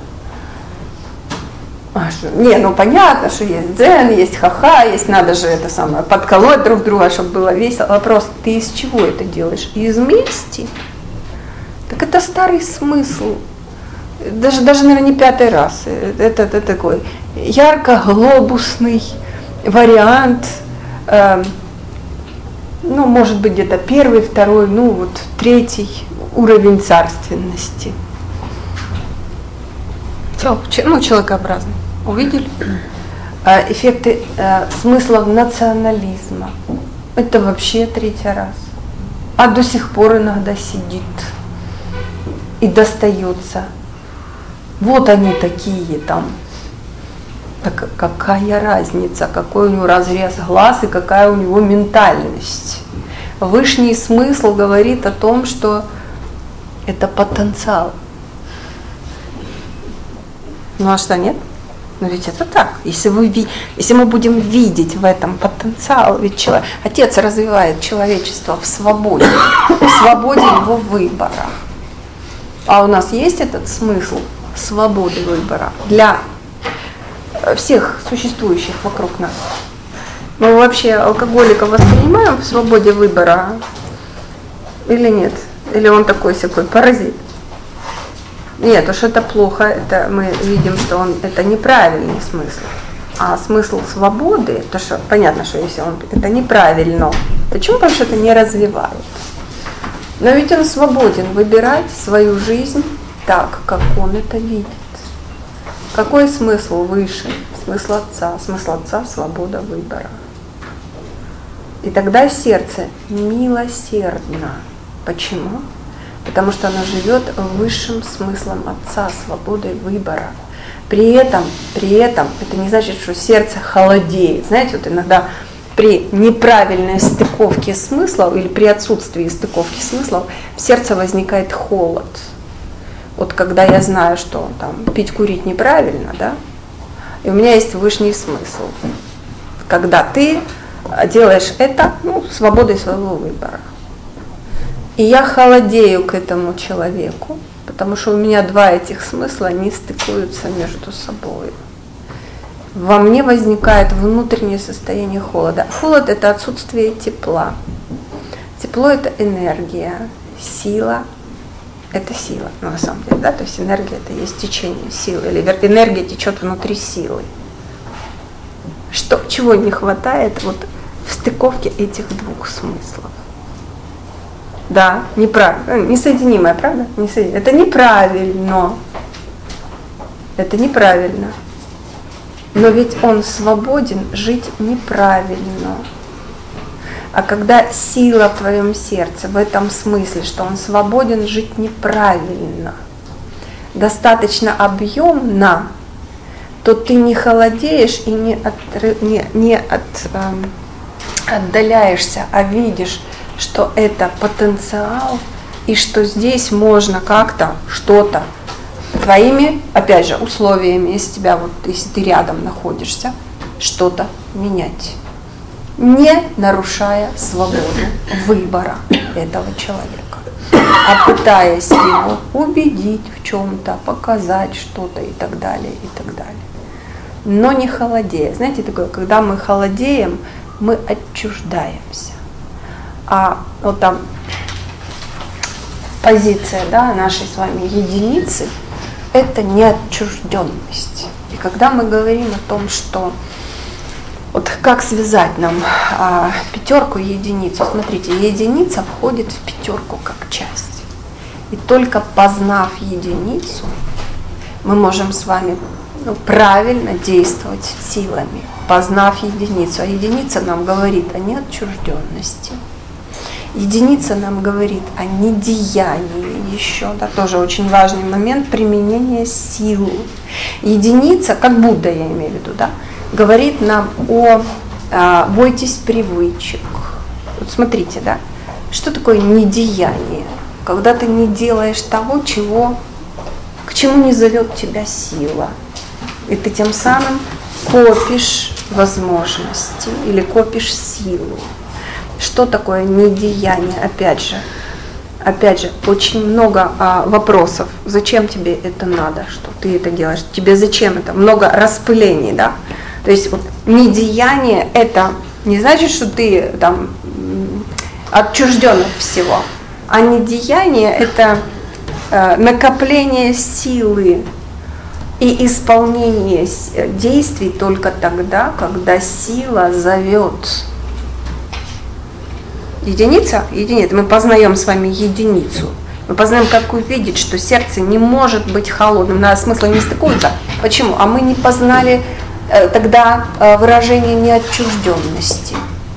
Не, ну понятно, что есть дзен, есть ха-ха, есть, надо же это самое, подколоть друг друга, чтобы было весело. Вопрос, ты из чего это делаешь? Из мести? Так это старый смысл. Даже наверное, не 5-й раз. Это такой ярко-глобусный вариант, ну, может быть, где-то 1-й, 2-й, ну, вот 3-й уровень царственности. Ну, человекообразный. Увидели? Эффекты смыслов национализма. Это вообще 3-й раз. А до сих пор иногда сидит и достается. Вот они такие там. Так какая разница, какой у него разрез глаз и какая у него ментальность. Высший смысл говорит о том, что это потенциал. Ну а что, нет? Но ведь это так. Если мы будем видеть в этом потенциал, ведь Отец развивает человечество в свободе его выбора. А у нас есть этот смысл свободы выбора для всех существующих вокруг нас. Мы вообще алкоголика воспринимаем в свободе выбора или нет? Или он такой-сякой паразит? Нет, уж это плохо, это мы видим, что это неправильный смысл. А смысл свободы, то что понятно, что если это неправильно, почему? Потому что это не развивает. Но ведь он свободен выбирать свою жизнь так, как он это видит. Какой смысл выше? Смысл Отца. Смысл Отца – свобода выбора. И тогда сердце милосердно. Почему? Потому что оно живет высшим смыслом Отца, свободой выбора. При этом это не значит, что сердце холодеет. Знаете, вот иногда при неправильной стыковке смыслов или при отсутствии стыковки смыслов в сердце возникает холод. Вот когда я знаю, что там пить, курить неправильно, да, и у меня есть высший смысл. Когда ты делаешь это, ну, свободой своего выбора. И я холодею к этому человеку, потому что у меня 2 этих смысла не стыкуются между собой. Во мне возникает внутреннее состояние холода. Холод – это отсутствие тепла. Тепло – это энергия, сила – это сила, на самом деле, да, то есть энергия – это есть течение силы, или энергия течет внутри силы. Чего не хватает вот в стыковке этих 2 смыслов? Да, неправильно, несоединимое, правда? Это неправильно. Это неправильно. Но ведь он свободен жить неправильно. А когда сила в твоем сердце в этом смысле, что он свободен жить неправильно, достаточно объемно, то ты не холодеешь и не отдаляешься, а видишь, что это потенциал, и что здесь можно как-то что-то твоими, опять же, условиями, если ты рядом находишься, что-то менять, не нарушая свободу выбора этого человека, а пытаясь его убедить в чем-то, показать что-то и так далее, и так далее. Но не холодея. Знаете, такое, когда мы холодеем, мы отчуждаемся. А вот там позиция, да, нашей с вами единицы – это неотчужденность. И когда мы говорим о том, что вот как связать нам 5 и единицу, смотрите, единица входит в 5 как часть. И только познав единицу, мы можем с вами
правильно действовать силами, познав единицу. А единица нам говорит о неотчужденности. Единица нам говорит о недеянии еще, да, тоже очень важный момент применения силы. Единица, как Будда, я имею в виду, да, говорит нам о бойтесь привычек. Вот смотрите, да, что такое недеяние? Когда ты не делаешь того, к чему не зовет тебя сила. И ты тем самым копишь возможности или копишь силу. Что такое недеяние? Опять же, очень много вопросов. Зачем тебе это надо, что ты это делаешь? Тебе зачем это? Много распылений, да? То есть вот недеяние это не значит, что ты там отчужден от всего, а недеяние это накопление силы и исполнение действий только тогда, когда сила зовет. Единица, мы познаем с вами единицу. Мы познаем, как увидеть, что сердце не может быть холодным. На смысл не стыкуется. Почему? А мы не познали тогда выражение неотчужденности.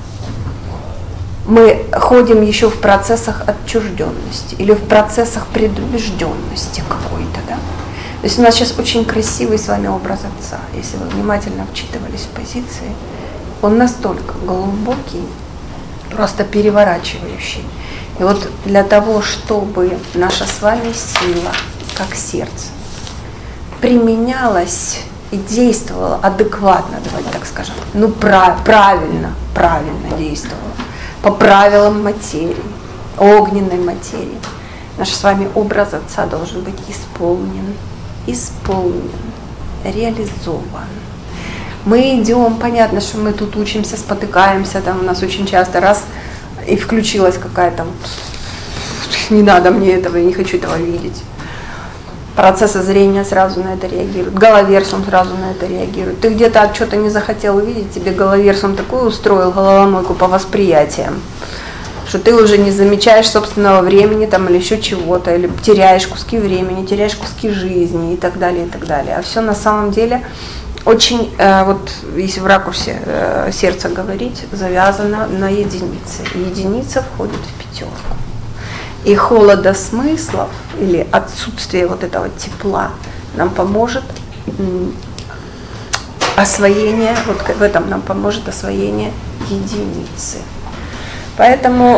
Мы ходим еще в процессах отчужденности или в процессах предубежденности какой-то, да? То есть у нас сейчас очень красивый с вами образ Отца. Если вы внимательно вчитывались в позиции, он настолько глубокий, просто переворачивающий. И вот для того, чтобы наша с вами сила, как сердце, применялась и действовала адекватно, давайте так скажем, правильно действовала, по правилам материи, огненной материи, наш с вами образ Отца должен быть исполнен, реализован. Мы идем, понятно, что мы тут учимся, спотыкаемся, там у нас очень часто раз и включилась какая-то, не надо мне этого, я не хочу этого видеть. Процессы зрения сразу на это реагируют, головерсум сразу на это реагирует. Ты где-то что-то не захотел увидеть, тебе головерсум такую устроил головомойку по восприятиям, что ты уже не замечаешь собственного времени там, или еще чего-то, или теряешь куски времени, теряешь куски жизни и так далее, и так далее. А все на самом деле очень, вот если в ракурсе сердца говорить, завязано на единице. Единица входит в пятерку. И холода смыслов или отсутствие вот этого тепла нам поможет освоение, вот в этом нам поможет освоение единицы. Поэтому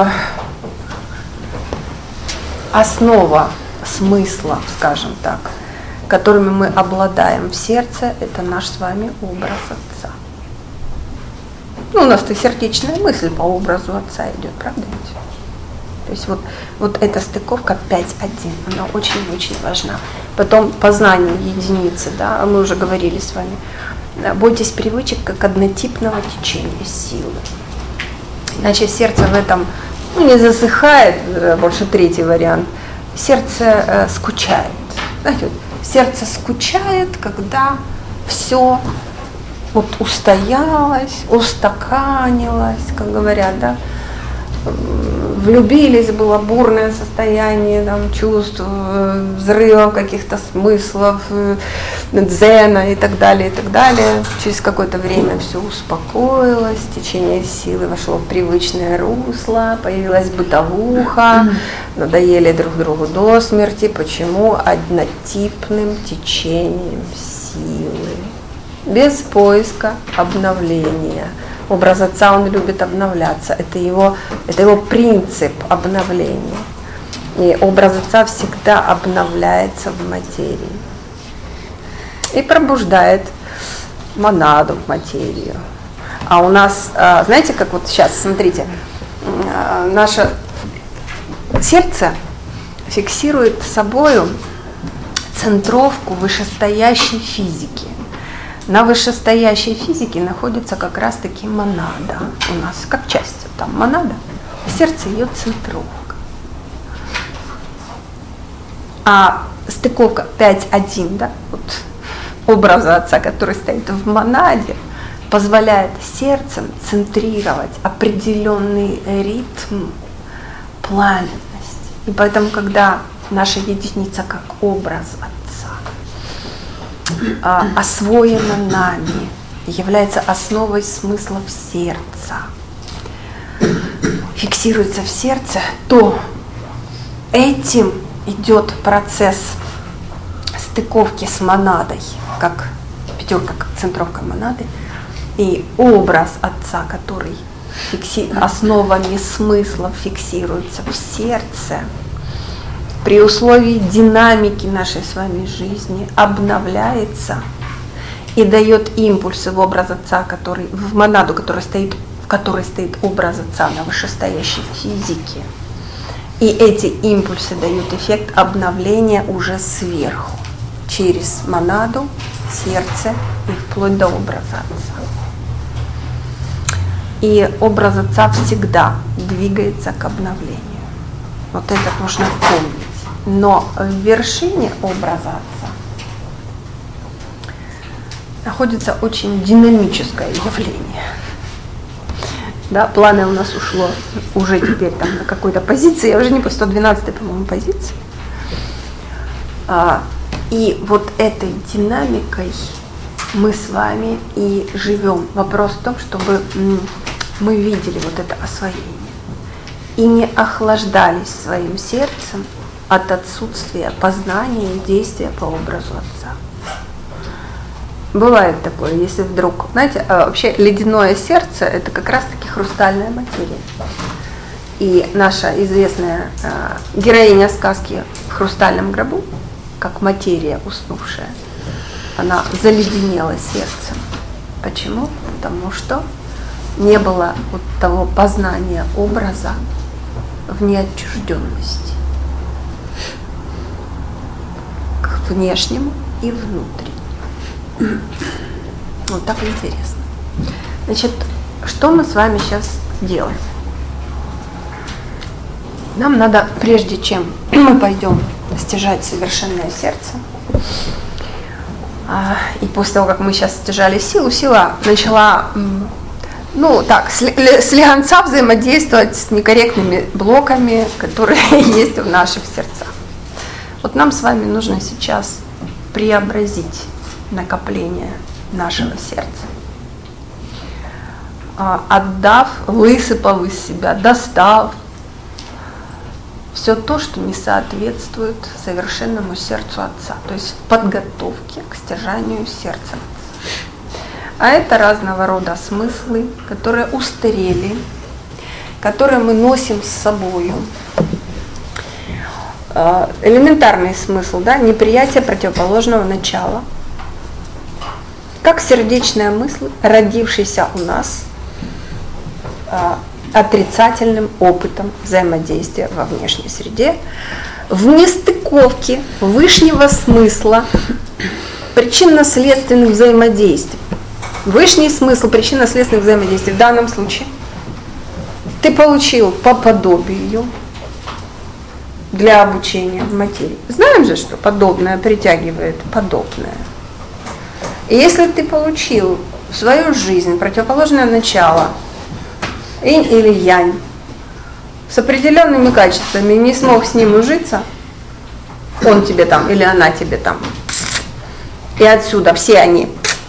основа смысла, скажем так, которыми мы обладаем в сердце, это наш с вами образ Отца. Ну, у нас-то сердечная мысль по образу Отца идет, правда ведь? То есть вот эта стыковка 5-1, она очень-очень важна. Потом познание единицы, да, мы уже говорили с вами. Бойтесь привычек как однотипного течения силы. Иначе сердце в этом не засыхает, больше третий вариант. Сердце скучает. Знаете, сердце скучает, когда все вот устоялось, устаканилось, как говорят, да. Влюбились, было бурное состояние там, чувств, взрывов каких-то смыслов, дзена и так далее, и так далее. Через какое-то время все успокоилось, течение силы вошло в привычное русло, появилась бытовуха, надоели друг другу до смерти. Почему? Однотипным течением силы, без поиска обновления. Образ Отца, он любит обновляться, это его принцип обновления. И образ Отца всегда обновляется в материи и пробуждает монаду в материю. А у нас, знаете, как вот сейчас, смотрите, наше сердце фиксирует собою центровку вышестоящей физики. На вышестоящей физике находится как раз-таки монада. У нас как часть, там монада, сердце ее центровка. А стыковка 5-1, да, вот образа Отца, который стоит в монаде, позволяет сердцем центрировать определенный ритм, пламенность. И поэтому, когда наша единица как образ Отца освоено нами, является основой смыслов сердца, фиксируется в сердце, то этим идет процесс стыковки с монадой, как пятерка, как центровка монады, и образ Отца, который основами смыслов фиксируется в сердце, при условии динамики нашей с вами жизни обновляется и дает импульсы в образ Отца, который, в монаду, в которой стоит образ Отца на вышестоящей физике. И эти импульсы дают эффект обновления уже сверху, через монаду, сердце и вплоть до образа Отца. И образ Отца всегда двигается к обновлению. Вот это нужно помнить. Но в вершине образа Отца находится очень динамическое явление. Да, планы у нас ушло уже теперь там на какой-то позиции, я уже не по 112-й, по-моему, позиции. И вот этой динамикой мы с вами и живем. Вопрос в том, чтобы мы видели вот это освоение и не охлаждались своим сердцем от отсутствия познания и действия по образу Отца. Бывает такое, если вдруг, знаете, вообще ледяное сердце – это как раз-таки хрустальная материя. И наша известная героиня сказки в хрустальном гробу, как материя уснувшая, она заледенела сердцем. Почему? Потому что не было вот того познания образа в неотчужденности к внешнему и внутреннему. Вот так интересно. Значит, что мы с вами сейчас делаем? Нам надо, прежде чем мы пойдем стяжать совершенное сердце, и после того, как мы сейчас стяжали силу, сила начала, слегонца взаимодействовать с некорректными блоками, которые есть в наших сердцах. Вот нам с вами нужно сейчас преобразить накопление нашего сердца, отдав, высыпав из себя, достав все то, что не соответствует совершенному сердцу Отца, то есть в подготовке к стяжанию сердца Отца. А это разного рода смыслы, которые устарели, которые мы носим с собою. Элементарный смысл, да, неприятие противоположного начала, как сердечная мысль, родившаяся у нас отрицательным опытом взаимодействия во внешней среде, в нестыковке вышнего смысла причинно-следственных взаимодействий. Вышний смысл причинно-следственных взаимодействий в данном случае ты получил по подобию для обучения в материи. Знаем же, что подобное притягивает подобное. И если ты получил в свою жизнь противоположное начало, инь или янь, с определенными качествами, не смог с ним ужиться, он тебе там или она тебе там, и отсюда все они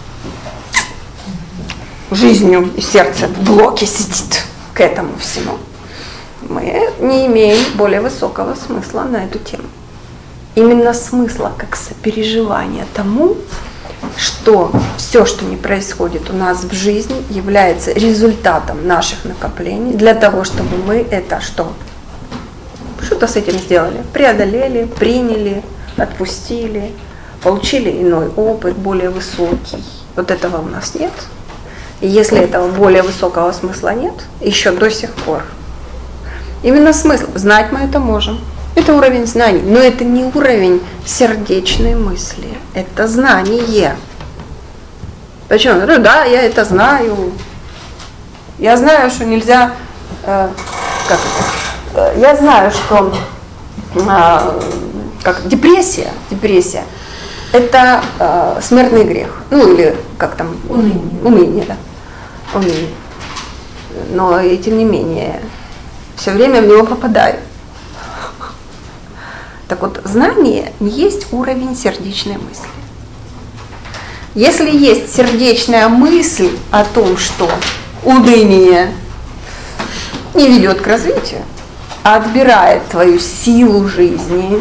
жизнью и сердцем в блоке сидит к этому всему, мы не имеем более высокого смысла на эту тему. Именно смысла как сопереживания тому, что все, что не происходит у нас в жизни, является результатом наших накоплений, для того, чтобы мы это что-то с этим сделали, преодолели, приняли, отпустили, получили иной опыт, более высокий. Вот этого у нас нет. И если этого более высокого смысла нет, еще до сих пор, именно смысл, знать мы это можем. Это уровень знаний, но это не уровень сердечной мысли, это знание. Почему? Ну да, я это знаю. Я знаю, что нельзя, я знаю, что депрессия это смертный грех. Ну или как там? Уныние, да. Уныние. Но и тем не менее, все время в него попадаю. Так вот, знание не есть уровень сердечной мысли. Если есть сердечная мысль о том, что уныние не ведет к развитию, а отбирает твою силу жизни,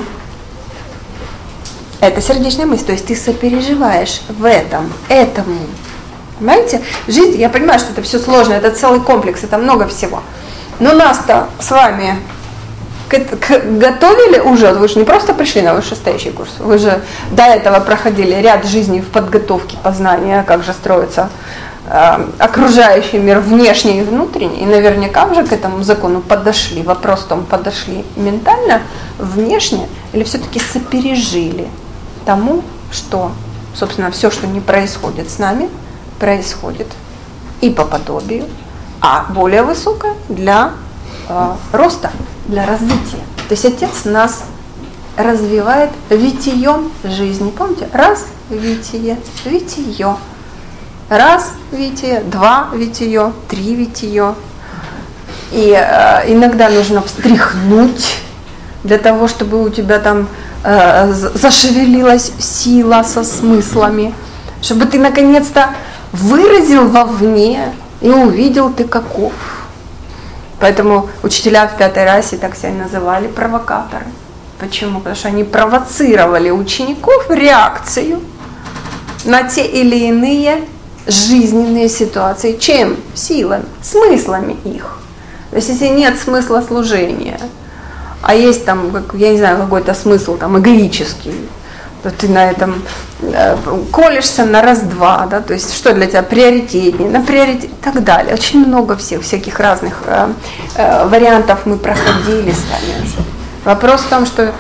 это сердечная мысль, то есть ты сопереживаешь в этому. Понимаете? Жизнь, я понимаю, что это все сложно, это целый комплекс, это много всего. Но нас-то с вами готовили уже, вы же не просто пришли на вышестоящий курс, вы же до этого проходили ряд жизней в подготовке познания, как же строится окружающий мир внешний и внутренний, и наверняка уже к этому закону подошли. Вопрос в том, подошли ментально, внешне, или все-таки сопережили тому, что, собственно, все, что не происходит с нами, происходит и по подобию, а более высокое для роста, для развития. То есть Отец нас развивает витием жизни. Помните? Раз – витие, витие. Раз – витие, два – витие, три – витие. И иногда нужно встряхнуть для того, чтобы у тебя там зашевелилась сила со смыслами, чтобы ты наконец-то выразил вовне и увидел ты каков. Поэтому учителя в 5 расе так себя называли провокаторы. Почему? Потому что они провоцировали учеников реакцию на те или иные жизненные ситуации. Чем? Силами, смыслами их. То есть если нет смысла служения, а есть там, я не знаю, какой-то смысл там эгоический, то ты на этом колешься на раз-два, да, то есть что для тебя приоритетнее, на приоритет и так далее. Очень много всяких разных вариантов мы проходили с вами уже. Вопрос в том, что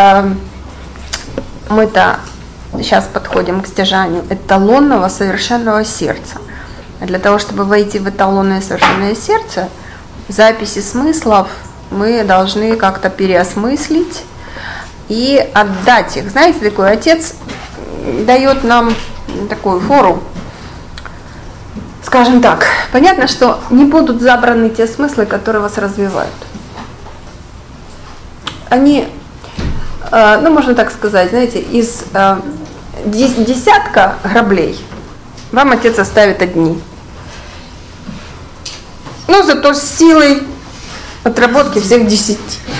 мы-то сейчас подходим к стяжанию эталонного совершенного сердца. А для того, чтобы войти в эталонное совершенное сердце, записи смыслов мы должны как-то переосмыслить и отдать их. Знаете, такой Отец дает нам такую фору, скажем так, понятно, что не будут забраны те смыслы, которые вас развивают. Они, ну можно так сказать, знаете, из десятка граблей вам Отец оставит одни. Но зато с силой отработки всех 10.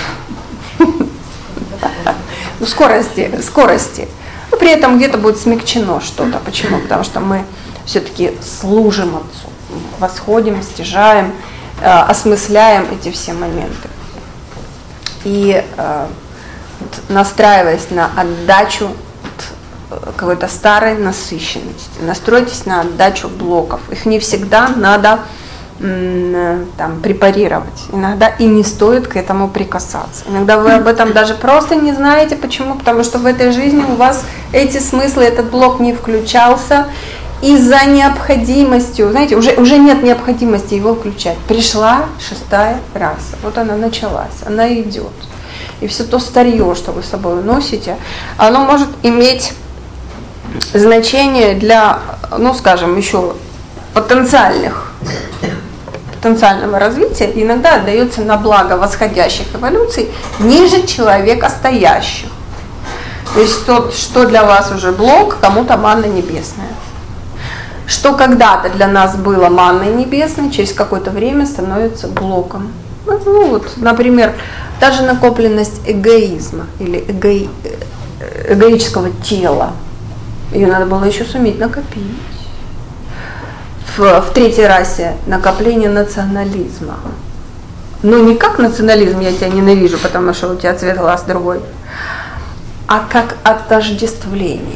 Ну, скорости. Но при этом где-то будет смягчено что-то. Почему? Потому что мы все-таки служим Отцу, восходим, стяжаем, осмысляем эти все моменты. И настраиваясь на отдачу какой-то старой насыщенности, настройтесь на отдачу блоков. Их не всегда надо там препарировать. Иногда и не стоит к этому прикасаться. Иногда вы об этом даже просто не знаете. Почему? Потому что в этой жизни у вас эти смыслы, этот блок не включался, и за необходимостью, знаете, уже нет необходимости его включать. Пришла 6-я раса, вот она началась, она идет. И все то старье, что вы с собой носите, оно может иметь значение для, ну скажем, еще потенциального развития, иногда отдается на благо восходящих эволюций ниже человека стоящих. То есть тот, что для вас уже блок, кому-то манна небесная. Что когда-то для нас было манной небесной, через какое-то время становится блоком. Ну вот, например, та же накопленность эгоизма или эгоического тела. Ее надо было еще суметь накопить. В 3-й расе накопление национализма. Но не как национализм, я тебя ненавижу, потому что у тебя цвет глаз другой, а как отождествление.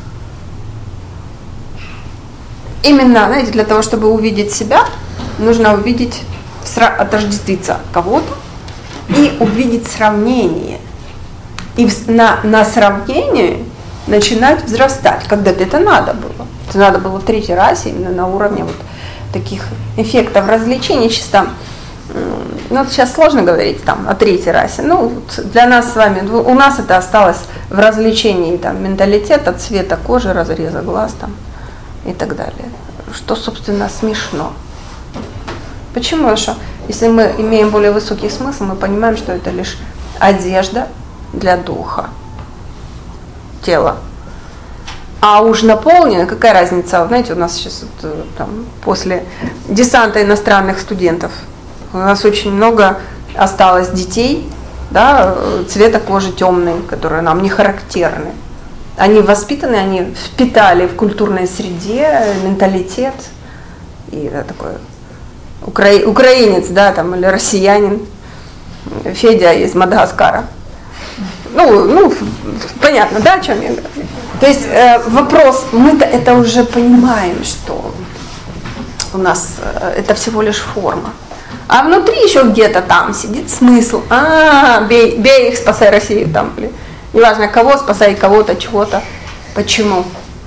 Именно, знаете, для того, чтобы увидеть себя, нужно увидеть, отождествиться кого-то и увидеть сравнение. И на сравнении начинать взрастать. Когда-то это надо было. Это надо было в 3-й расе, именно на уровне вот таких эффектов развлечений, чисто, ну сейчас сложно говорить там о 3-й расе, ну вот для нас с вами, у нас это осталось в развлечении там менталитета, цвета кожи, разреза глаз там и так далее. Что, собственно, смешно. Почему? Потому что если мы имеем более высокий смысл, мы понимаем, что это лишь одежда для духа, тела. А уж наполнено, какая разница, знаете, у нас сейчас там, после десанта иностранных студентов у нас очень много осталось детей, да, цвета кожи темный, которые нам не характерны. Они воспитаны, они впитали в культурной среде менталитет и такой украинец, да, там, или россиянин, Федя из Мадагаскара. Ну, понятно, да, о чем я говорю? То есть вопрос, мы-то это уже понимаем, что у нас это всего лишь форма. А внутри еще где-то там сидит смысл. Бей их, спасай Россию там, блин. Неважно кого, спасай кого-то, чего-то. Почему?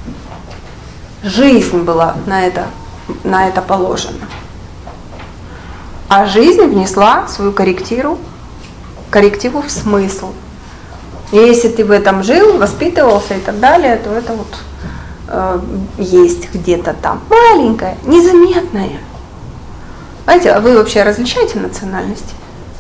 Жизнь была на это положена. А жизнь внесла свою коррективу в смысл. И если ты в этом жил, воспитывался и так далее, то это вот есть где-то там маленькое, незаметное. Знаете, а вы вообще различаете национальности?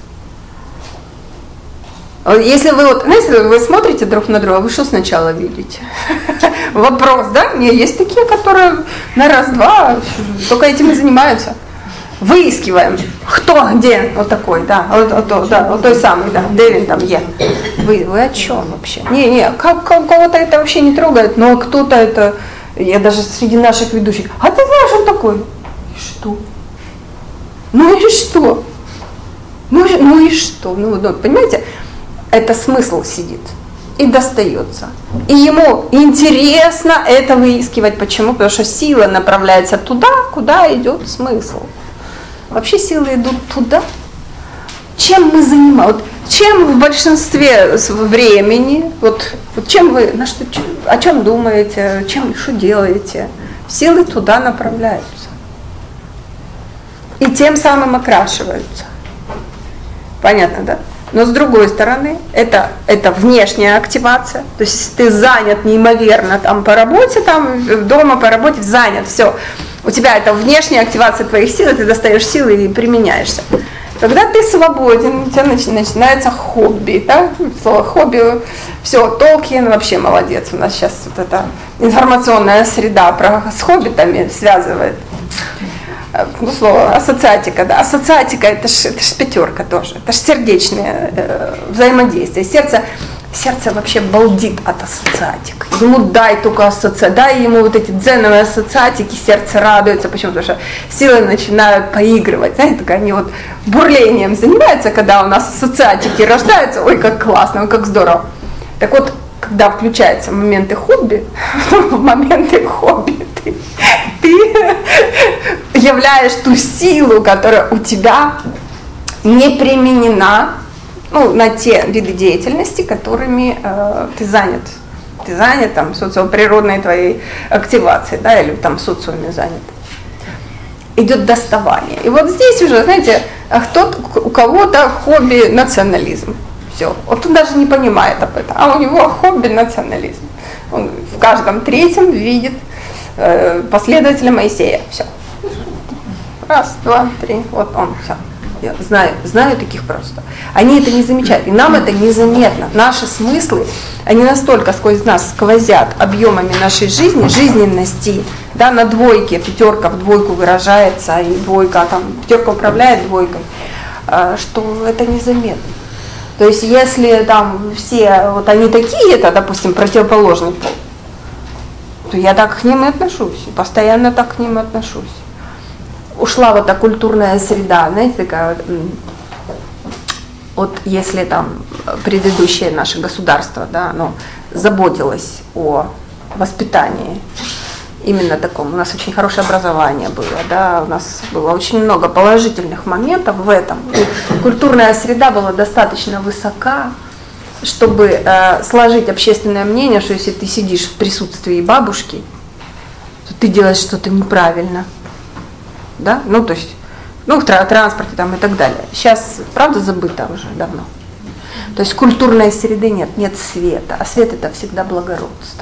Если вы вот, знаете, вы смотрите друг на друга, вы что сначала видите? Вопрос, да? Не, есть такие, которые на раз-два только этим и занимаются. Выискиваем, кто, где, вот такой, да, вот той самый, да, Дэвин там е. Вы о чем вообще? Не, кого-то это вообще не трогает, но кто-то это, я даже среди наших ведущих, а ты знаешь, он такой, и что? Ну и что? Ну и что? Ну, понимаете, это смысл сидит и достается. И ему интересно это выискивать. Почему? Потому что сила направляется туда, куда идет смысл. Вообще силы идут туда. Чем мы занимаемся? Вот чем в большинстве времени, вот чем вы, о чем думаете, что делаете, силы туда направляются. И тем самым окрашиваются. Понятно, да? Но с другой стороны, это внешняя активация. То есть если ты занят неимоверно там по работе, там дома по работе, занят, все. У тебя это внешняя активация твоих сил, ты достаешь силы и применяешься. Когда ты свободен, у тебя начинается хобби, да? Слово хобби, все, Толкин вообще молодец. У нас сейчас вот эта информационная среда с хоббитами связывает. Ну, слово ассоциатика, да. Ассоциатика это ж пятерка тоже, это ж сердечное взаимодействие. Сердце вообще балдит от ассоциатик. Ему дай только ассоциатик, дай ему вот эти дзеновые ассоциатики, сердце радуется. Почему? Потому что силы начинают поигрывать. Знаете, так они вот бурлением занимаются, когда у нас ассоциатики рождаются. Ой, как классно, ой, как здорово. Так вот, когда включаются моменты хобби, ты являешь ту силу, которая у тебя не применена, ну, на те виды деятельности, которыми ты занят. Ты занят там социоприродной твоей активацией, да, или там в социуме занят. Идет доставание. И вот здесь уже, знаете, у кого-то хобби национализм. Все. Вот он даже не понимает об этом, а у него хобби национализм. Он в каждом третьем видит последователя Моисея. Все. Раз, два, три, вот он, все. Я знаю таких просто. Они это не замечают, и нам это незаметно. Наши смыслы, они настолько сквозь нас сквозят объемами нашей жизни, жизненности, да, на двойке, пятерка в двойку выражается, и двойка, там, пятерка управляет двойкой, что это незаметно. То есть если там все, вот они такие-то, допустим, противоположный пол, то я так к ним и отношусь, и постоянно так к ним и отношусь. Ушла вот эта культурная среда, знаете, такая вот если там предыдущее наше государство, да, оно заботилось о воспитании именно таком, у нас очень хорошее образование было, да, у нас было очень много положительных моментов в этом, и культурная среда была достаточно высока, чтобы сложить общественное мнение, что если ты сидишь в присутствии бабушки, то ты делаешь что-то неправильно. Да? Ну, то есть, в транспорте там и так далее. Сейчас, правда, забыто уже давно. То есть культурной среды нет света, а свет это всегда благородство.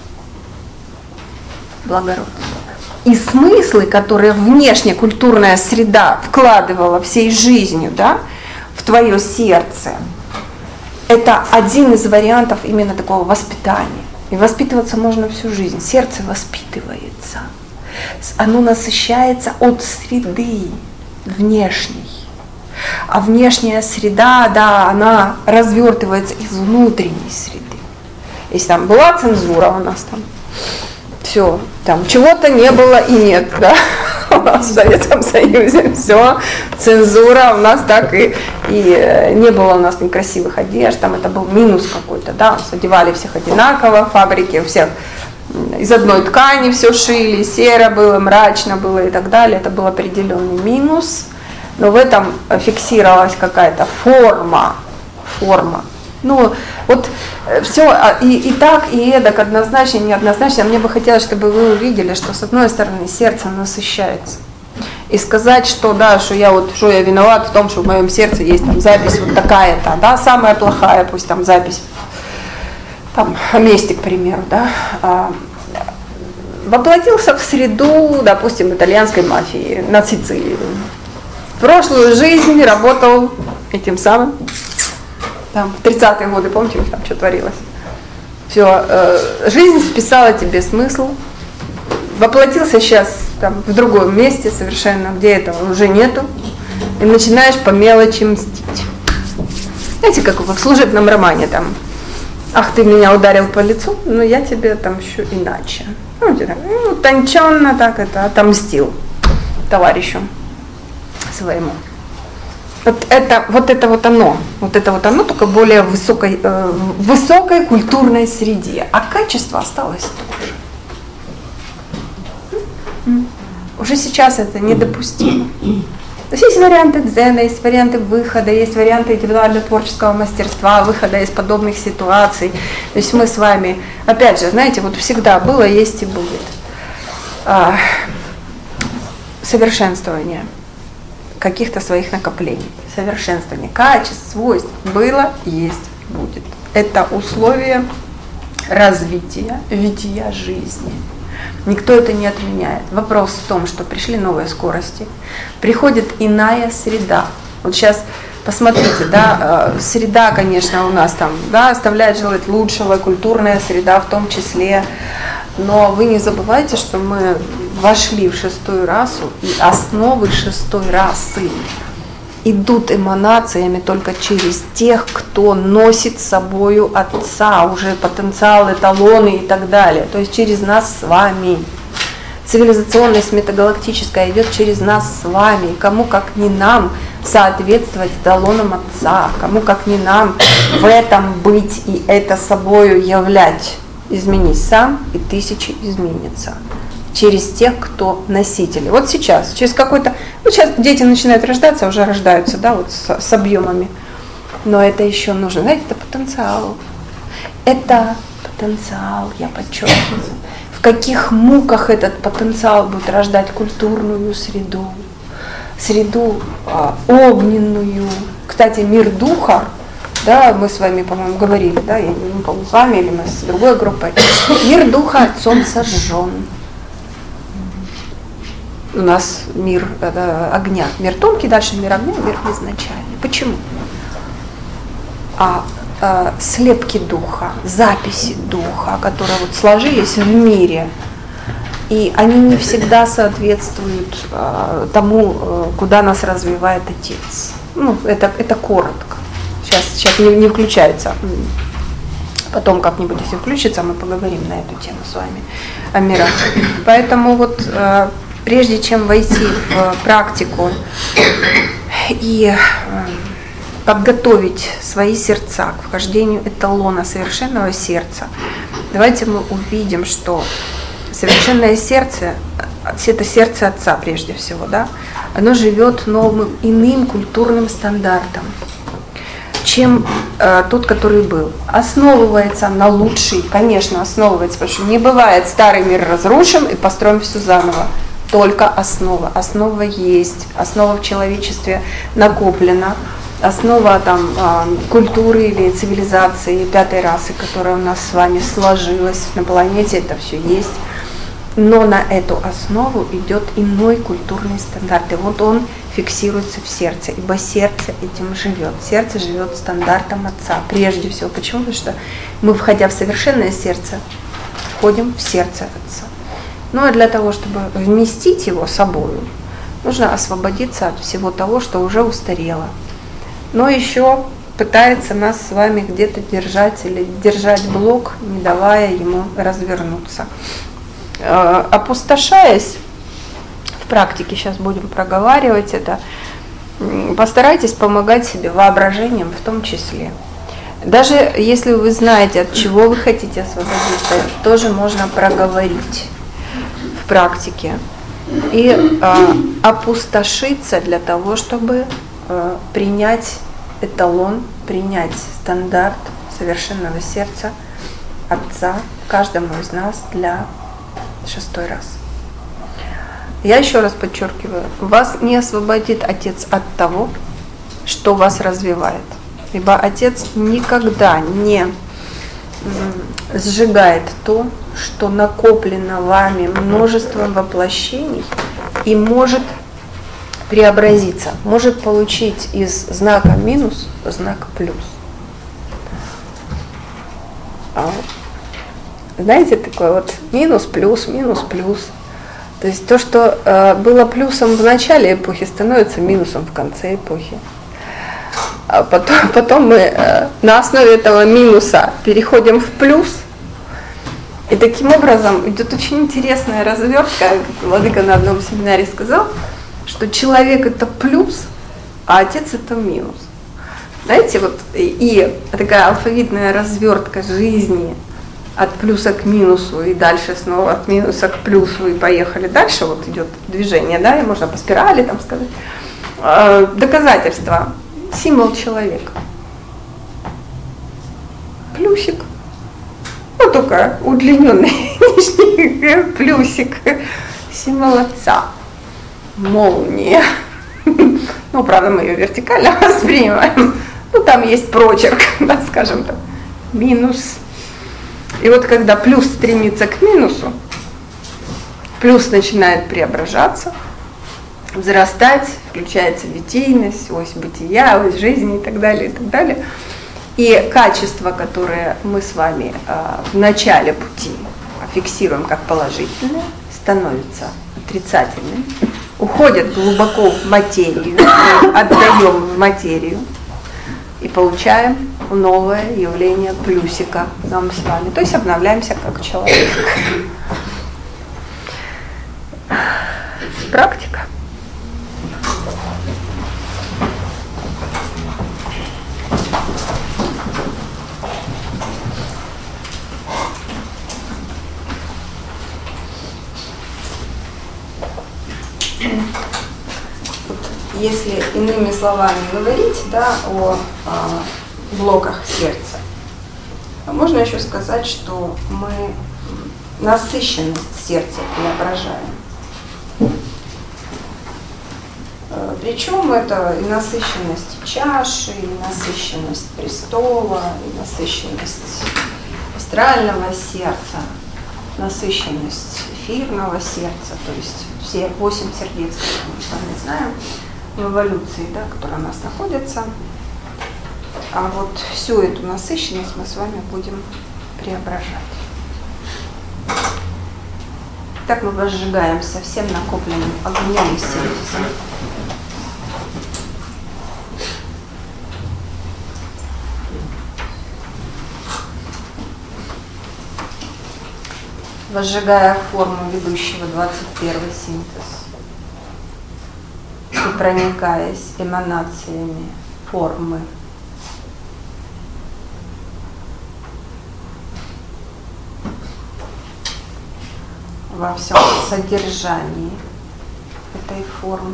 Благородство. И смыслы, которые внешне культурная среда вкладывала всей жизнью, да, в твое сердце, это один из вариантов именно такого воспитания. И воспитываться можно всю жизнь. Сердце воспитывается. Оно насыщается от среды внешней. А внешняя среда, да, она развертывается из внутренней среды. Если там была цензура у нас там, все, там чего-то не было и нет, да, у нас в Советском Союзе все, цензура у нас так и не было у нас некрасивых одежд, там это был минус какой-то, да, одевали всех одинаково, фабрики у всех из одной ткани все шили, серо было, мрачно было и так далее, это был определенный минус, но в этом фиксировалась какая-то форма. Ну, вот все и так, и эдак, однозначно, неоднозначно. Мне бы хотелось, чтобы вы увидели, что с одной стороны сердце насыщается. И сказать, что да, что я виноват в том, что в моем сердце есть там запись вот такая-то, да, самая плохая, пусть там запись там о месте, к примеру, да, воплотился в среду, допустим, итальянской мафии на Сицилии. В прошлую жизнь работал этим самым. Там, в 30-е годы, помните, там что творилось? Все, жизнь вписала тебе смысл, воплотился сейчас там, в другом месте совершенно, где этого уже нету, и начинаешь по мелочи мстить. Знаете, как в служебном романе там, ах, ты меня ударил по лицу, но я тебе отомщу иначе. Ну, тонченно так это отомстил товарищу своему. Вот это оно, только в более высокой культурной среде. А качество осталось тоже. Уже сейчас это недопустимо. То есть варианты дзена, есть варианты выхода, есть варианты индивидуального творческого мастерства, выхода из подобных ситуаций. То есть мы с вами, опять же, знаете, вот всегда было, есть и будет. Совершенствование каких-то своих накоплений, совершенствование, качеств, свойств было, есть, будет. Это условие развития, видения жизни. Никто это не отменяет. Вопрос в том, что пришли новые скорости, приходит иная среда. Вот сейчас посмотрите, да, среда, конечно, у нас там, да, оставляет желать лучшего, культурная среда в том числе. Но вы не забывайте, что мы вошли в 6-ю расу, и основы 6-й расы идут эманациями только через тех, кто носит с собою Отца, уже потенциал, эталоны и так далее. То есть через нас с вами. Цивилизационность метагалактическая идет через нас с вами. Кому как не нам соответствовать эталонам Отца, кому как не нам в этом быть и это собою являть. Изменись сам, и тысячи изменятся. Через тех, кто носители. Вот сейчас, через какой-то... Вот сейчас дети начинают рождаться, уже рождаются, да, вот с объемами. Но это еще нужно. Знаете, это потенциал. Это потенциал, я подчеркиваю. В каких муках этот потенциал будет рождать культурную среду, среду огненную. Кстати, мир духа, да, мы с вами, по-моему, говорили, да, я не помню, с вами или мы с другой группой. Мир духа Отцом сожжен. У нас мир огня. Мир тонкий, дальше мир огня, мир изначальный. Почему? Слепки духа, записи духа, которые вот сложились в мире, и они не всегда соответствуют тому, куда нас развивает Отец. Ну, это коротко. Сейчас не включается. Потом как-нибудь, если включится, мы поговорим на эту тему с вами о мирах. Поэтому вот прежде чем войти в практику и подготовить свои сердца к вхождению эталона совершенного сердца, давайте мы увидим, что совершенное сердце, это сердце Отца прежде всего, да, оно живет новым, иным культурным стандартом, чем тот, который был. Основывается на лучшей, конечно, основывается, потому что не бывает старый мир разрушим и построим все заново. Только основа. Основа есть, основа в человечестве накоплена, основа там культуры или цивилизации 5-й расы, которая у нас с вами сложилась на планете, это все есть. Но на эту основу идет иной культурный стандарт. И вот он фиксируется в сердце, ибо сердце этим живет. Сердце живет стандартом Отца. Прежде всего, почему? Потому что мы, входя в совершенное сердце, входим в сердце Отца. Ну а для того, чтобы вместить его собою, нужно освободиться от всего того, что уже устарело. Но еще пытается нас с вами где-то держать или держать блок, не давая ему развернуться. Опустошаясь, в практике сейчас будем проговаривать это, постарайтесь помогать себе воображением в том числе. Даже если вы знаете, от чего вы хотите освободиться, тоже можно проговорить в практике и опустошиться для того, чтобы принять эталон, принять стандарт совершенного сердца Отца каждому из нас для 6-й раз. Я еще раз подчеркиваю, вас не освободит Отец от того, что вас развивает. Ибо Отец никогда не сжигает то, что накоплено вами множеством воплощений и может преобразиться, может получить из знака минус знак плюс. Знаете, такое вот минус, плюс, минус, плюс. То есть то, что было плюсом в начале эпохи, становится минусом в конце эпохи. А потом мы на основе этого минуса переходим в плюс. И таким образом идет очень интересная развертка. Как владыка на одном семинаре сказал, что человек это плюс, а Отец это минус. Знаете, вот и такая алфавитная развертка жизни от плюса к минусу и дальше снова от минуса к плюсу и поехали дальше, вот идет движение, да, и можно по спирали там сказать. Доказательство. Символ человека. Плюсик. Ну, только удлиненный нижний плюсик. Символ Отца. Молния. Ну, правда, мы ее вертикально воспринимаем. Ну, там есть прочерк, да, скажем так. Минус. И вот когда плюс стремится к минусу, плюс начинает преображаться, взрастать, включается витийность, ось бытия, ось жизни и так далее, и так далее. И качества, которые мы с вами в начале пути фиксируем как положительные, становятся отрицательными, уходят глубоко в материю, отдаем в материю и получаем новое явление плюсика нам с вами. То есть обновляемся как человек. Практика. Если иными словами говорить, да, о блоках сердца, можно еще сказать, что мы насыщенность сердца преображаем. Причем это и насыщенность чаши, и насыщенность престола, и насыщенность астрального сердца, насыщенность эфирного сердца, то есть все 8 сердец, которые мы с вами знаем в эволюции, да, которые у нас находятся. А вот всю эту насыщенность мы с вами будем преображать. Так мы возжигаем со всем накопленным огнем сердца. Возжигая форму ведущего 21-й синтез и проникаясь эманациями формы во всем содержании этой формы.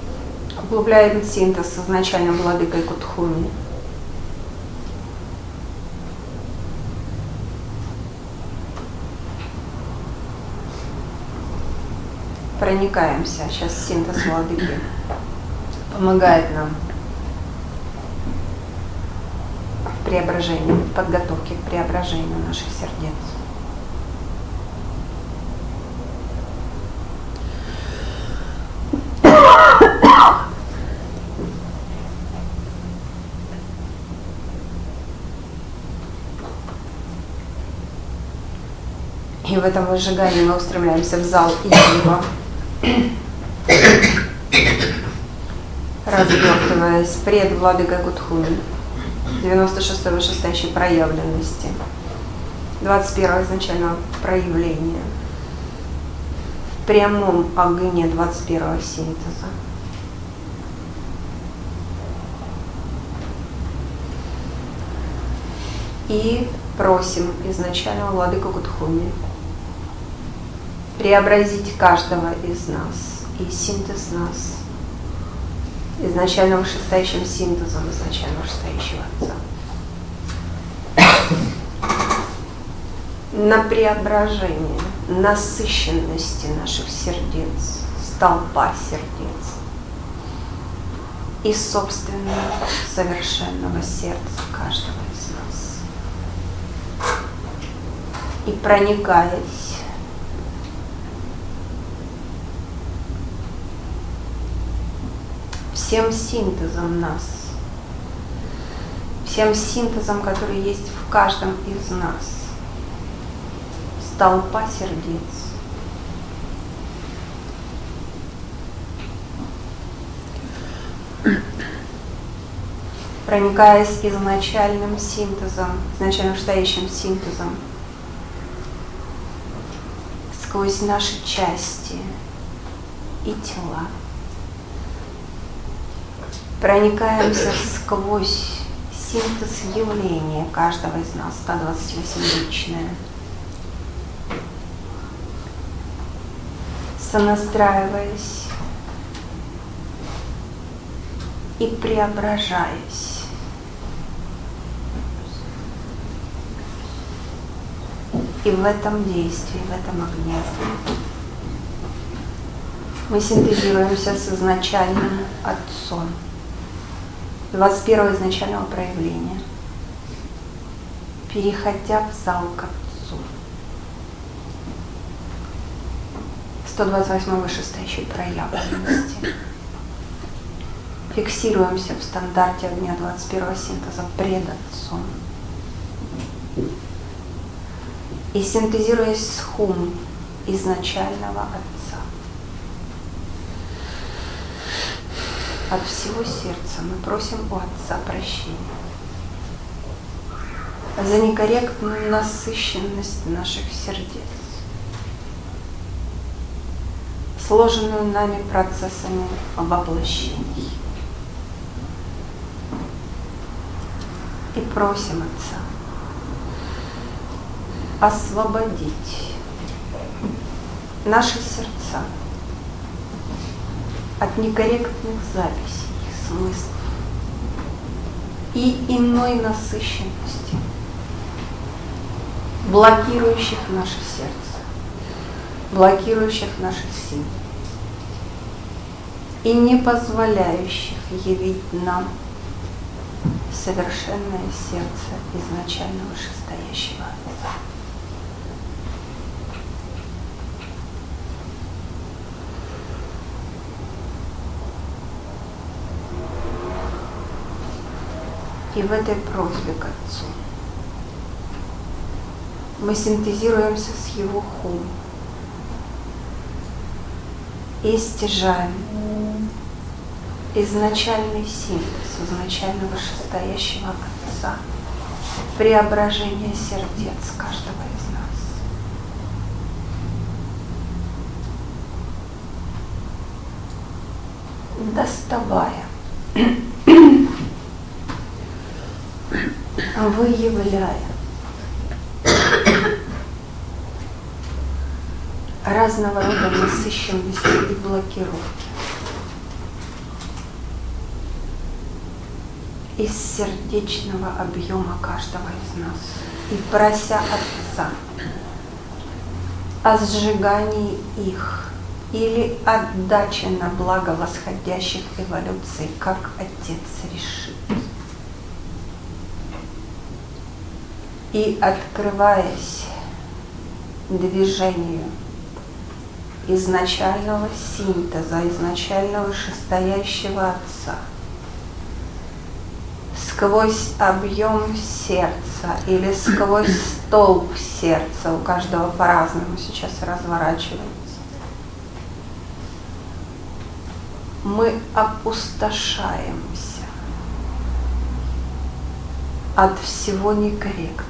Углубляем синтез с изначальным владыкой Кутхуми. проникаемся. Сейчас синтез владыки помогает нам в преображении, в подготовке к преображению наших сердец. И в этом выжигании мы устремляемся в зал Ива, развертываясь пред владыкой Кутхуми, 96-й вышестоящей проявленности, 21-го изначального проявления, в прямом огне 21-го синтеза. И просим изначального владыку Кутхуми преобразить каждого из нас и синтез нас изначально вышестоящим синтезом изначально вышестоящего Отца. На преображение насыщенности наших сердец, столпа сердец и собственного совершенного сердца каждого из нас. И проникаясь всем синтезом нас, всем синтезом, который есть в каждом из нас, столпа сердец. Проникаясь изначальным синтезом, изначально стоящим синтезом, сквозь наши части и тела. Проникаемся сквозь синтез явления каждого из нас, 128-личное. Сонастраиваясь и преображаясь. И в этом действии, в этом огне мы синтезируемся с изначальным Отцом, 21-го изначального проявления, переходя в зал к Отцу, 128-й вышестоящей проявленности. Фиксируемся в стандарте огня 21-го синтеза пред Отцом. И синтезируясь с хум изначального Отца. От всего сердца мы просим у Отца прощения за некорректную насыщенность наших сердец, сложенную нами процессами воплощений. И просим Отца освободить наши сердца от некорректных записей, смыслов и иной насыщенности, блокирующих наше сердце, блокирующих наши силы и не позволяющих явить нам совершенное сердце изначально вышестоящего Отца. И в этой просьбе к Отцу мы синтезируемся с Его хум и стяжаем изначальный синтез изначально вышестоящего Отца, преображение сердец каждого из нас, доставая, выявляя разного рода насыщенности и блокировки из сердечного объема каждого из нас и прося Отца о сжигании их или отдача на благо восходящих эволюций, как Отец решит. И открываясь движению изначального синтеза, изначального вышестоящего Отца, сквозь объем сердца или сквозь столб сердца, у каждого по-разному сейчас разворачивается, мы опустошаемся от всего некорректного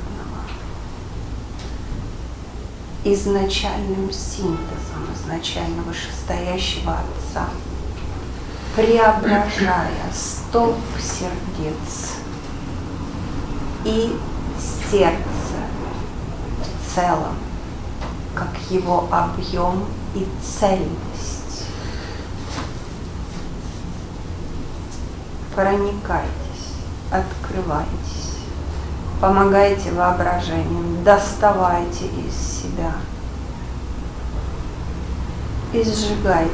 изначальным синтезом изначально вышестоящего Отца, преображая столб сердец и сердце в целом, как его объем и цельность. Проникайтесь, открывайтесь, помогайте воображением, доставайте из себя и сжигайте,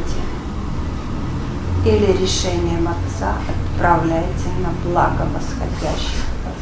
или решением Отца отправляйте на благо восходящих.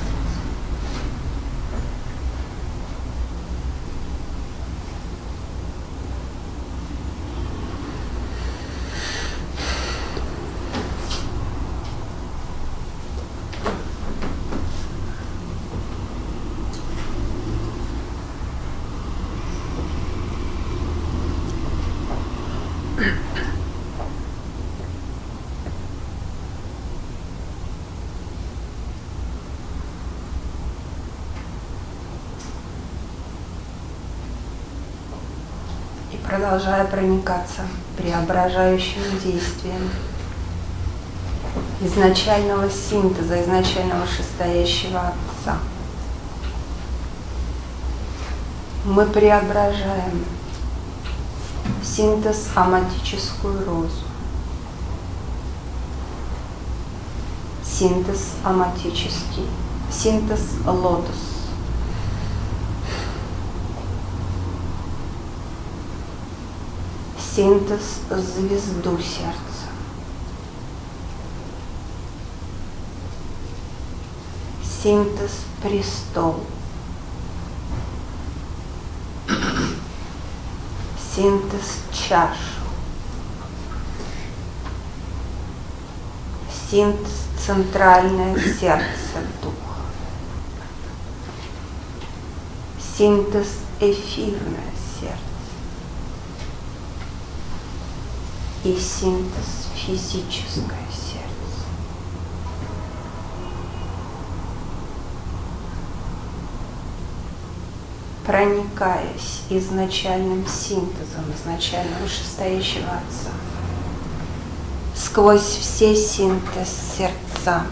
Продолжая проникаться преображающим действием изначального синтеза, изначального вышестоящего Отца, мы преображаем синтез аматическую розу, синтез аматический, синтез лотос, синтез звезду сердца, синтез престол, синтез чашу, синтез центральное сердце духа, синтез эфирное сердце и синтез физическое сердце. Проникаясь изначальным синтезом изначально вышестоящего Отца, сквозь все синтез сердца,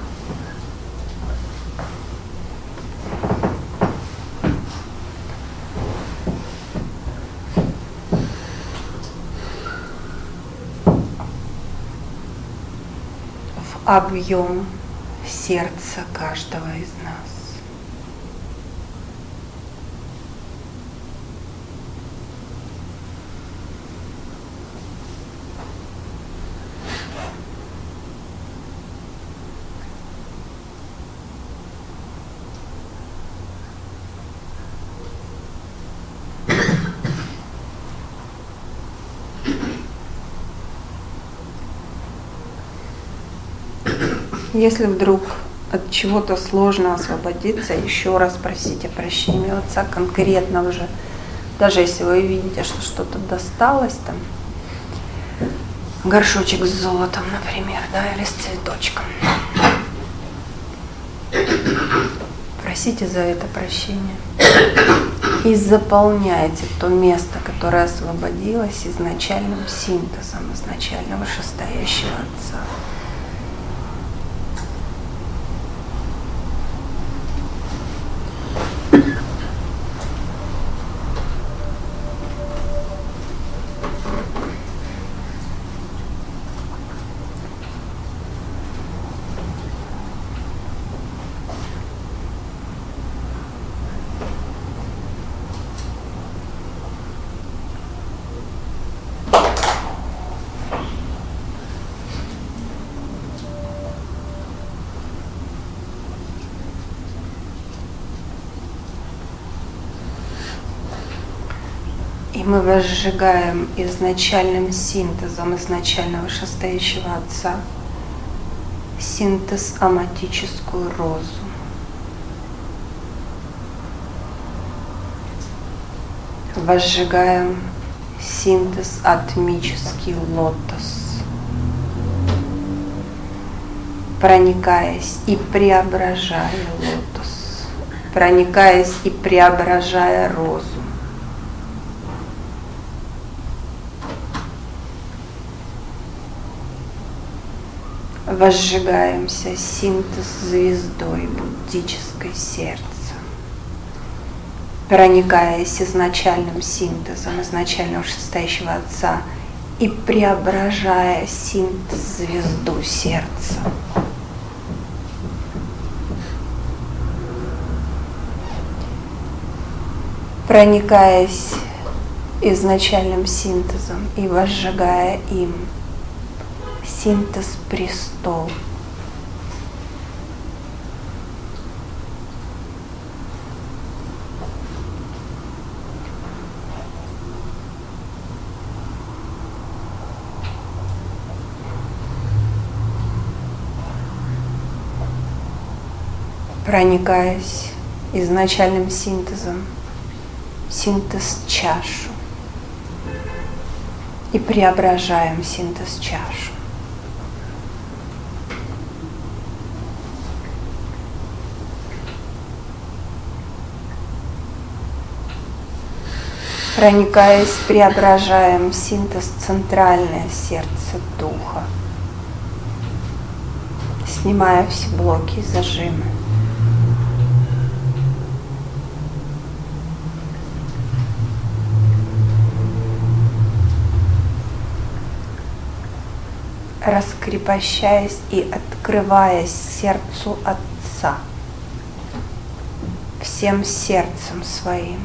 в объем сердца каждого из нас. Если вдруг от чего-то сложно освободиться, еще раз просите прощения у Отца конкретно уже. Даже если вы видите, что что-то досталось, там горшочек с золотом, например, да, или с цветочком. Просите за это прощение. И заполняйте то место, которое освободилось изначальным синтезом, изначально вышестоящего Отца. И мы возжигаем изначальным синтезом изначального шестающего Отца синтез аматическую розу. Возжигаем синтез атмический лотос, проникаясь и преображая лотос, проникаясь и преображая розу. Возжигаемся синтез звездой буддической сердца, проникаясь изначальным синтезом изначального шестающего Отца и преображая синтез звезду сердца. Проникаясь изначальным синтезом и возжигая им синтез престол. Проникаясь изначальным синтезом, синтез чашу и преображаем синтез чашу. Проникаясь, преображаем синтез центральное сердце Духа, снимая все блоки и зажимы. Раскрепощаясь и открываясь сердцу Отца, всем сердцем своим.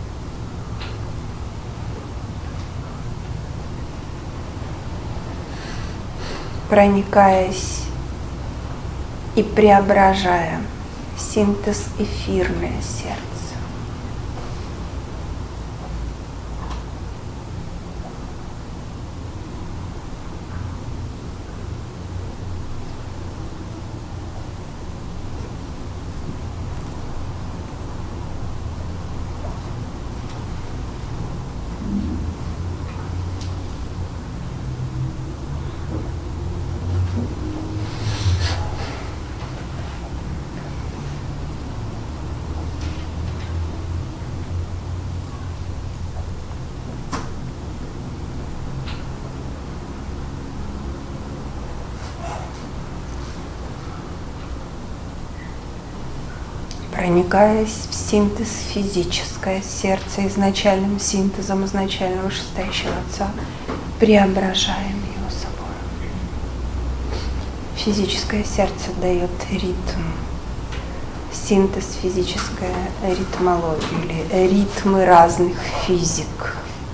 Проникаясь и преображая синтез эфирное сердце. Проникаясь в синтез физическое сердце изначальным синтезом изначального шестающего Отца, преображаем его собой. Физическое сердце дает ритм, синтез физическая ритмология или ритмы разных физик.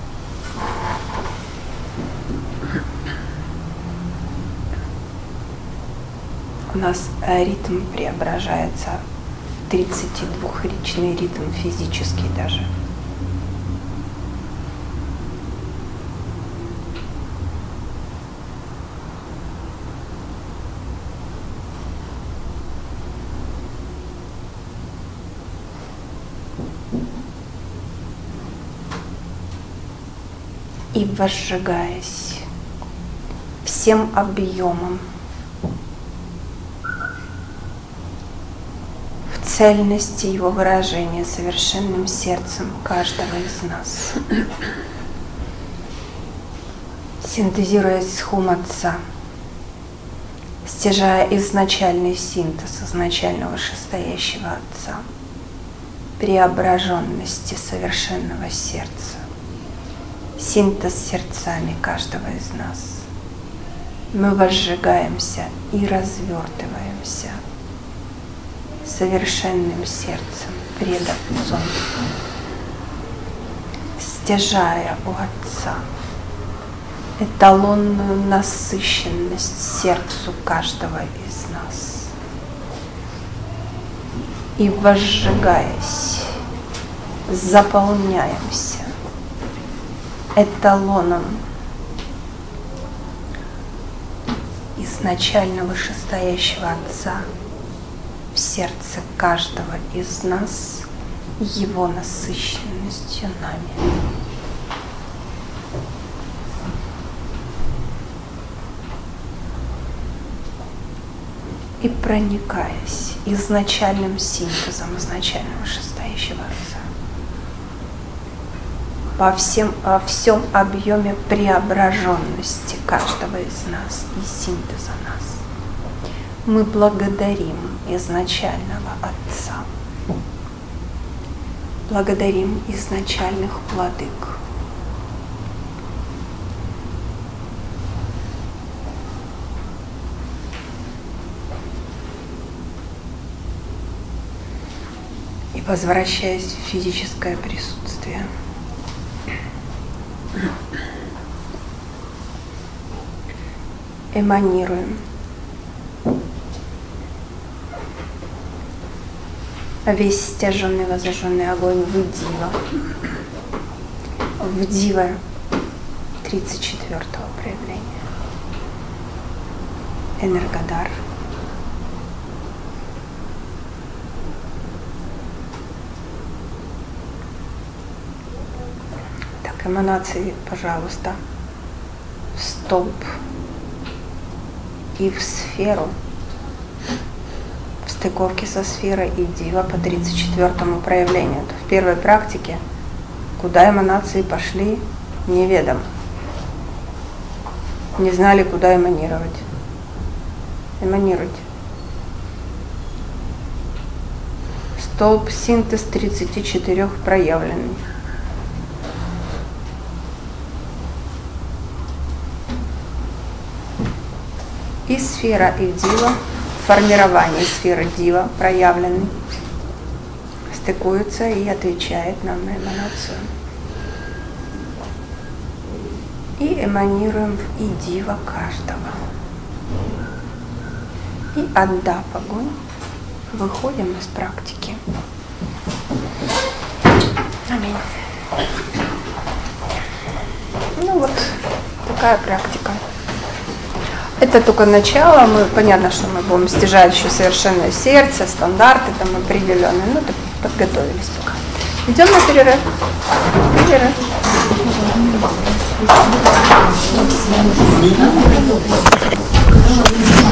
У нас ритм преображается в 32-ричный ритм физический даже. И возжигаясь всем объемом в цельности его выражения совершенным сердцем каждого из нас, синтезируясь с хум Отца, стяжая изначальный синтез изначального шестоящего Отца, преображенности совершенного сердца, синтез сердцами каждого из нас. Мы возжигаемся и развертываемся совершенным сердцем пред Отцом, стяжая у Отца эталонную насыщенность сердцу каждого из нас. И возжигаясь, заполняемся эталоном изначально вышестоящего Отца в сердце каждого из нас, Его насыщенностью нами. И проникаясь изначальным синтезом изначально вышестоящего Отца во всем объеме преображенности каждого из нас и синтеза нас, мы благодарим изначального Отца, благодарим изначальных владык, и, возвращаясь в физическое присутствие, эманируем весь стяженный, возожженный огонь в Дива 34-го проявления. Энергодар. Так, эманации, пожалуйста, в столб и в сферу, в стыковке со сферой и Дива по 34-му проявлению. Это в первой практике, куда эманации пошли, неведомо. Не знали, куда эманировать. Эманируйте. Столб синтез 34 проявленный. И сфера и Дива, формирование сферы Дива проявленный, стыкуется и отвечает нам на эманацию. И эманируем в и Дива каждого. И отдав огонь, выходим из практики. Аминь. Ну вот, такая практика. Это только начало, понятно, что мы будем стяжать еще совершенное сердце, стандарты там определенные, ну так подготовились пока. Идем на перерыв. Перерыв.